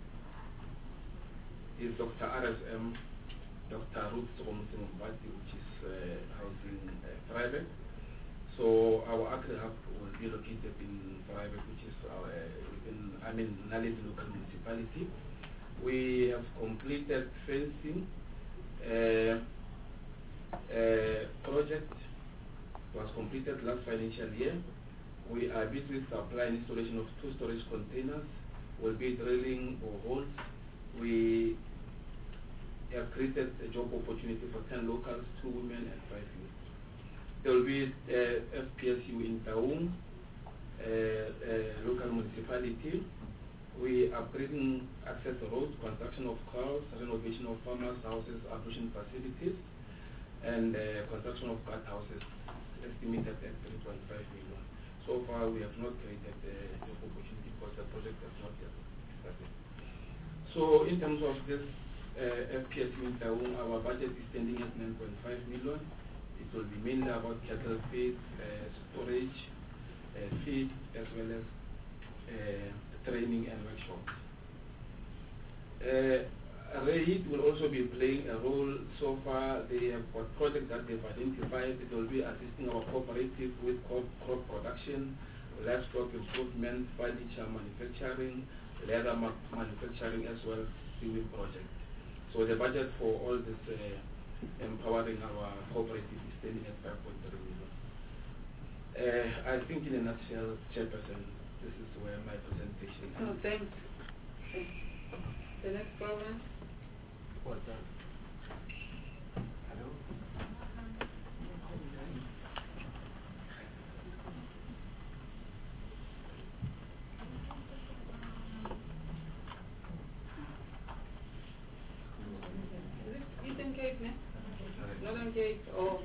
is Doctor R S M, Doctor Ruth Somumbati, which is uh, housing uh, private. So our agri hub will be located in private, which is our, uh, in, I mean, Naledi local municipality. We have completed fencing uh, uh, project was completed last financial year. We are busy with supply and installation of two storage containers. We'll be drilling boreholes. We have created a job opportunity for ten locals, two women and five youth. There will be uh, F P S U in Taung, uh, uh, local municipality. We are upgrading access roads, construction of cars, renovation of farmers' houses, ablution facilities, and uh, construction of guard houses, estimated at three point five million. So far, we have not created a job opportunity because the project has not yet started. So, in terms of this uh, F P S U in Taung, our budget is standing at nine point five million. It will be mainly about cattle feed, uh, storage, uh, feed, as well as uh, training and workshops. Uh, RAID will also be playing a role. So far, they have got projects that they've identified. It will be assisting our cooperative with crop, crop production, livestock improvement, furniture manufacturing, leather ma manufacturing, as well as sewing project. So the budget for all this uh, empowering our cooperative is standing at five point three million. Uh, I think in a nutshell, Chairperson, this is where my presentation Oh, ends. thanks. Thanks. The next program. What's that? Hello? Is it Eastern Cape, ne? Northern Cape, or?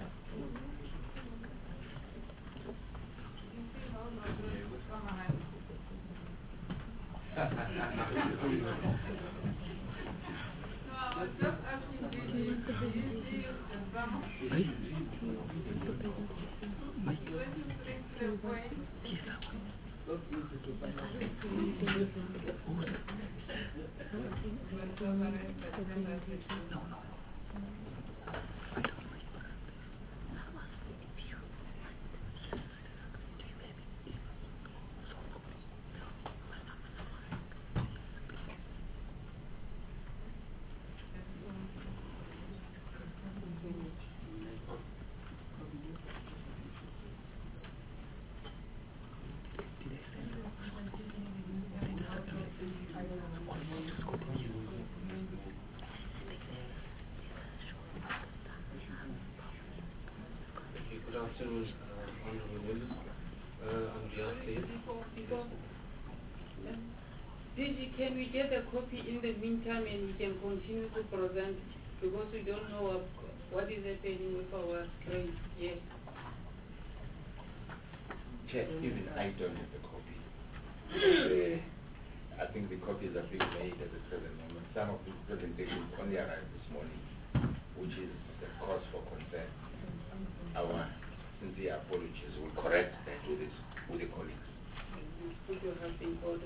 Good afternoon, uh, honorable members. Uh, I'm Riyad Said. Before, before, D G, can we get a copy in the meantime and we can continue to present because we don't know what, what is happening with our trade yet. Chair, even I don't have the copy. uh, I think the copies are being made at the present moment. Some of these presentations only arrived this morning, which is a cause for concern. Our sincere apologies. We'll correct that with, this, with the colleagues. Put your health in order.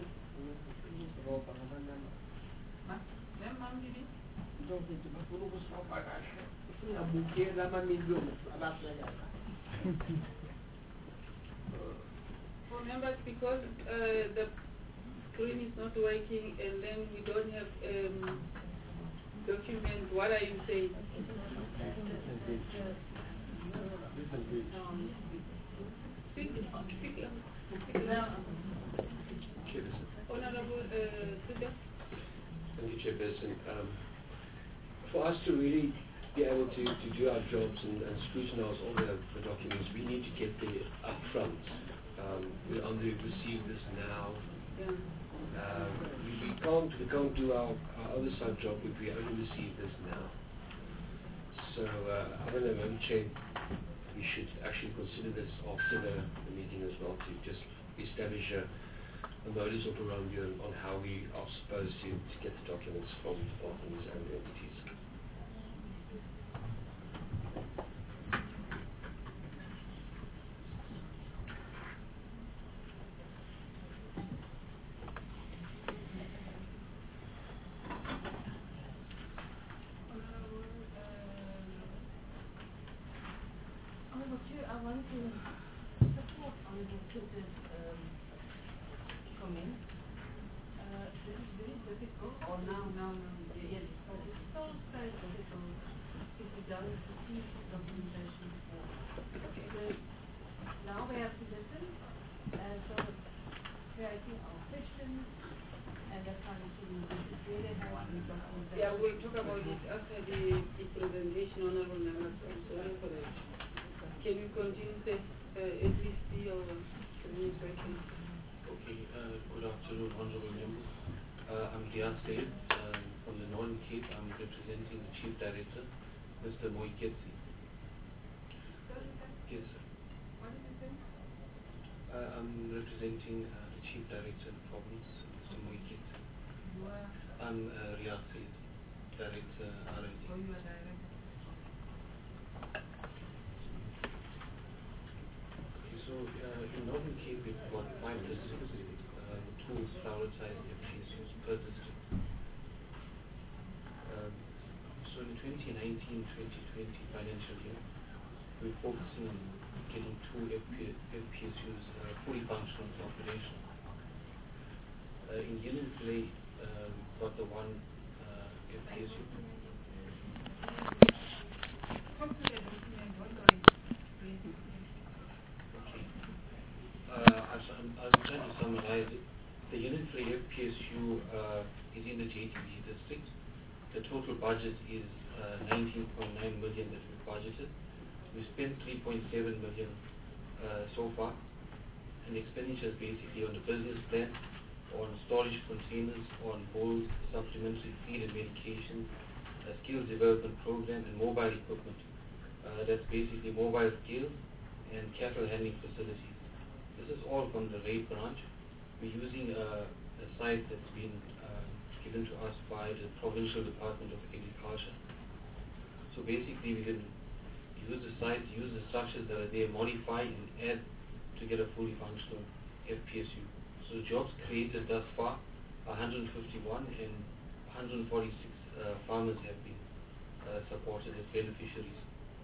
members, because uh, the screen is not working and then we don't have um, document, what are you saying? Speak, speak, speak loud. Honorable uh, Suda. Thank you, Chairperson. Um, for us to really be able to, to do our jobs and, and scrutinize all the, the documents, we need to get there up front. Um, we only receive this now. Yeah. Um, we, we can't we can't do our, our oversight job if we only receive this now. So uh, I don't know, Madam Chair, we should actually consider this after the, the meeting as well, to just establish a, a modus operandi on, on how we are supposed to, to get the documents from departments and entities. Honourable Chair, I want to support Honourable Peter's um, comment. Uh, this is very difficult. Oh, now, now, now. Yes, but it's so very difficult if we don't receive documentation before. So now we have to listen and sort of creating our questions and that kind of thing. It's really important documentation. Yeah, we'll talk about it after the, the presentation, Honorable members. I'm sorry for that. Can you continue, say, uh, at least the or administration? Okay, uh, good afternoon, honorable members. Uh, I'm Riyaz Said um, from the Northern Cape. I'm representing the Chief Director, Mister Moiketsi. Yes, sir. What did you say? Uh, I'm representing uh, the Chief Director of the province, Mister Moiketsi. You are? I'm uh, Riyaz Said, Director R and D. Oh, you are director. So uh, in Northern Cape, we've got five districts. Uh, the tools prioritize F P S Us per district. Um, so in the twenty nineteen twenty twenty financial year, we're focusing on getting two F P S Us uh, fully functional and operational. Uh, in Union Play, uh, we've got the one uh, F P S U. Uh, I'm, I'm trying to summarize it. The unit for F P S U uh, is in the J T B district. The total budget is uh, nineteen point nine million that we budgeted. We spent three point seven million uh, so far. And the expenditure is basically on the business plan, on storage containers, on bowls, supplementary feed and medication, a skills development program, and mobile equipment. Uh, that's basically mobile scales and cattle handling facilities. This is all from the Raid branch. We're using uh, a site that's been uh, given to us by the Provincial Department of Agriculture. So basically we can use the site, use the structures that are there, modify and add to get a fully functional F P S U. So jobs created thus far are one hundred fifty-one and one hundred forty-six uh, farmers have been uh, supported as beneficiaries.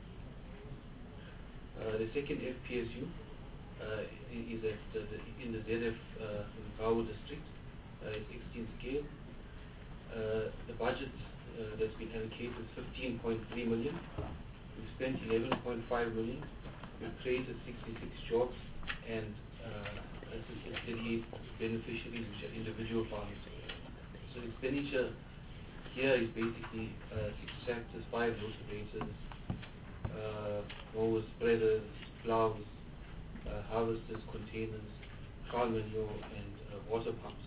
Uh, the second F P S U Uh, is at uh, the, in the Z F uh, in Gawo district. Uh, it's sixteen scale. Uh, the budget uh, that's been allocated is fifteen point three million. We've spent eleven point five million. We've created sixty-six jobs and uh, thirty-eight beneficiaries, which are individual farmers. So expenditure here is basically uh, six tractors, five rotavators, uh, mowers, spreaders, plows, Uh, harvesters, containers, cow manure, and uh, water pumps.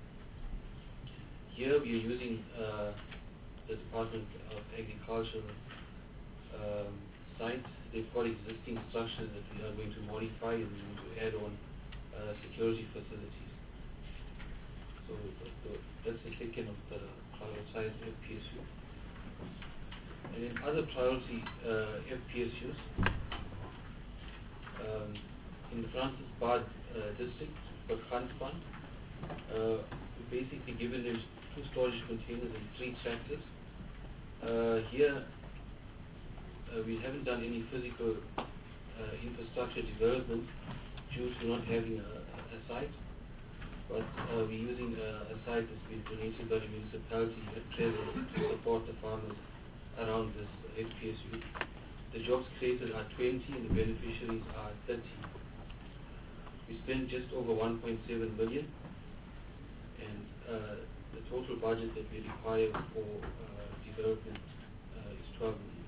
Here we are using uh, the Department of Agriculture um, site. They've got existing structures that we are going to modify and we're going to add on uh, security facilities. So the, the, that's the second of the prioritized F P S U. And in other priority uh, F P S Us, um, in the Francis Bad uh, district for Khanspan, uh, we've basically given them two storage containers and three tractors. Uh, here, uh, we haven't done any physical uh, infrastructure development due to not having a, a site, but uh, we're using a, a site that's been donated by the municipality at present to support the farmers around this F P S U. The jobs created are twenty and the beneficiaries are thirty. We spent just over one point seven million, and uh, the total budget that we require for uh, development uh, is twelve million.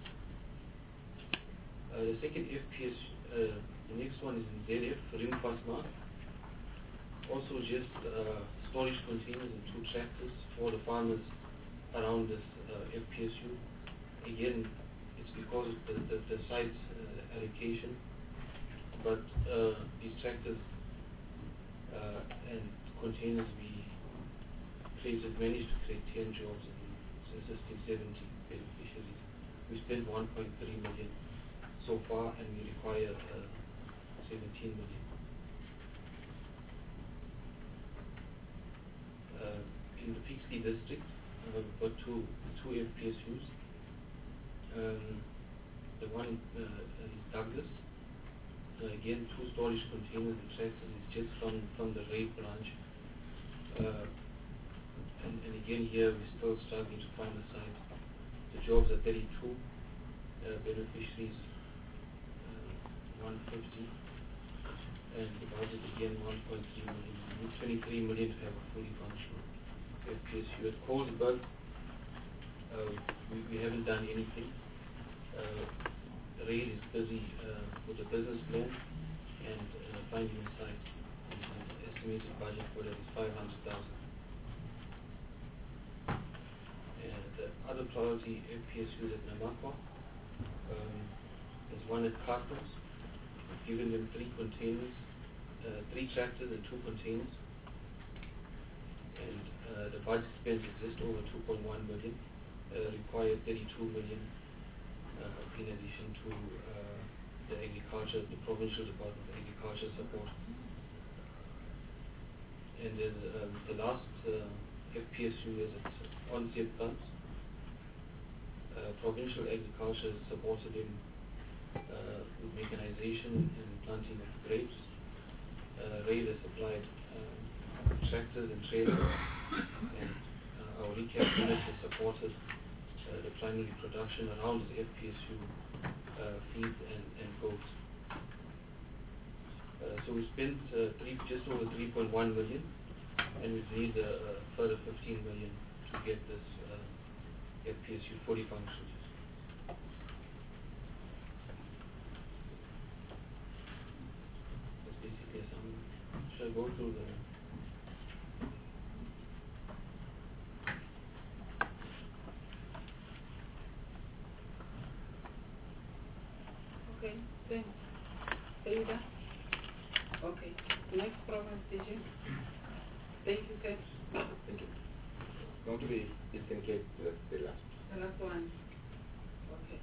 Uh, the second F P S, uh, the next one is in Z F, Rimfasma. Also just uh, storage containers and two tractors for the farmers around this uh, F P S U. Again, it's because of the, the, the site uh, allocation, but uh, these tractors uh, and containers we created, managed to create ten jobs and assisting seventy beneficiaries. We spent one point three million so far and we require uh, seventeen million. Uh, in the Pixley district, uh, we've got two, two F P S Us. Um, the one uh, is Douglas. Uh, again, two storage containers and tractors is just from, from the Ray branch. Uh, and, and again here we're still struggling to find a site. The jobs are thirty-two, uh, beneficiaries uh, one hundred fifty, and the budget again one point three million. We need twenty-three million to have a fully functional F P S U. At Colesberg, uh, we, we haven't done anything. Uh, Ray is busy uh, with the business plan and uh, finding a site. And the estimated budget for that is five hundred thousand. And the other priority F P S Us at Namakwa, um, there's one at Castles. We've given them three containers, uh, three tractors and two containers. And uh, the budget spent is just over two point one million, uh, required thirty-two million uh, in addition to uh, the agriculture, the provincial Department of Agriculture support. And then um, the last uh, F P S U is at on-site plants. Uh, provincial agriculture supported in uh, with mechanization and planting of grapes. Uh, Ray has supplied um, tractors and trailers, and uh, our recap unit has supported uh, the primary production around the F P S U uh, feed and, and goats. Uh, so we spent uh, three, just over three point one million, and we need a, a further fifteen million to get this uh, F P S U fully functional. That's basically a summary. Should I go through the Okay, thanks. Ada? Okay. Next province, D J. Thank you, sir. Thank you. Going to be Eastern Cape, that's the last. The last one. Okay.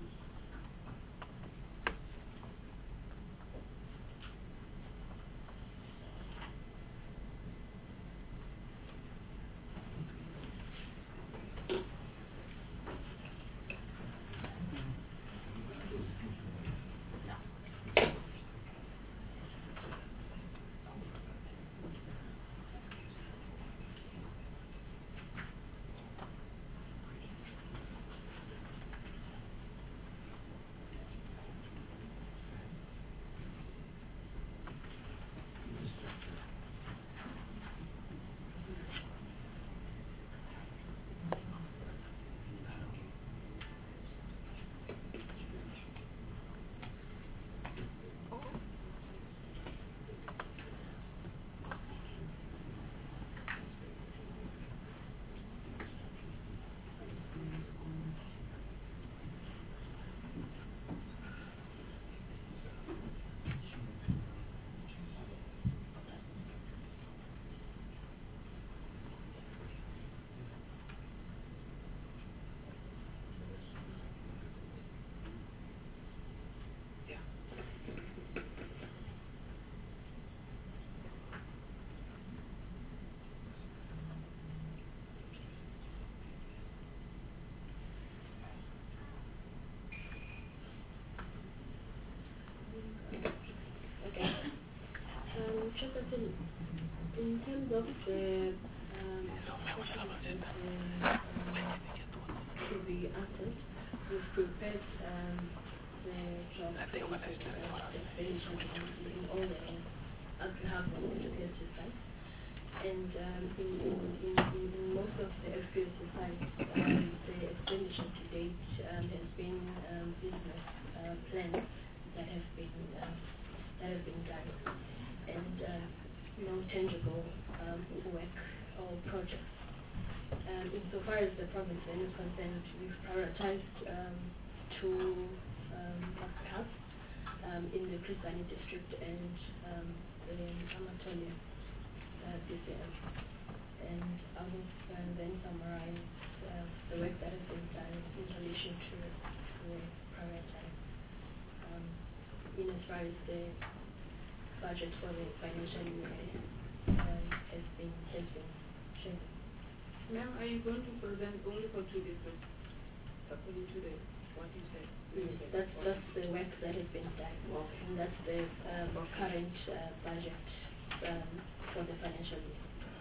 Chairperson, in terms of the um, questions that, uh, um, to be answered, we've prepared um, the job expenditure in all the agri-hub and F P S U sites. And um, in, in, in, in most of the F P S U sites, um, the expenditure to date um, has been um, business uh, plans that have been uh, that have been done, and uh, no tangible um, work or projects. Um, insofar as the province then is concerned, we've prioritized um, two um, hubs um, in the Chris Hani district and um, the Amatole uh, D C M. And I will uh, then summarize uh, the work that has been done in relation to, to the prioritized um, in as far as the budget for the financial year um, has been has been shared. Ma'am, are you going to present only for two districts, according to the what you said? Yes, that's that's the work that has been done, and that's the um, current uh, budget um, for the financial year.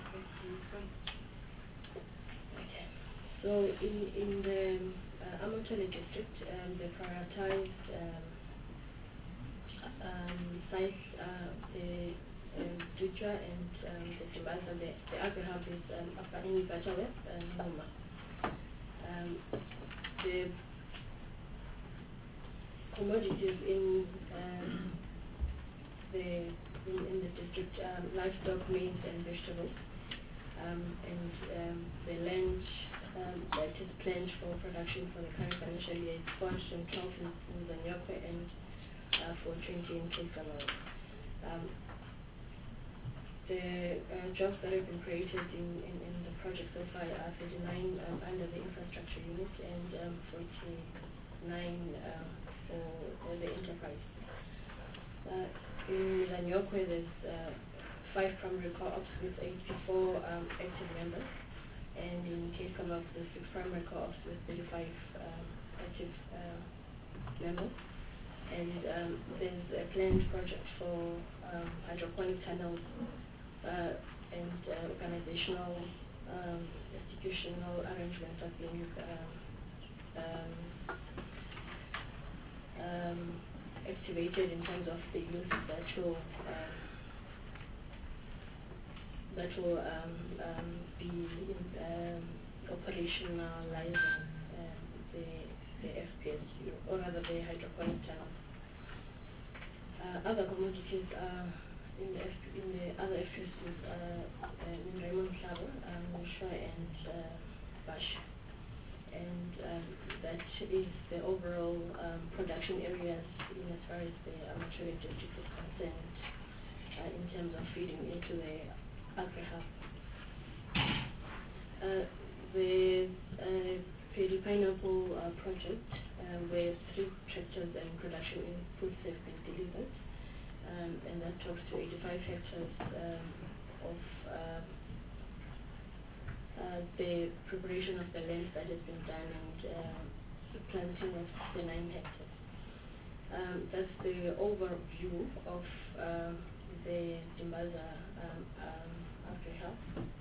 Okay. So in in the uh, Amatole district, um, the prioritized um, um, sites are the um, Dutra and um, the Timbaza. The, the agri-hub is um, up in Bachawe and Noma. Um, the commodities in um, the in, in the district, um, livestock, maize and vegetables, um, and um, the land um, that is planned for production for the current financial year is four hundred twelve in, in Zanyokwe and uh, four hundred twenty in Cape Coast. Um, the uh, jobs that have been created in, in, in the project so far are thirty-nine um, under the infrastructure unit and um, forty-nine um, for uh, the enterprise. Uh, in Zanyokwe, there's uh, five primary co-ops with eighty-four um, active members, and in Cape Coast, there's six primary co-ops with thirty-five um, active uh, members. And um, there's a planned project for um, hydroponic tunnels uh, and uh, organizational um, institutional arrangements have been um, um, um, activated in terms of the youth that will um, that will um, um, be in, um, operationalizing um, the the F P S U, or rather the hydroponic tunnel. Uh, other commodities are in the F in the other F P S Us are uh, in Raymond Hlabo, um, Mushwa and uh, Bash. And um, that is the overall um, production areas in as far as the Amatole district is concerned uh, in terms of feeding into the agri-hub. Uh, the uh, Peri Pineapple uh, project, uh, where three tractors and production inputs have been delivered, um, and that talks to eighty-five hectares um, of uh, Uh, the preparation of the land that has been done and uh, the planting of the nine hectares. Um, that's the overview of um, the Timbaza um, um, agri-hub.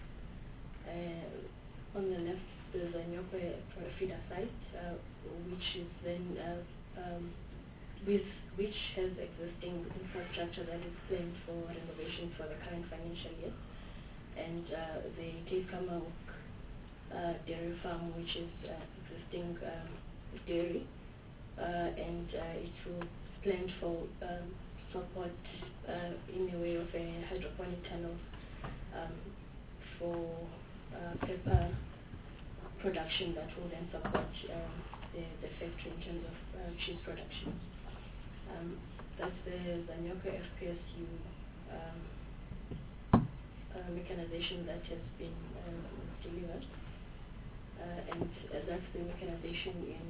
Uh, on the left, there's a Nyokwe feeder site, uh, which is then uh, um, with which has existing infrastructure that is planned for renovation for the current financial year, and uh, the Cape Coast Uh, dairy farm, which is uh, existing um, dairy, uh, and uh, it will planned for um, support uh, in the way of a hydroponic tunnel um, for uh, pepper production that will then support um, the, the factory in terms of uh, cheese production. Um, that's the Zanyokwe F P S U um, uh, mechanization that has been um, delivered. Uh, and uh, that's the mechanization in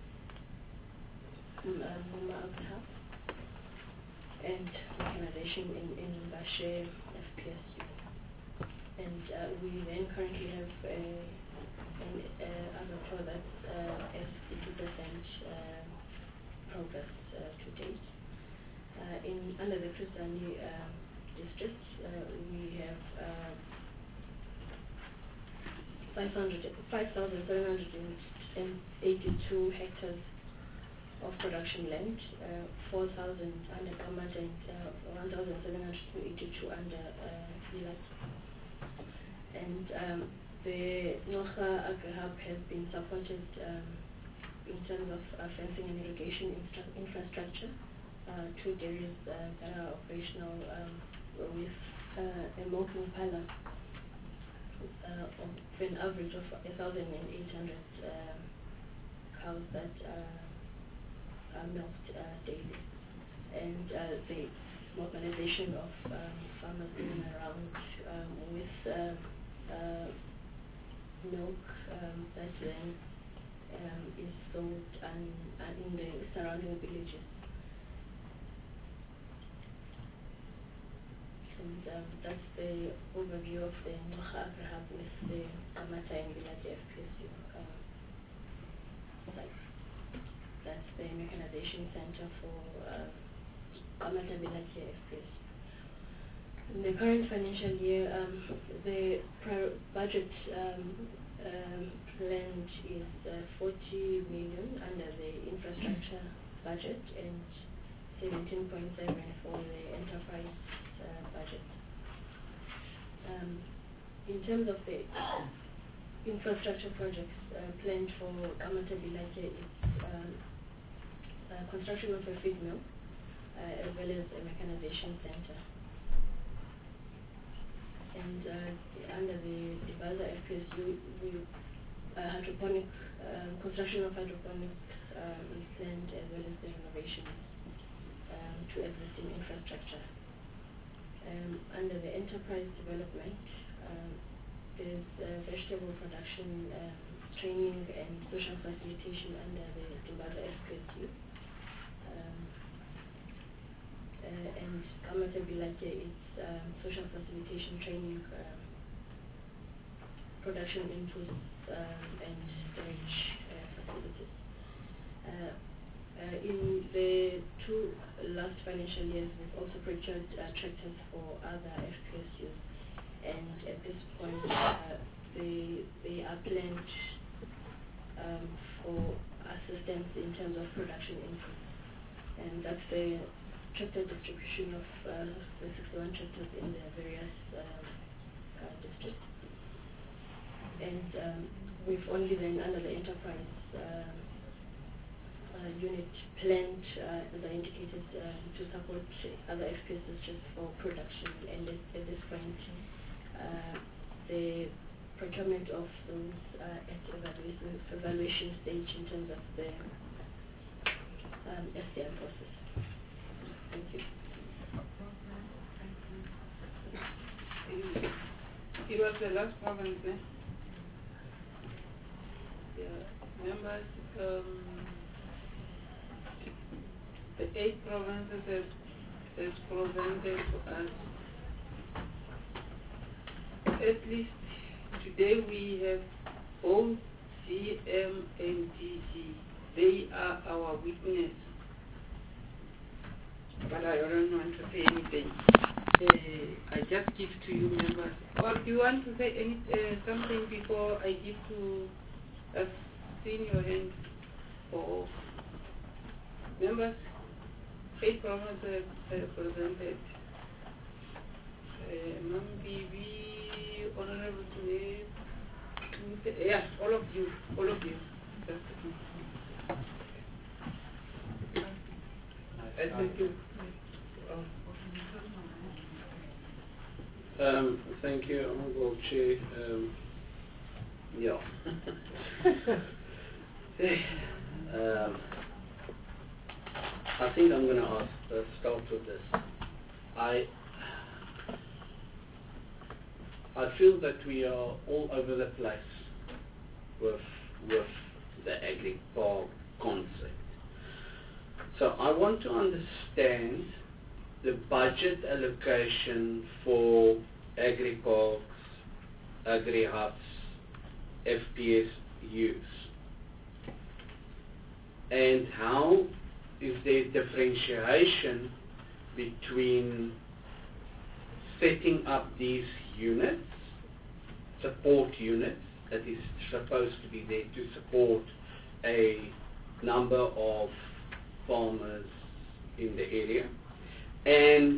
Noma uh, agri-hub and mechanization in, in Bashe F P S U. And uh, we then currently have a, an uh, agri-pro that's uh, at fifty percent uh, progress uh, to date. Uh, in under the Chris Hani uh, district. Uh, we have uh, five thousand seven hundred eighty-two hectares of production land, uh, four thousand under Kamata and uh, one thousand seven hundred eighty-two under uh, Villas. And um, the Nocha Agri-Hub has been supported um, in terms of uh, fencing and irrigation infra infrastructure, uh, two dairies uh, that are operational um, with uh, a milking pilot uh, of an average of one thousand eight hundred uh, cows that uh, are milked uh, daily. And uh, the mobilization of um, farmers in and around um, with uh, uh, milk um, that then um, is sold and, and in the surrounding villages. And um, that's the overview of the Nocha Agri-Hub with the Kamata and Vilati F P S U uh, sites. That's the mechanization center for uh, Kamata Vilati F P S U. In the current financial year, um, the budget um, um, planned is uh, forty million under the infrastructure budget and seventeen point seven for the enterprise uh, budget. Um, in terms of the infrastructure projects uh, planned for Kamata Vilati, it's um, uh, construction of a feed mill uh, as well as a mechanization center. And uh, under the Divaza F P S U, we, uh, hydroponic, um, construction of hydroponics um, is planned as well as the renovation um, to existing infrastructure. Um, under the enterprise development, um, there's uh, vegetable production um, training and social facilitation under the Divaza F P S U. Um, Uh, and Kamata Vilati is um, social facilitation training, um, production inputs um, and storage uh, facilities. Uh, uh, in the two last financial years, we've also procured uh, tractors for other F P S Us, and at this point, uh, they they are planned um, for assistance in terms of production inputs, and that's the tractor distribution of uh, the sixty-one tractors in the various um, uh, districts. And um, we've only then, under the enterprise um, uh, unit, planned, uh, as I indicated, uh, to support other F P Ss just for production. And at, at this point, uh, the procurement of those uh, at evaluation, evaluation stage in terms of the um, S D M process. Thank you. It was the last province, eh? Yeah. Members, um, the eight provinces have, has presented to us. At least today we have both C M and D G. They are our witness. But I don't want to say anything. Uh, I just give to you members. Or do you want to say any, uh, something before I give to, I've seen your hand for members? Eight provinces have presented. Uh, Mambi, we, Honorable Tunde, yeah, all of you, all of you. That's it. Thank you. Um, thank you, Honorable Chair. Um, yeah. um, I think I'm going to ask, uh, start with this. I I feel that we are all over the place with with the agri-park concept. So I want to understand the budget allocation for agri-parks, agri-hubs, F P S Us, and how is there differentiation between setting up these units, support units, that is supposed to be there to support a number of farmers in the area, and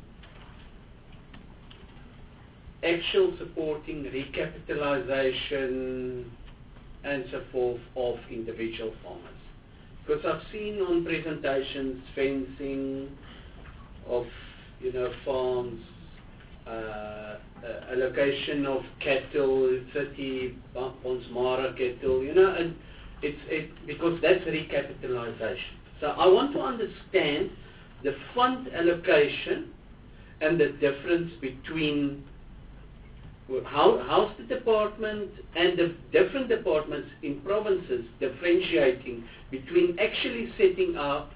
actual supporting recapitalization and so forth of individual farmers. Because I've seen on presentations fencing of, you know, farms, uh, uh, allocation of cattle, thirty Bonsmara cattle, you know, and it's it because that's recapitalization. So I want to understand the fund allocation and the difference between how how's the department and the different departments in provinces differentiating between actually setting up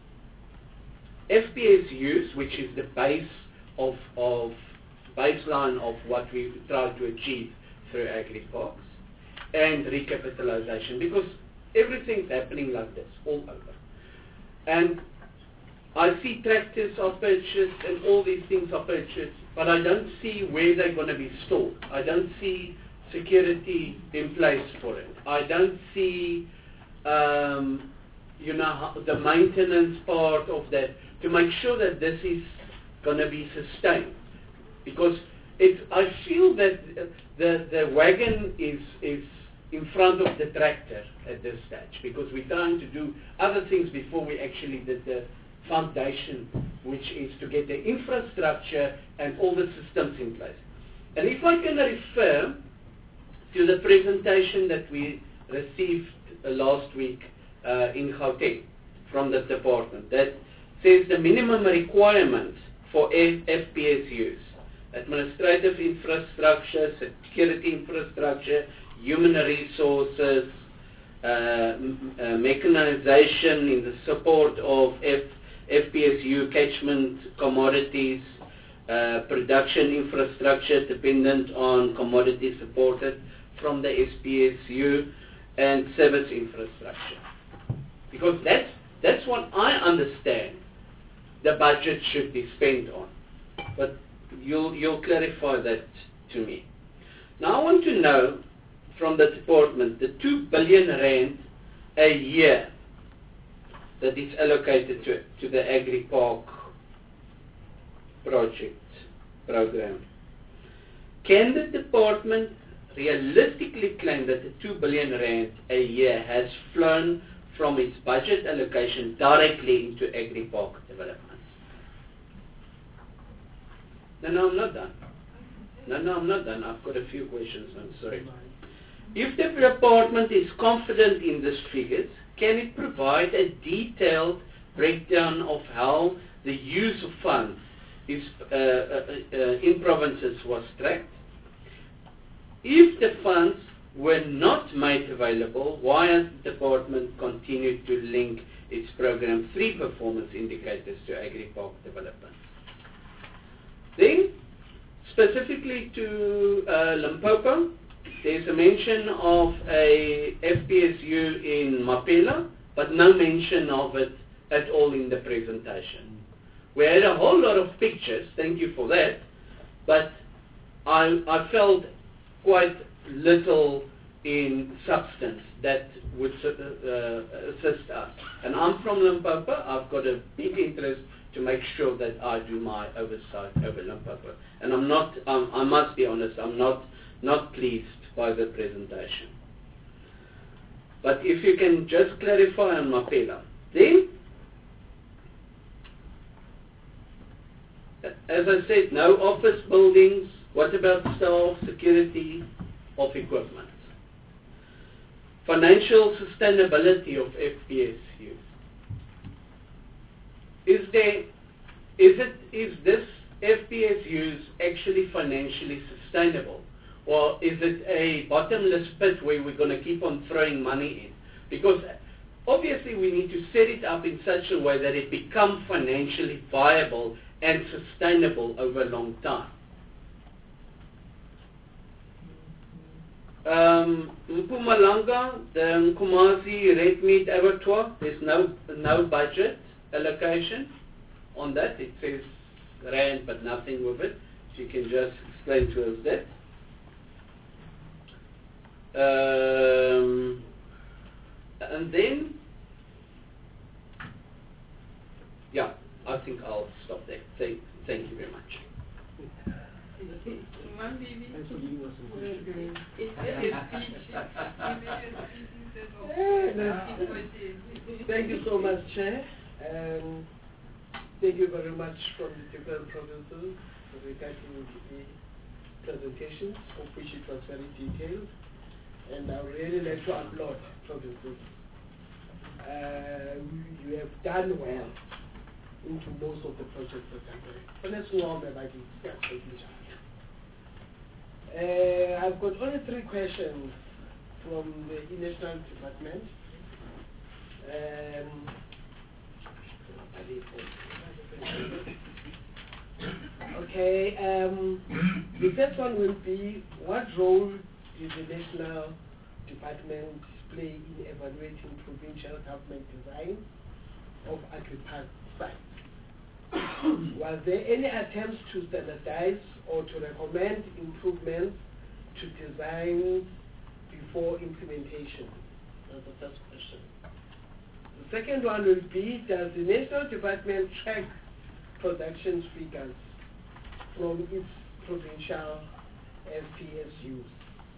F P S Us, which is the base of of baseline of what we try to achieve through agri-parks, and recapitalization, because everything's happening like this all over. And I see tractors are purchased and all these things are purchased, but I don't see where they're going to be stored. I don't see security in place for it. I don't see, um, you know, how, the maintenance part of that to make sure that this is going to be sustained. Because it, I feel that the the wagon is is in front of the tractor at this stage, because we're trying to do other things before we actually did the foundation, which is to get the infrastructure and all the systems in place. And if I can refer to the presentation that we received uh, last week uh, in Gauteng from the department, that says the minimum requirements for F P S Us, administrative infrastructure, security infrastructure, human resources, uh, m- uh, mechanization in the support of F- FPSU catchment commodities, uh, production infrastructure dependent on commodity supported from the S P S U, and service infrastructure. Because that's, that's what I understand the budget should be spent on. But you'll, you'll clarify that to me. Now I want to know from the department the two billion rand a year that is allocated to, to the Agri-Park project program. Can the department realistically claim that the two billion rand a year has flown from its budget allocation directly into Agri-Park developments? No, no, I'm not done. No, no, I'm not done. I've got a few questions. I'm sorry. If the department is confident in these figures, can it provide a detailed breakdown of how the use of funds is, uh, uh, uh, in provinces was tracked? If the funds were not made available, why has the department continued to link its program three performance indicators to Agri-Park development? Then, specifically to uh, Limpopo, there's a mention of a F P S U in Mapela, but no mention of it at all in the presentation. We had a whole lot of pictures, thank you for that, but I, I felt quite little in substance that would uh, assist us. And I'm from Limpopo. I've got a big interest to make sure that I do my oversight over Limpopo. And I'm not, um, I must be honest, I'm not, not pleased by the presentation. But if you can just clarify on Mapela. Then, as I said, no office buildings. What about staff, security of equipment? Financial sustainability of F P S Us. Is there, is it, is this F P S Us actually financially sustainable? Or is it a bottomless pit where we're going to keep on throwing money in? Because obviously we need to set it up in such a way that it becomes financially viable and sustainable over a long time. Um, Mpumalanga, the Nkomazi Red Meat Abattoir, there's no, no budget allocation on that. It says rand but nothing with it. She can just explain to us that. Um, and then, yeah, I think I'll stop there. Thank, thank you very much. Thank you so much, Chair. Um, thank you very much from the different provinces regarding the presentations, of which it was very detailed. And I would really like to applaud provinces. Uh, you have done well into most of the projects that are there. But let's go on about it. Uh, I've got only three questions from the National Department. Um, okay, um, the first one will be, what role did the National Department play in evaluating provincial government design of agri-park sites? Was there any attempts to standardize or to recommend improvements to design before implementation? That's the first question. The second one will be, does the National Department track production figures from its provincial F P S Us?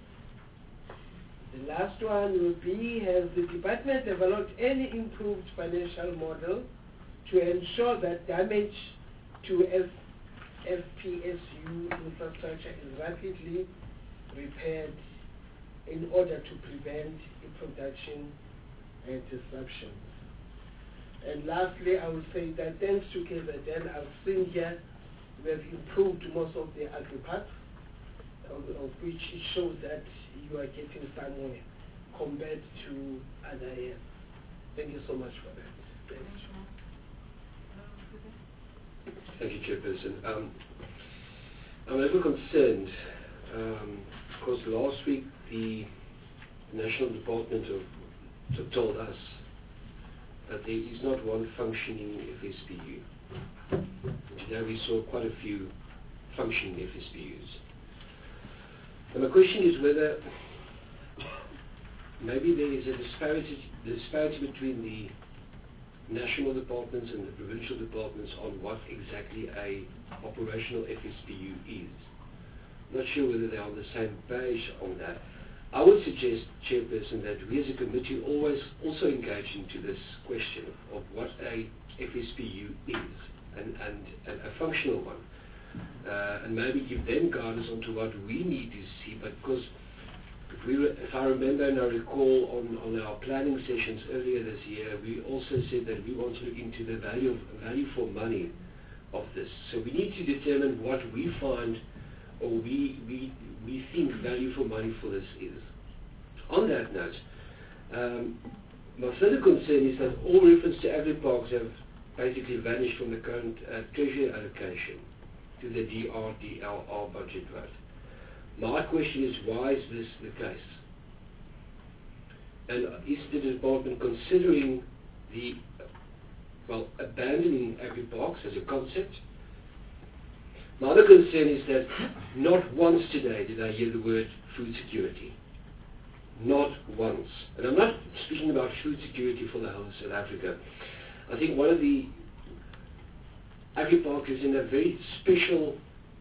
The last one will be, has the department developed any improved financial model to ensure that damage to F P S U infrastructure is rapidly repaired in order to prevent production and disruptions? And lastly, I would say that thanks to K Z N, I've seen here we have improved most of the agri-parks, of, of which it shows that you are getting somewhere compared to other areas. Thank you so much for that. Thanks. Thank you, Chairperson. Um, I'm a little concerned um, because last week the National Department of, of told us that there is not one functioning F S P U. Today we saw quite a few functioning F S P Us. And my question is whether maybe there is a disparity, disparity between the national departments and the provincial departments on what exactly a operational F S P U is. I'm not sure whether they're on the same page on that. I would suggest, Chairperson, that we as a committee always also engage into this question of what a F S P U is, and, and, and a functional one. Uh, and maybe give them guidance onto what we need to see, but because if, we re if I remember and I recall on, on our planning sessions earlier this year, we also said that we want to look into the value, of, value for money of this. So we need to determine what we find or we, we, we think value for money for this is. On that note, um, my further concern is that all reference to agri-parks have basically vanished from the current uh, treasury allocation to the D R D L R budget vote. My question is, why is this the case? And is the department considering the, well, abandoning agri-parks as a concept? My other concern is that not once today did I hear the word food security. Not once. And I'm not speaking about food security for the whole of South Africa. I think one of the agri-park is in a very special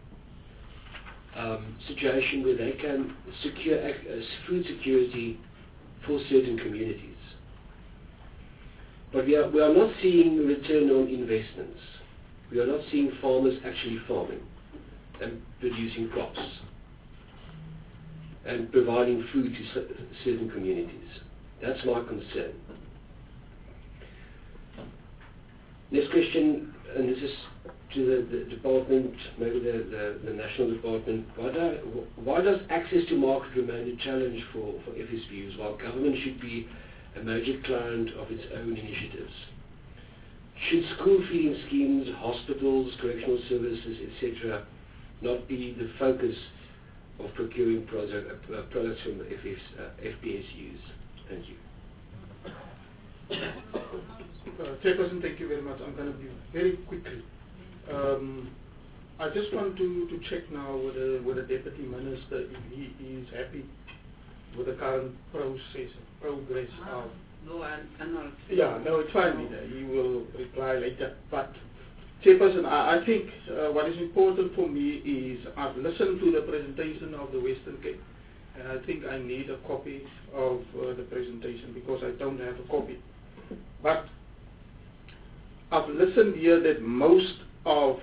um, situation where they can secure uh, food security for certain communities. But we are, we are not seeing return on investments. We are not seeing farmers actually farming and producing crops and providing food to certain communities. That's my concern. Next question, and this is to the, the department, maybe the, the, the national department. Why, do, why does access to market remain a challenge for, for F S P Us, while government should be a major client of its own initiatives? Should school feeding schemes, hospitals, correctional services, et cetera, not be the focus of procuring product, uh, products from F S, uh, F P S Us? Thank you. Uh, Chairperson, thank you very much. I'm going to be very quickly. Um, I just want to, to check now with the, with the Deputy Minister if he is happy with the current process, progress Ah, of... No, I cannot. Yeah, no, it's fine, Leader. He will reply later. But, Chairperson, I, I think uh, what is important for me is I've listened to the presentation of the Western Cape, and I think I need a copy of uh, the presentation because I don't have a copy. But I've listened here that most of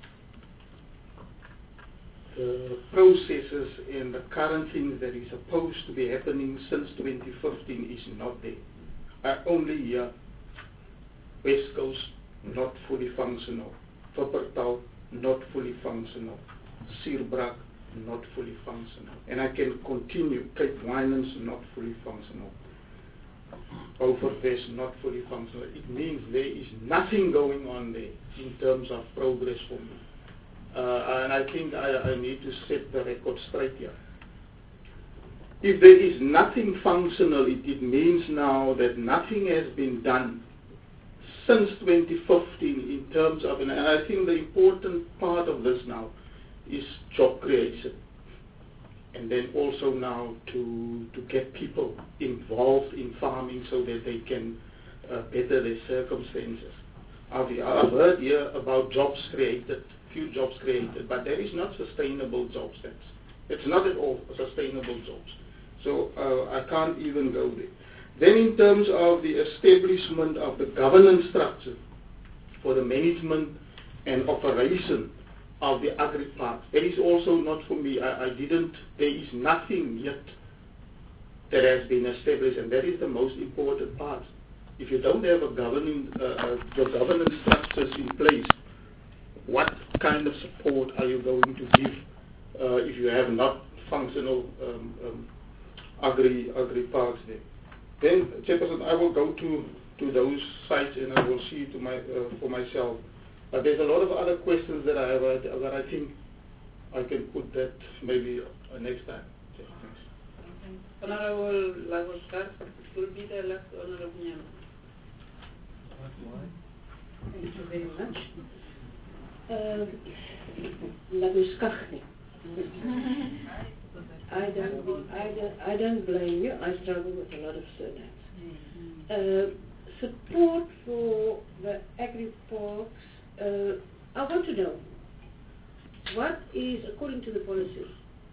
the processes and the current things that is supposed to be happening since twenty fifteen is not there. I only hear West Coast not fully functional, Wuppertal not fully functional, Suurbrak not fully functional, and I can continue. Cape Winans not fully functional, Overwest not fully functional. It means there is nothing going on there in terms of progress for me. Uh, and I think I, I need to set the record straight here. If there is nothing functional, it, it means now that nothing has been done since twenty fifteen in terms of, and I think the important part of this now is job creation. And then also now to, to get people involved in farming so that they can uh, better their circumstances. I've, I've heard here about jobs created, few jobs created, but that is not sustainable jobs. That's, it's not at all sustainable jobs. So uh, I can't even go there. Then in terms of the establishment of the governance structure for the management and operation of the agri-parks, that is also not for me. I, I didn't, there is nothing yet that has been established, and that is the most important part. If you don't have a governing, uh, uh, the governance structures in place, what kind of support are you going to give uh, if you have not functional um, um, agri agri parks there? Then, Chairperson, I will go to, to those sites and I will see to my, uh, for myself. But there's a lot of other questions that I have uh, that I think I can put that maybe uh, next time. Okay, thanks. Honorable Lagoskar will be the last Honorable Nyama. Thank you very much. Uh, Lagoskar. I don't, I don't, I don't blame you. I struggle with a lot of surnames. Uh, support for the agri-parks. Uh, I want to know what is, according to the policy,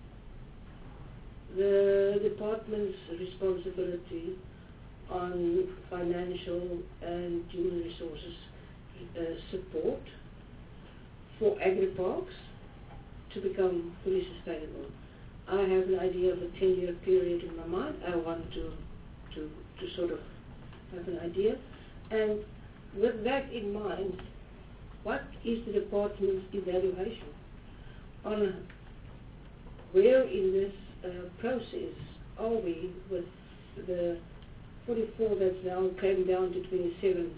the department's responsibility on financial and human resources uh, support for agri-parks to become fully sustainable. I have an idea of a ten-year period in my mind. I want to, to, to sort of have an idea. And with that in mind, what is the department's evaluation on where in this uh, process are we with the forty-four that's now came down to twenty-seven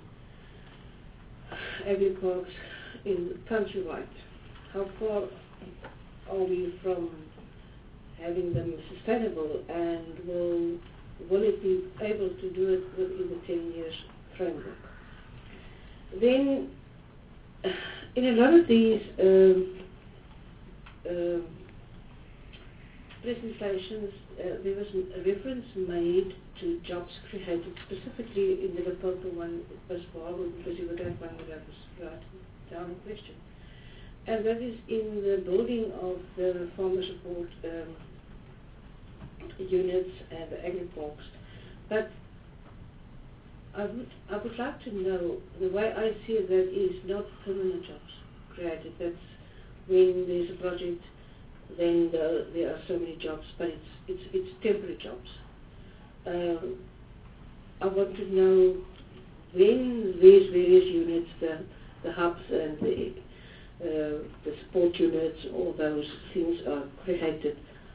agri-parks in countrywide? How far are we from having them sustainable, and will will it be able to do it within the ten years framework? Then, in a lot of these um, uh, presentations, uh, there was a reference made to jobs created, specifically in the Limpopo one as well, because you would have one that was right down in question. And that is in the building of the farmer support um, units and the agri-parks. But I would, I would like to know, the way I see it, that is not permanent jobs created. That's when there's a project, then the, there are so many jobs, but it's, it's, it's temporary jobs. Um, I want to know when these various units, the, the hubs and the, uh, the support units, all those things are created,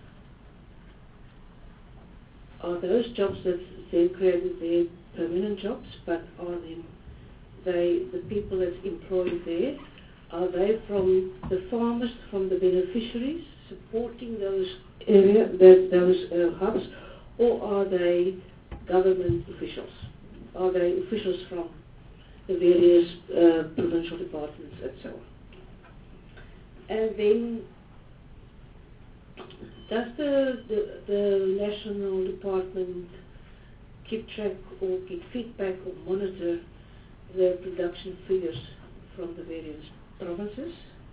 are those jobs that they created, they're permanent jobs, but are they, they, the people that's employed there, are they from the farmers, from the beneficiaries, supporting those area, that, those uh, hubs, or are they government officials? Are they officials from the various uh, provincial departments and so on? and then, does the, the, the National Department keep track or get feedback or monitor the production figures from the various provinces?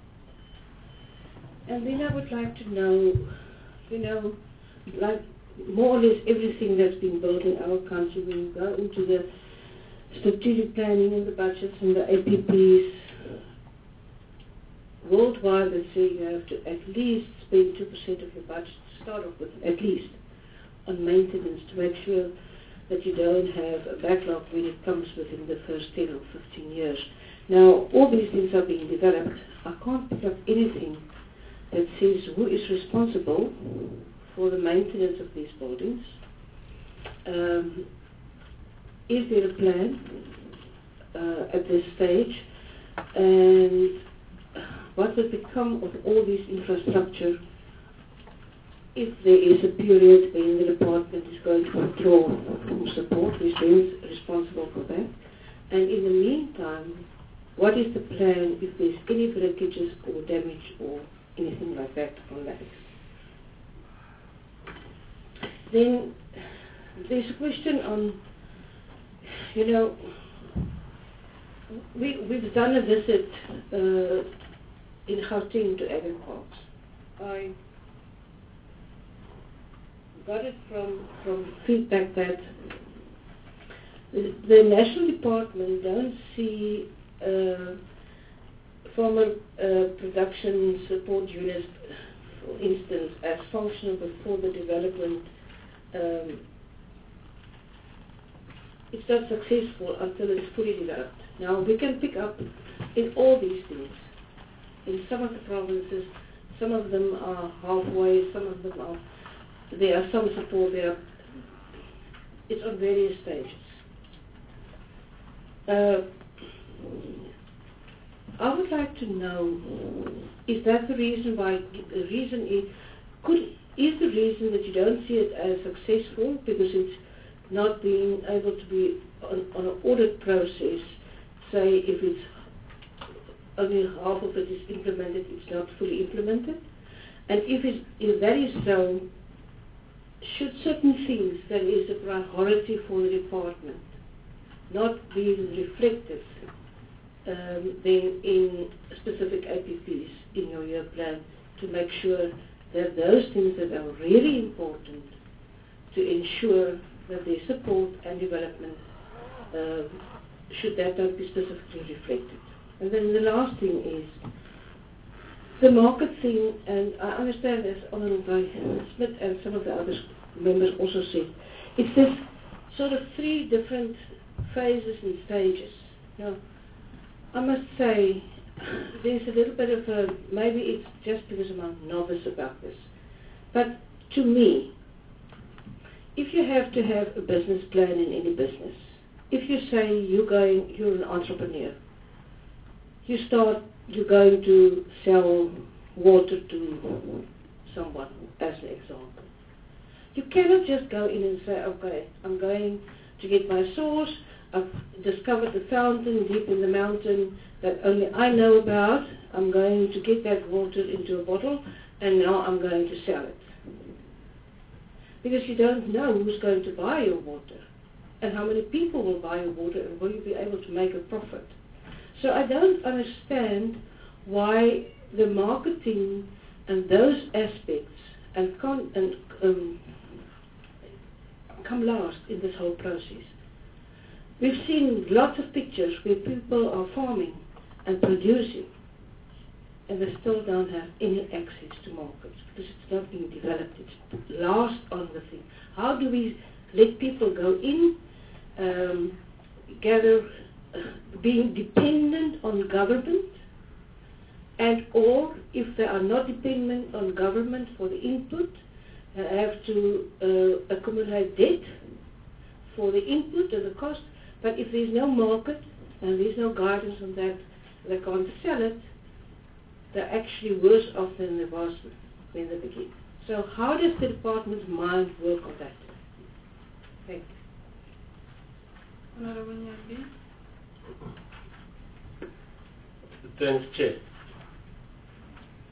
And then I would like to know, you know, like more or less everything that's been built in our country, when you go into the strategic planning and the budgets and the A P Ps, worldwide they say you have to at least spend two percent of your budget to start off with, at least, on maintenance to make sure that you don't have a backlog when it comes within the first ten or fifteen years. Now, all these things are being developed. I can't pick up anything that says who is responsible for the maintenance of these buildings. Um, is there a plan uh, at this stage? And what will become of all this infrastructure if there is a period when the department is going to withdraw from support? Who is responsible for that? And in the meantime, what is the plan if there's any breakages or damage or anything like that on that? Then there's a question on, you know, we, we've done a visit uh, in Gauteng to Agriparks. I got it from, from feedback that the, the National Department don't see uh, farmer uh, production support units, for instance, as functional before the development. Um, it's not successful until it's fully developed. Now, we can pick up in all these things. In some of the provinces, some of them are halfway, some of them are, there are some support there. It's on various stages. Uh, I would like to know, is that the reason why, the reason is, could, is the reason that you don't see it as successful because it's not being able to be on, on an audit process, say if it's only half of it is implemented, it's not fully implemented? And if, it's, if that is so, should certain things that is a priority for the department not be reflected um, then in specific A P Ps in your year plan to make sure that those things that are really important to ensure that their support and development, uh, should that not be specifically reflected? And then the last thing is the market thing, and I understand as Honourable Smith and some of the other members also said, it's this sort of three different phases and stages. Now, I must say, there's a little bit of a, maybe it's just because I'm a novice about this, but to me, if you have to have a business plan in any business, if you say you're going, you're an entrepreneur, you start, you're going to sell water to someone, as an example. You cannot just go in and say, okay, I'm going to get my source, I've discovered a fountain deep in the mountain that only I know about, I'm going to get that water into a bottle, and now I'm going to sell it. Because you don't know who's going to buy your water, and how many people will buy your water, and will you be able to make a profit. So I don't understand why the marketing and those aspects and, con and um, come last in this whole process. We've seen lots of pictures where people are farming and producing, and they still don't have any access to markets because it's not being developed. It's last on the thing. How do we let people go in, um, gather, uh, being dependent on government, and or if they are not dependent on government for the input, they have to uh, accumulate debt for the input and the cost. But if there's no market and there's no guidance on that, they can't sell it, they're actually worse off than they was when they begin. So how does the department's mind work on that? Thank you. Honorable Nyambi. Thanks, Chair.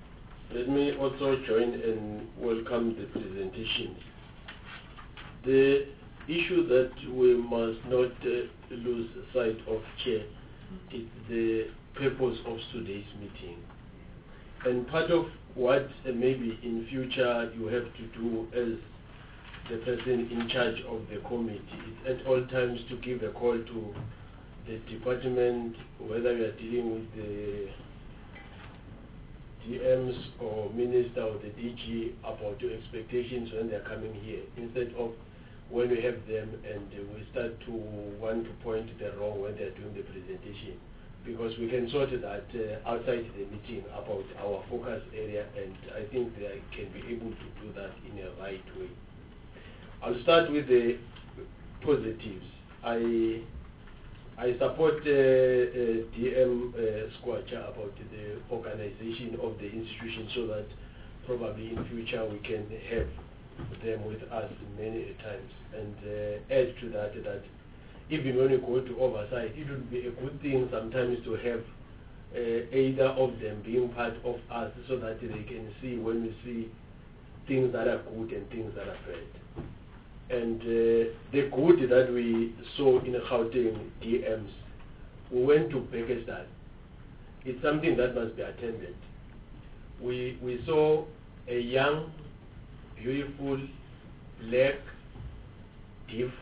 Let me also join and welcome the presentation. The issue that we must not uh, lose sight of, Chair, is the purpose of today's meeting. And part of what uh, maybe in future you have to do as the person in charge of the committee is at all times to give a call to the department, whether we are dealing with the D Ms or minister or the D G, about your expectations when they're coming here, instead of when we have them and uh, we start to want to point the wrong when they're doing the presentation. Because we can sort that uh, outside the meeting about our focus area, and I think they can be able to do that in a right way. I'll start with the positives. I I support uh, uh, D M uh, Skwatsha about the organization of the institution, so that probably in future we can have them with us many times. And uh, add to that that even when we go to oversight, it would be a good thing sometimes to have uh, either of them being part of us, so that they can see when we see things that are good and things that are bad. And uh, the good that we saw in Gauteng D Ms, we went to Pakistan. It's something that must be attended. We, we saw a young, beautiful, black, deaf,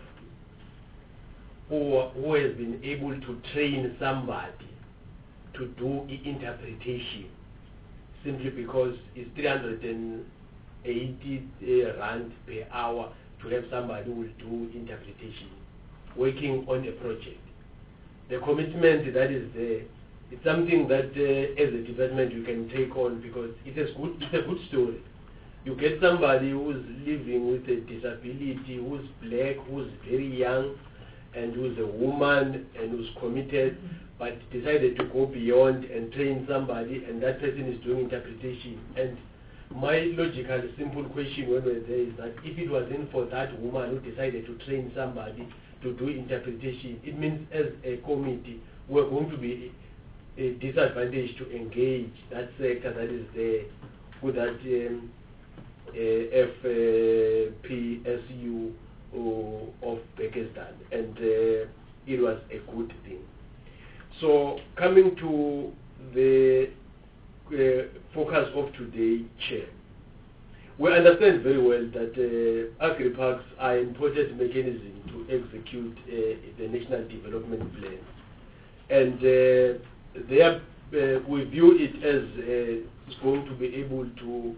Who, who has been able to train somebody to do interpretation, simply because it's three hundred eighty uh, rand per hour to have somebody who will do interpretation, working on a project. The commitment that is there, it's something that uh, as a department you can take on, because it is good, it's a good story. You get somebody who's living with a disability, who's black, who's very young, and who's a woman and who's committed, but decided to go beyond and train somebody, and that person is doing interpretation. And my logical, simple question when we're there is that if it wasn't for that woman who decided to train somebody to do interpretation, it means as a committee we're going to be a disadvantage to engage that sector that is there with that um, uh, F P S U of Pakistan, and uh, it was a good thing. So coming to the uh, focus of today, Chair, we understand very well that uh, agri-parks are an important mechanism to execute uh, the National Development Plan, and uh, they are, uh, we view it as uh, it's going to be able to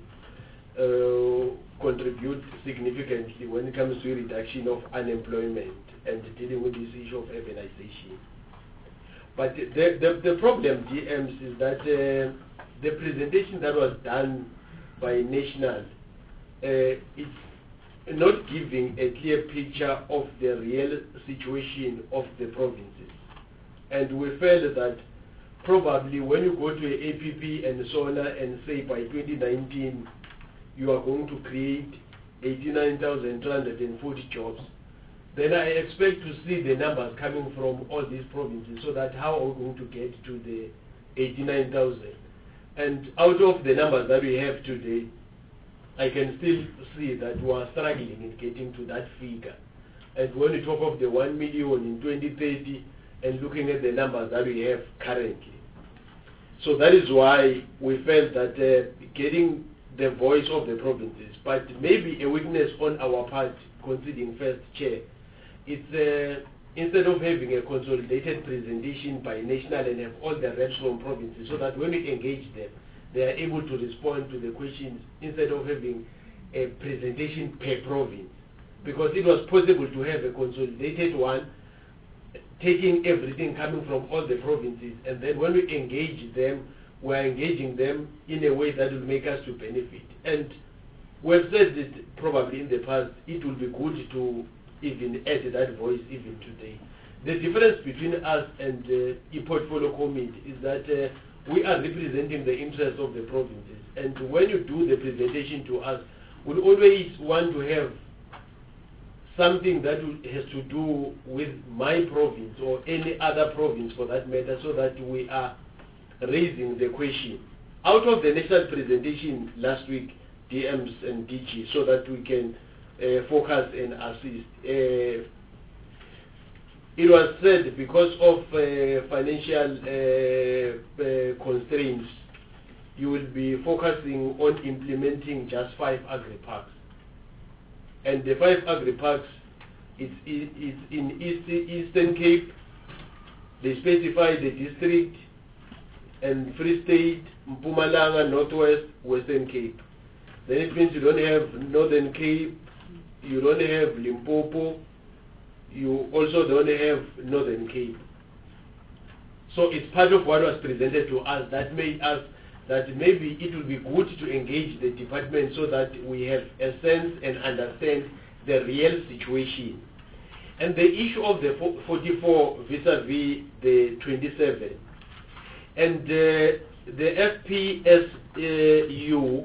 uh, contribute significantly when it comes to reduction of unemployment and dealing with this issue of urbanization. But the, the, the problem, D Ms, is that uh, the presentation that was done by National, uh, it's not giving a clear picture of the real situation of the provinces. And we felt that probably when you go to a A P P and so on and say by twenty nineteen, you are going to create eighty-nine thousand two hundred forty jobs, then I expect to see the numbers coming from all these provinces, so that how are we going to get to the eighty-nine thousand? And out of the numbers that we have today, I can still see that we are struggling in getting to that figure. And when we talk of the one million in twenty thirty and looking at the numbers that we have currently. So that is why we felt that uh, getting the voice of the provinces, but maybe a weakness on our part, considering first, Chair, it's uh, instead of having a consolidated presentation by National and have all the reps from provinces, so that when we engage them, they are able to respond to the questions instead of having a presentation per province. Because it was possible to have a consolidated one, taking everything coming from all the provinces, and then when we engage them, we are engaging them in a way that will make us to benefit. And we've said it probably in the past, it will be good to even add that voice even today. The difference between us and the uh, portfolio committee is that uh, we are representing the interests of the provinces. And when you do the presentation to us, we'll always want to have something that has to do with my province or any other province for that matter, so that we are raising the question out of the national presentation last week, D Ms and D G, so that we can uh, focus and assist. Uh, it was said because of uh, financial uh, uh, constraints, you will be focusing on implementing just five agri-parks. And the five agri-parks, it's, it's in East, Eastern Cape. They specify the district, and Free State, Mpumalanga, Northwest, Western Cape. Then it means you don't have Northern Cape, you don't have Limpopo, you also don't have Northern Cape. So it's part of what was presented to us that made us that maybe it would be good to engage the department so that we have a sense and understand the real situation. And the issue of the forty-four vis-a-vis the twenty-seven, and uh, the F P S U,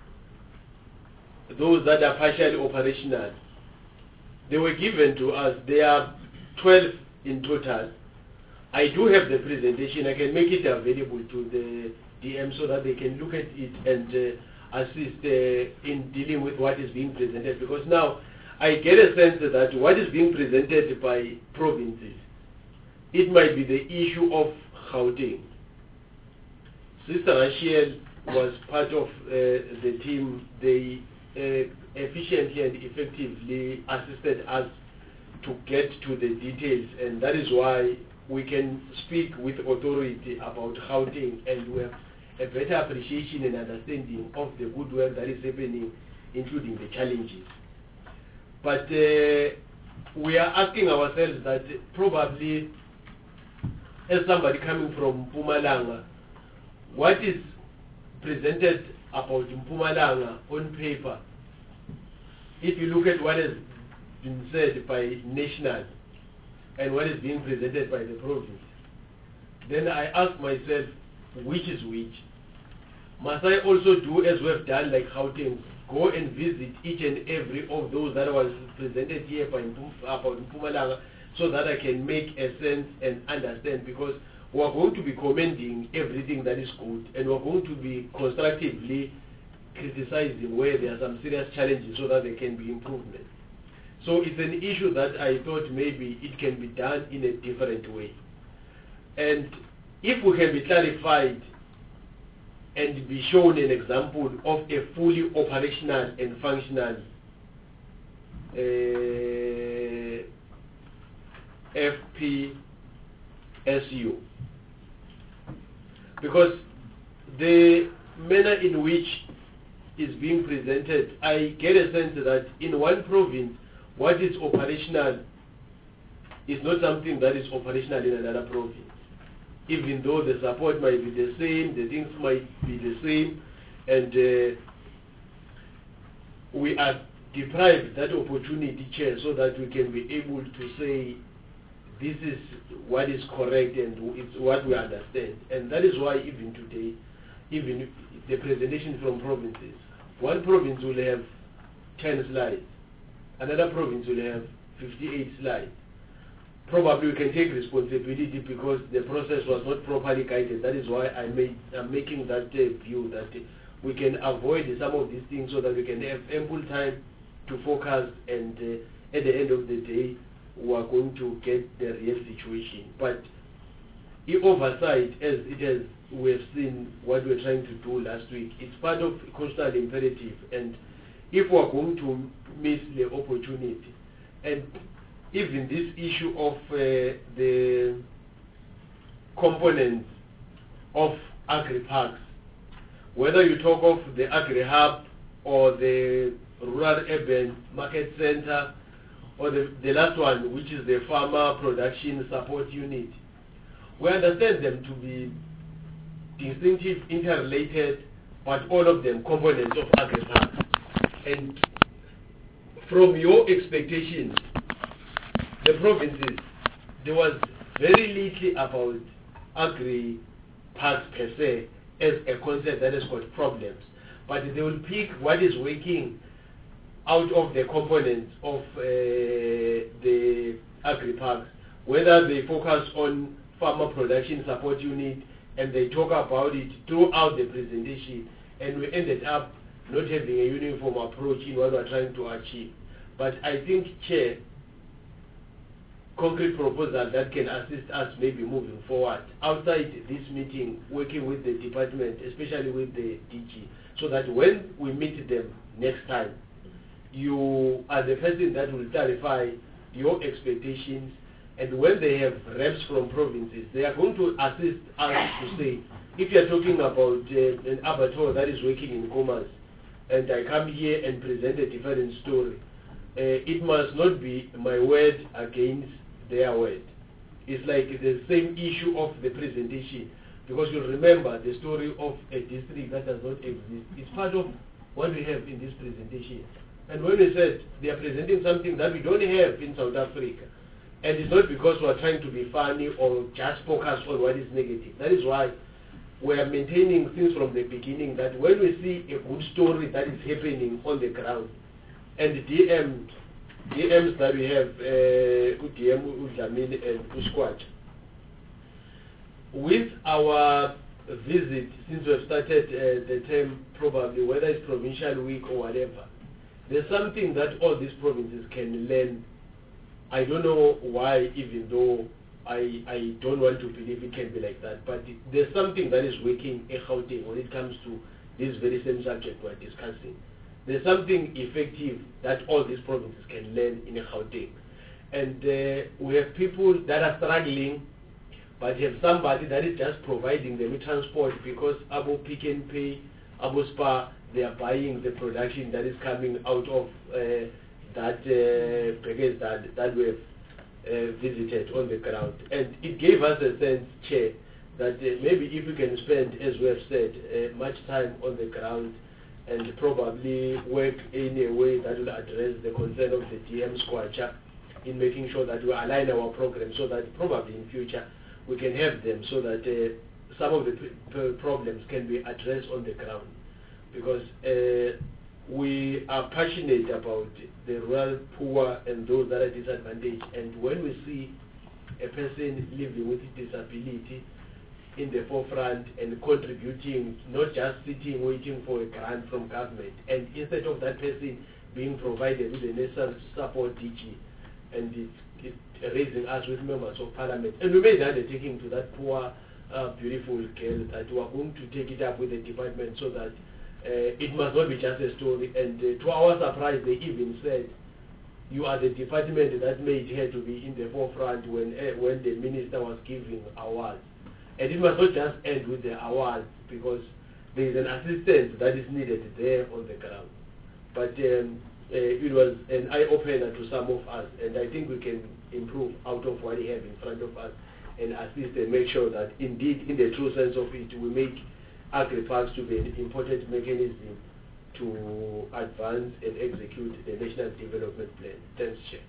those that are partially operational, they were given to us. There are twelve in total. I do have the presentation. I can make it available to the D M so that they can look at it and uh, assist uh, in dealing with what is being presented. Because now I get a sense that what is being presented by provinces, it might be the issue of Gauteng. Sister Rachel was part of uh, the team. They uh, efficiently and effectively assisted us to get to the details, and that is why we can speak with authority about Gauteng, and we have a better appreciation and understanding of the good work that is happening, including the challenges. But uh, we are asking ourselves that probably, as somebody coming from Mpumalanga, what is presented about Mpumalanga on paper, if you look at what has been said by national and what is being presented by the province, then I ask myself, which is which? Must I also do as we have done like Gauteng, go and visit each and every of those that was presented here by Mpumalanga, so that I can make a sense and understand? Because we are going to be commending everything that is good, and we are going to be constructively criticizing where there are some serious challenges so that there can be improvement. So it's an issue that I thought maybe it can be done in a different way. And if we can be clarified and be shown an example of a fully operational and functional uh, F P S U, because the manner in which is being presented, I get a sense that in one province, what is operational is not something that is operational in another province. Even though the support might be the same, the things might be the same, and uh, we are deprived that opportunity, Chair, so that we can be able to say this is what is correct and it's what we understand. And that is why even today, even the presentation from provinces, one province will have ten slides, another province will have fifty-eight slides. Probably we can take responsibility because the process was not properly guided. That is why I made, I'm making that uh, view that uh, we can avoid some of these things so that we can have ample time to focus, and uh, at the end of the day, we are going to get the real situation. But the oversight, as it has, we have seen what we are trying to do last week, it's part of constitutional imperative. And if we are going to miss the opportunity, and even this issue of uh, the components of agri-parks, whether you talk of the agri-hub or the rural-urban market center, or the, the last one, which is the farmer production support unit, we understand them to be distinctive, interrelated, but all of them components of agri-parks. And from your expectations, the provinces, there was very little about agri-parks per se as a concept that has got problems. But they will pick what is working out of the components of uh, the agri-parks, whether they focus on farmer production support unit, and they talk about it throughout the presentation, and we ended up not having a uniform approach in what we're trying to achieve. But I think, Chair, concrete proposal that can assist us maybe moving forward outside this meeting, working with the department, especially with the D G, so that when we meet them next time, you are the person that will clarify your expectations, and when they have reps from provinces, they are going to assist us to say, if you are talking about uh, an abattoir that is working in commerce, and I come here and present a different story, uh, it must not be my word against their word. It's like the same issue of the presentation, because you remember the story of a district that does not exist. It's part of what we have in this presentation. And when we said they are presenting something that we don't have in South Africa, and it's not because we are trying to be funny or just focus on what is negative. That is why we are maintaining things from the beginning, that when we see a good story that is happening on the ground, and the D M, D Ms that we have, uh, D M Udlamini and Ushkwat, with our visit, since we have started uh, the term, probably, whether it's provincial week or whatever, there's something that all these provinces can learn. I don't know why, even though I, I don't want to believe it can be like that, but it, there's something that is working in Gauteng when it comes to this very same subject we're discussing. There's something effective that all these provinces can learn in Gauteng. And uh, we have people that are struggling, but have somebody that is just providing them with transport, because Abu Pick and Pay, Abu Spa, they are buying the production that is coming out of uh, that uh, package that, that we have uh, visited on the ground. And it gave us a sense, Chair, that uh, maybe if we can spend, as we have said, uh, much time on the ground and probably work in a way that will address the concern of the D M Squatcha in making sure that we align our program, so that probably in future we can have them, so that uh, some of the p p problems can be addressed on the ground. Because uh, we are passionate about the rural poor and those that are disadvantaged, and when we see a person living with disability in the forefront and contributing, not just sitting waiting for a grant from government, and instead of that person being provided with the necessary support, D G, and it, it raising us with members of parliament, and we made the undertaking to that poor, uh, beautiful girl that we are going to take it up with the department, so that Uh, it must not be just a story. And uh, to our surprise, they even said, you are the department that made her to be in the forefront when uh, when the minister was giving awards. And it must not just end with the awards, because there is an assistance that is needed there on the ground. But um, uh, it was an eye-opener to some of us, and I think we can improve out of what we have in front of us and assist and make sure that indeed, in the true sense of it, we make Agri-Parks to be an important mechanism to advance and execute the National Development Plan. Thanks, Chair.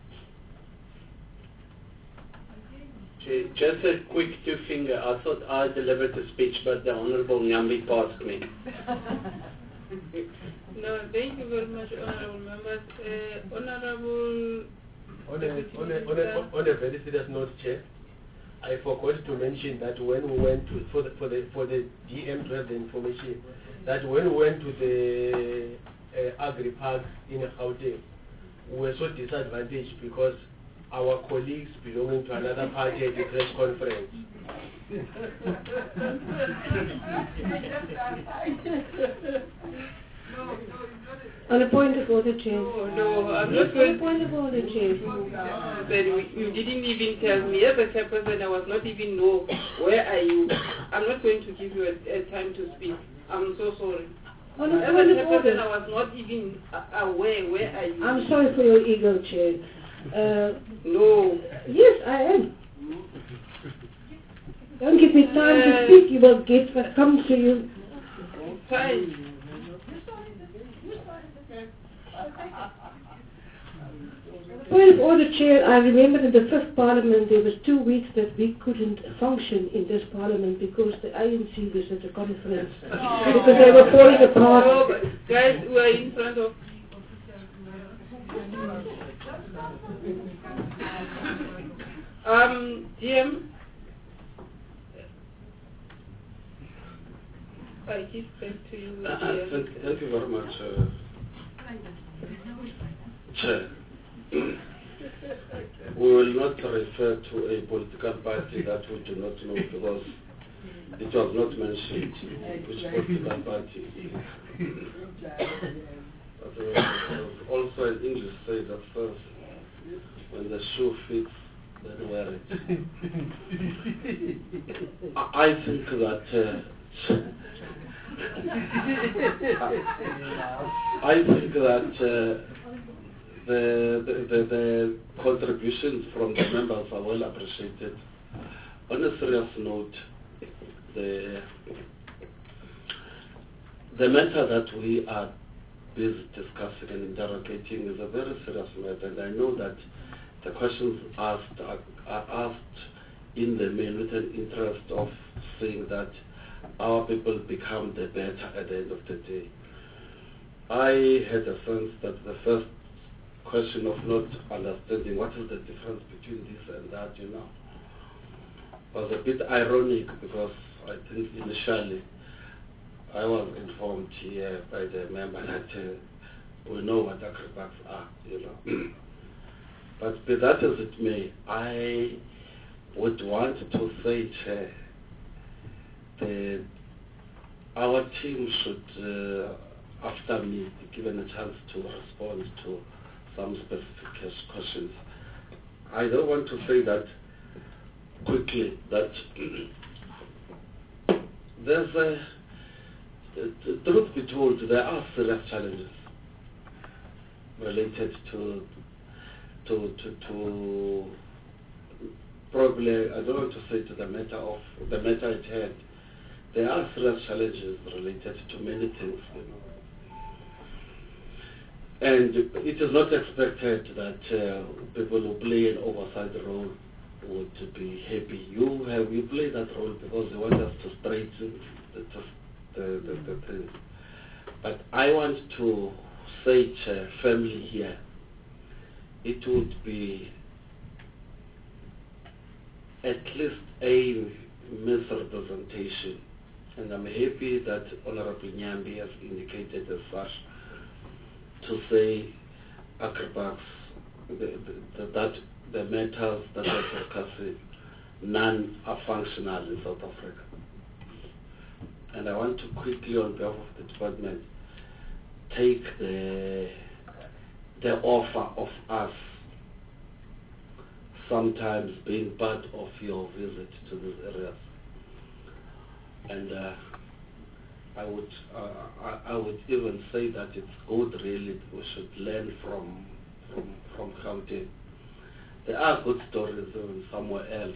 Chair, just a quick two-finger. I thought I delivered the speech, but the Honourable Nyambi passed me. No, thank you very much, Honourable Members. Uh, Honourable... On a, on, a, on, a, on a very serious note, Chair, I forgot to mention that when we went to, for the, for the, for the D M to have the information, that when we went to the uh, Agri-Parks in Gauteng, we were so disadvantaged because our colleagues belonging to another party at the press conference. On a point of order, Chair. No, no, I'm yes, not going on a point of order, Chair. But you didn't even tell me. As a chairperson, I was not even know where are you. I'm not going to give you a, a time to speak. I'm so sorry. On a As a point of chairperson, order. I was not even uh, aware. Where are you? I'm sorry for your ego, Chair. Uh, no. Yes, I am. Don't give me time Uh, to speak. You will get what comes to you. Fine. Point of order, Chair. I remember in the fifth Parliament there was two weeks that we couldn't function in this Parliament because the A N C was at a conference Oh. because they were falling apart. No, but guys, we are in front of... Um, D M, I give back to you. Uh, dear. thank, thank you very much, uh, Chair. We will not refer to a political party that we do not know because it was not mentioned which political party it is. But, uh, also an English say that first, when the shoe fits, then wear it. I I think that uh, I think that uh, the, the, the, the contributions from the members are well appreciated. On a serious note, the, the matter that we are busy discussing and interrogating is a very serious matter, and I know that the questions asked are, are asked in the main with an interest of seeing that our people become the better at the end of the day. I had a sense that the first question of not understanding what is the difference between this and that, you know, was a bit ironic because I think initially I was informed here by the member that uh, we know what agribucks are, you know. But be that as it may, I would want to say, Chair, that our team should, uh, after me, be given a chance to respond to some specific questions. I don't want to say that quickly, that there's a, the truth be told, there are serious challenges related to to to, to probably, I don't want to say to the matter of the matter at hand. There are serious challenges related to many things, you know. And it is not expected that uh, people who play an oversight role would be happy. You have you play that role because you want us to straighten the the, the, the things. But I want to say to family here, it would be at least a misrepresentation, and I'm happy that Honorable Nyambi has indicated as such, to say agribucks, the, the, that the matters that we're discussing, none are functional in South Africa. And I want to quickly, on behalf of the department, take the, the offer of us sometimes being part of your visit to these areas. And uh, I would uh, I, I would even say that it's good really, we should learn from from from Gauteng. There are good stories even somewhere else.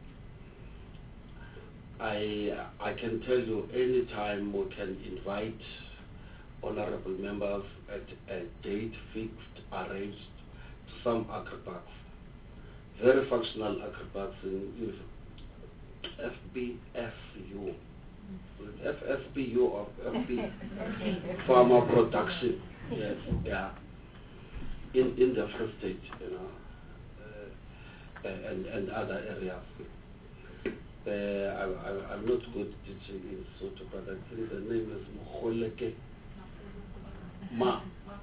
I I can tell you any time we can invite honorable members at a date fixed, arranged, to some agribucks, very functional agribucks in F B S U. F S P U of F B farmer production, yes, yeah, in in the Free State, you know, uh, and and other areas. Uh, I, I, I'm not good teaching in Soto, but I think the name is Mukholeke Ma.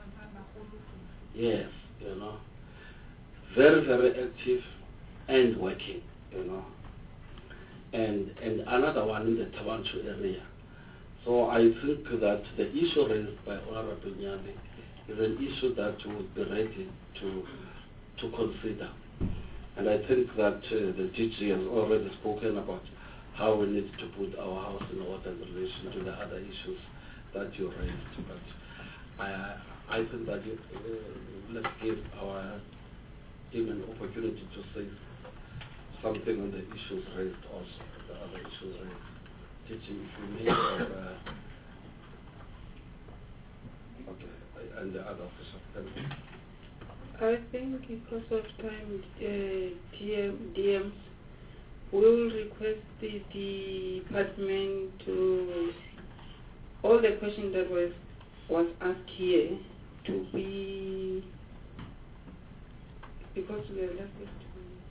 Yes, you know, very very active and working, you know. And, and another one in the Tabanchu area. So I think that the issue raised by Honorable Nyambi is an issue that we would be ready to, to consider. And I think that uh, the D G has already spoken about how we need to put our house in order in relation to the other issues that you raised. But I, I think that you, uh, let's give our team an opportunity to say something on the issues raised also, the other issues raised. Teaching, if you may, or, uh, okay, and the other officer. Thank you. I think because of time, uh, D M, D Ms will request the department to, all the questions that was, was asked here to be, because we are left with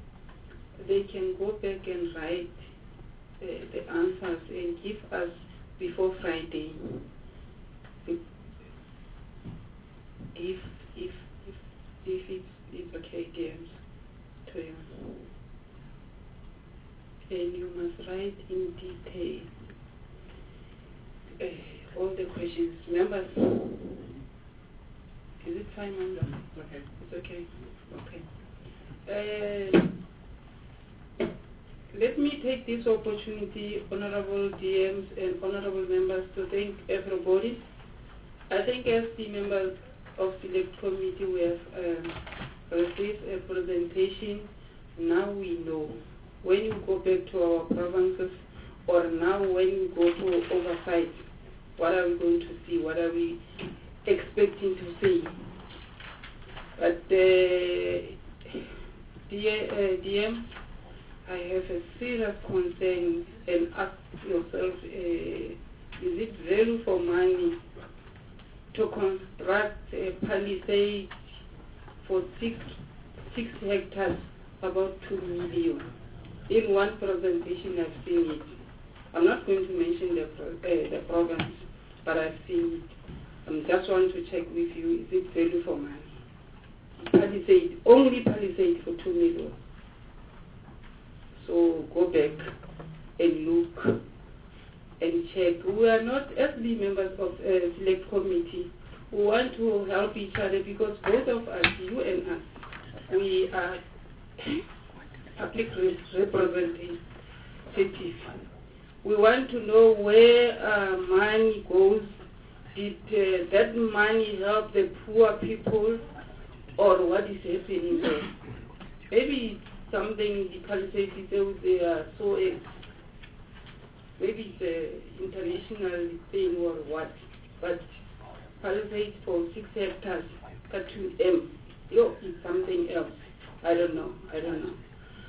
they can go back and write uh, the answers and give us before Friday. If if if if it's, it's okay, D Ms, to you. And you must write in detail uh, all the questions. Members, is it fine, Manda? It's okay. It's okay. Okay. Uh, let me take this opportunity, honorable D Ms and honorable members, to thank everybody. I think as the members of select committee, we have um, received a presentation. Now we know. When you go back to our provinces, or now when you go to oversight, what are we going to see? What are we expecting to see? But uh, dear uh, D M, I have a serious concern, and ask yourself, uh, is it value for money to construct a palisade for six, six hectares, about two million? In one presentation, I've seen it. I'm not going to mention the, pro uh, the province, but I've seen it. I just want to check with you, is it value for money? Palisade, only palisade for two million. So go back and look and check. We are not, as the members of uh, select committee, we want to help each other, because both of us, you and us, we are public representatives. We want to know where uh, money goes. Did uh, that money help the poor people, or what is happening there? Maybe something the Palisade people, they are so, uh, maybe it's an international thing or what, but Palisade for six hectares, cut to M, yo, it's something else. I don't know, I don't know.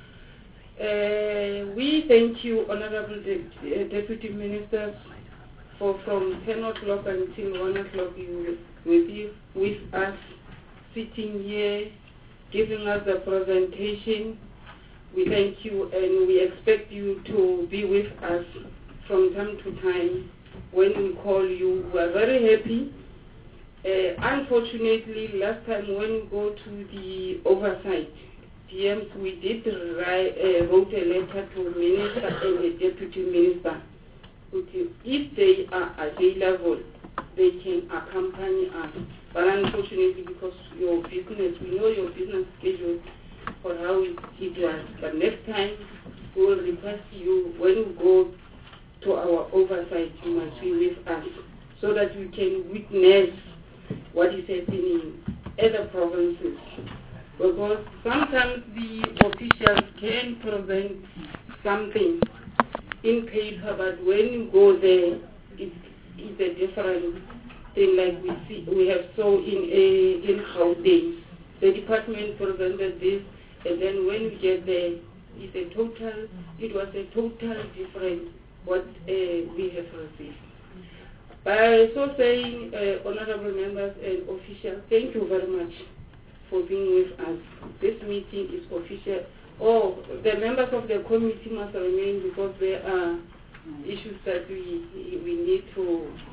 Uh, we thank you, Honorable De uh, Deputy Ministers, for from ten o'clock until one o'clock you will be with us, sitting here, giving us the presentation. We thank you, and we expect you to be with us from time to time when we call you. We are very happy. Uh, unfortunately, last time when we go to the oversight, D Ms, we did write, uh, wrote a letter to Minister and the Deputy Minister. If they are available, they can accompany us. But unfortunately, because your business, we know your business schedule for how it, it was. But next time, we will request you, when you go to our oversight, you must be with us, so that you can witness what is happening in other provinces. Because sometimes the officials can present something in paper, but when you go there, it, it's a different thing. Like we see, we have so in a in Gauteng, the department presented this, and then when we get there, it's a total. It was a total different what uh, we have received. By so saying, uh, honorable members and officials, thank you very much for being with us. This meeting is official. Oh, the members of the committee must remain, because there are issues that we we need to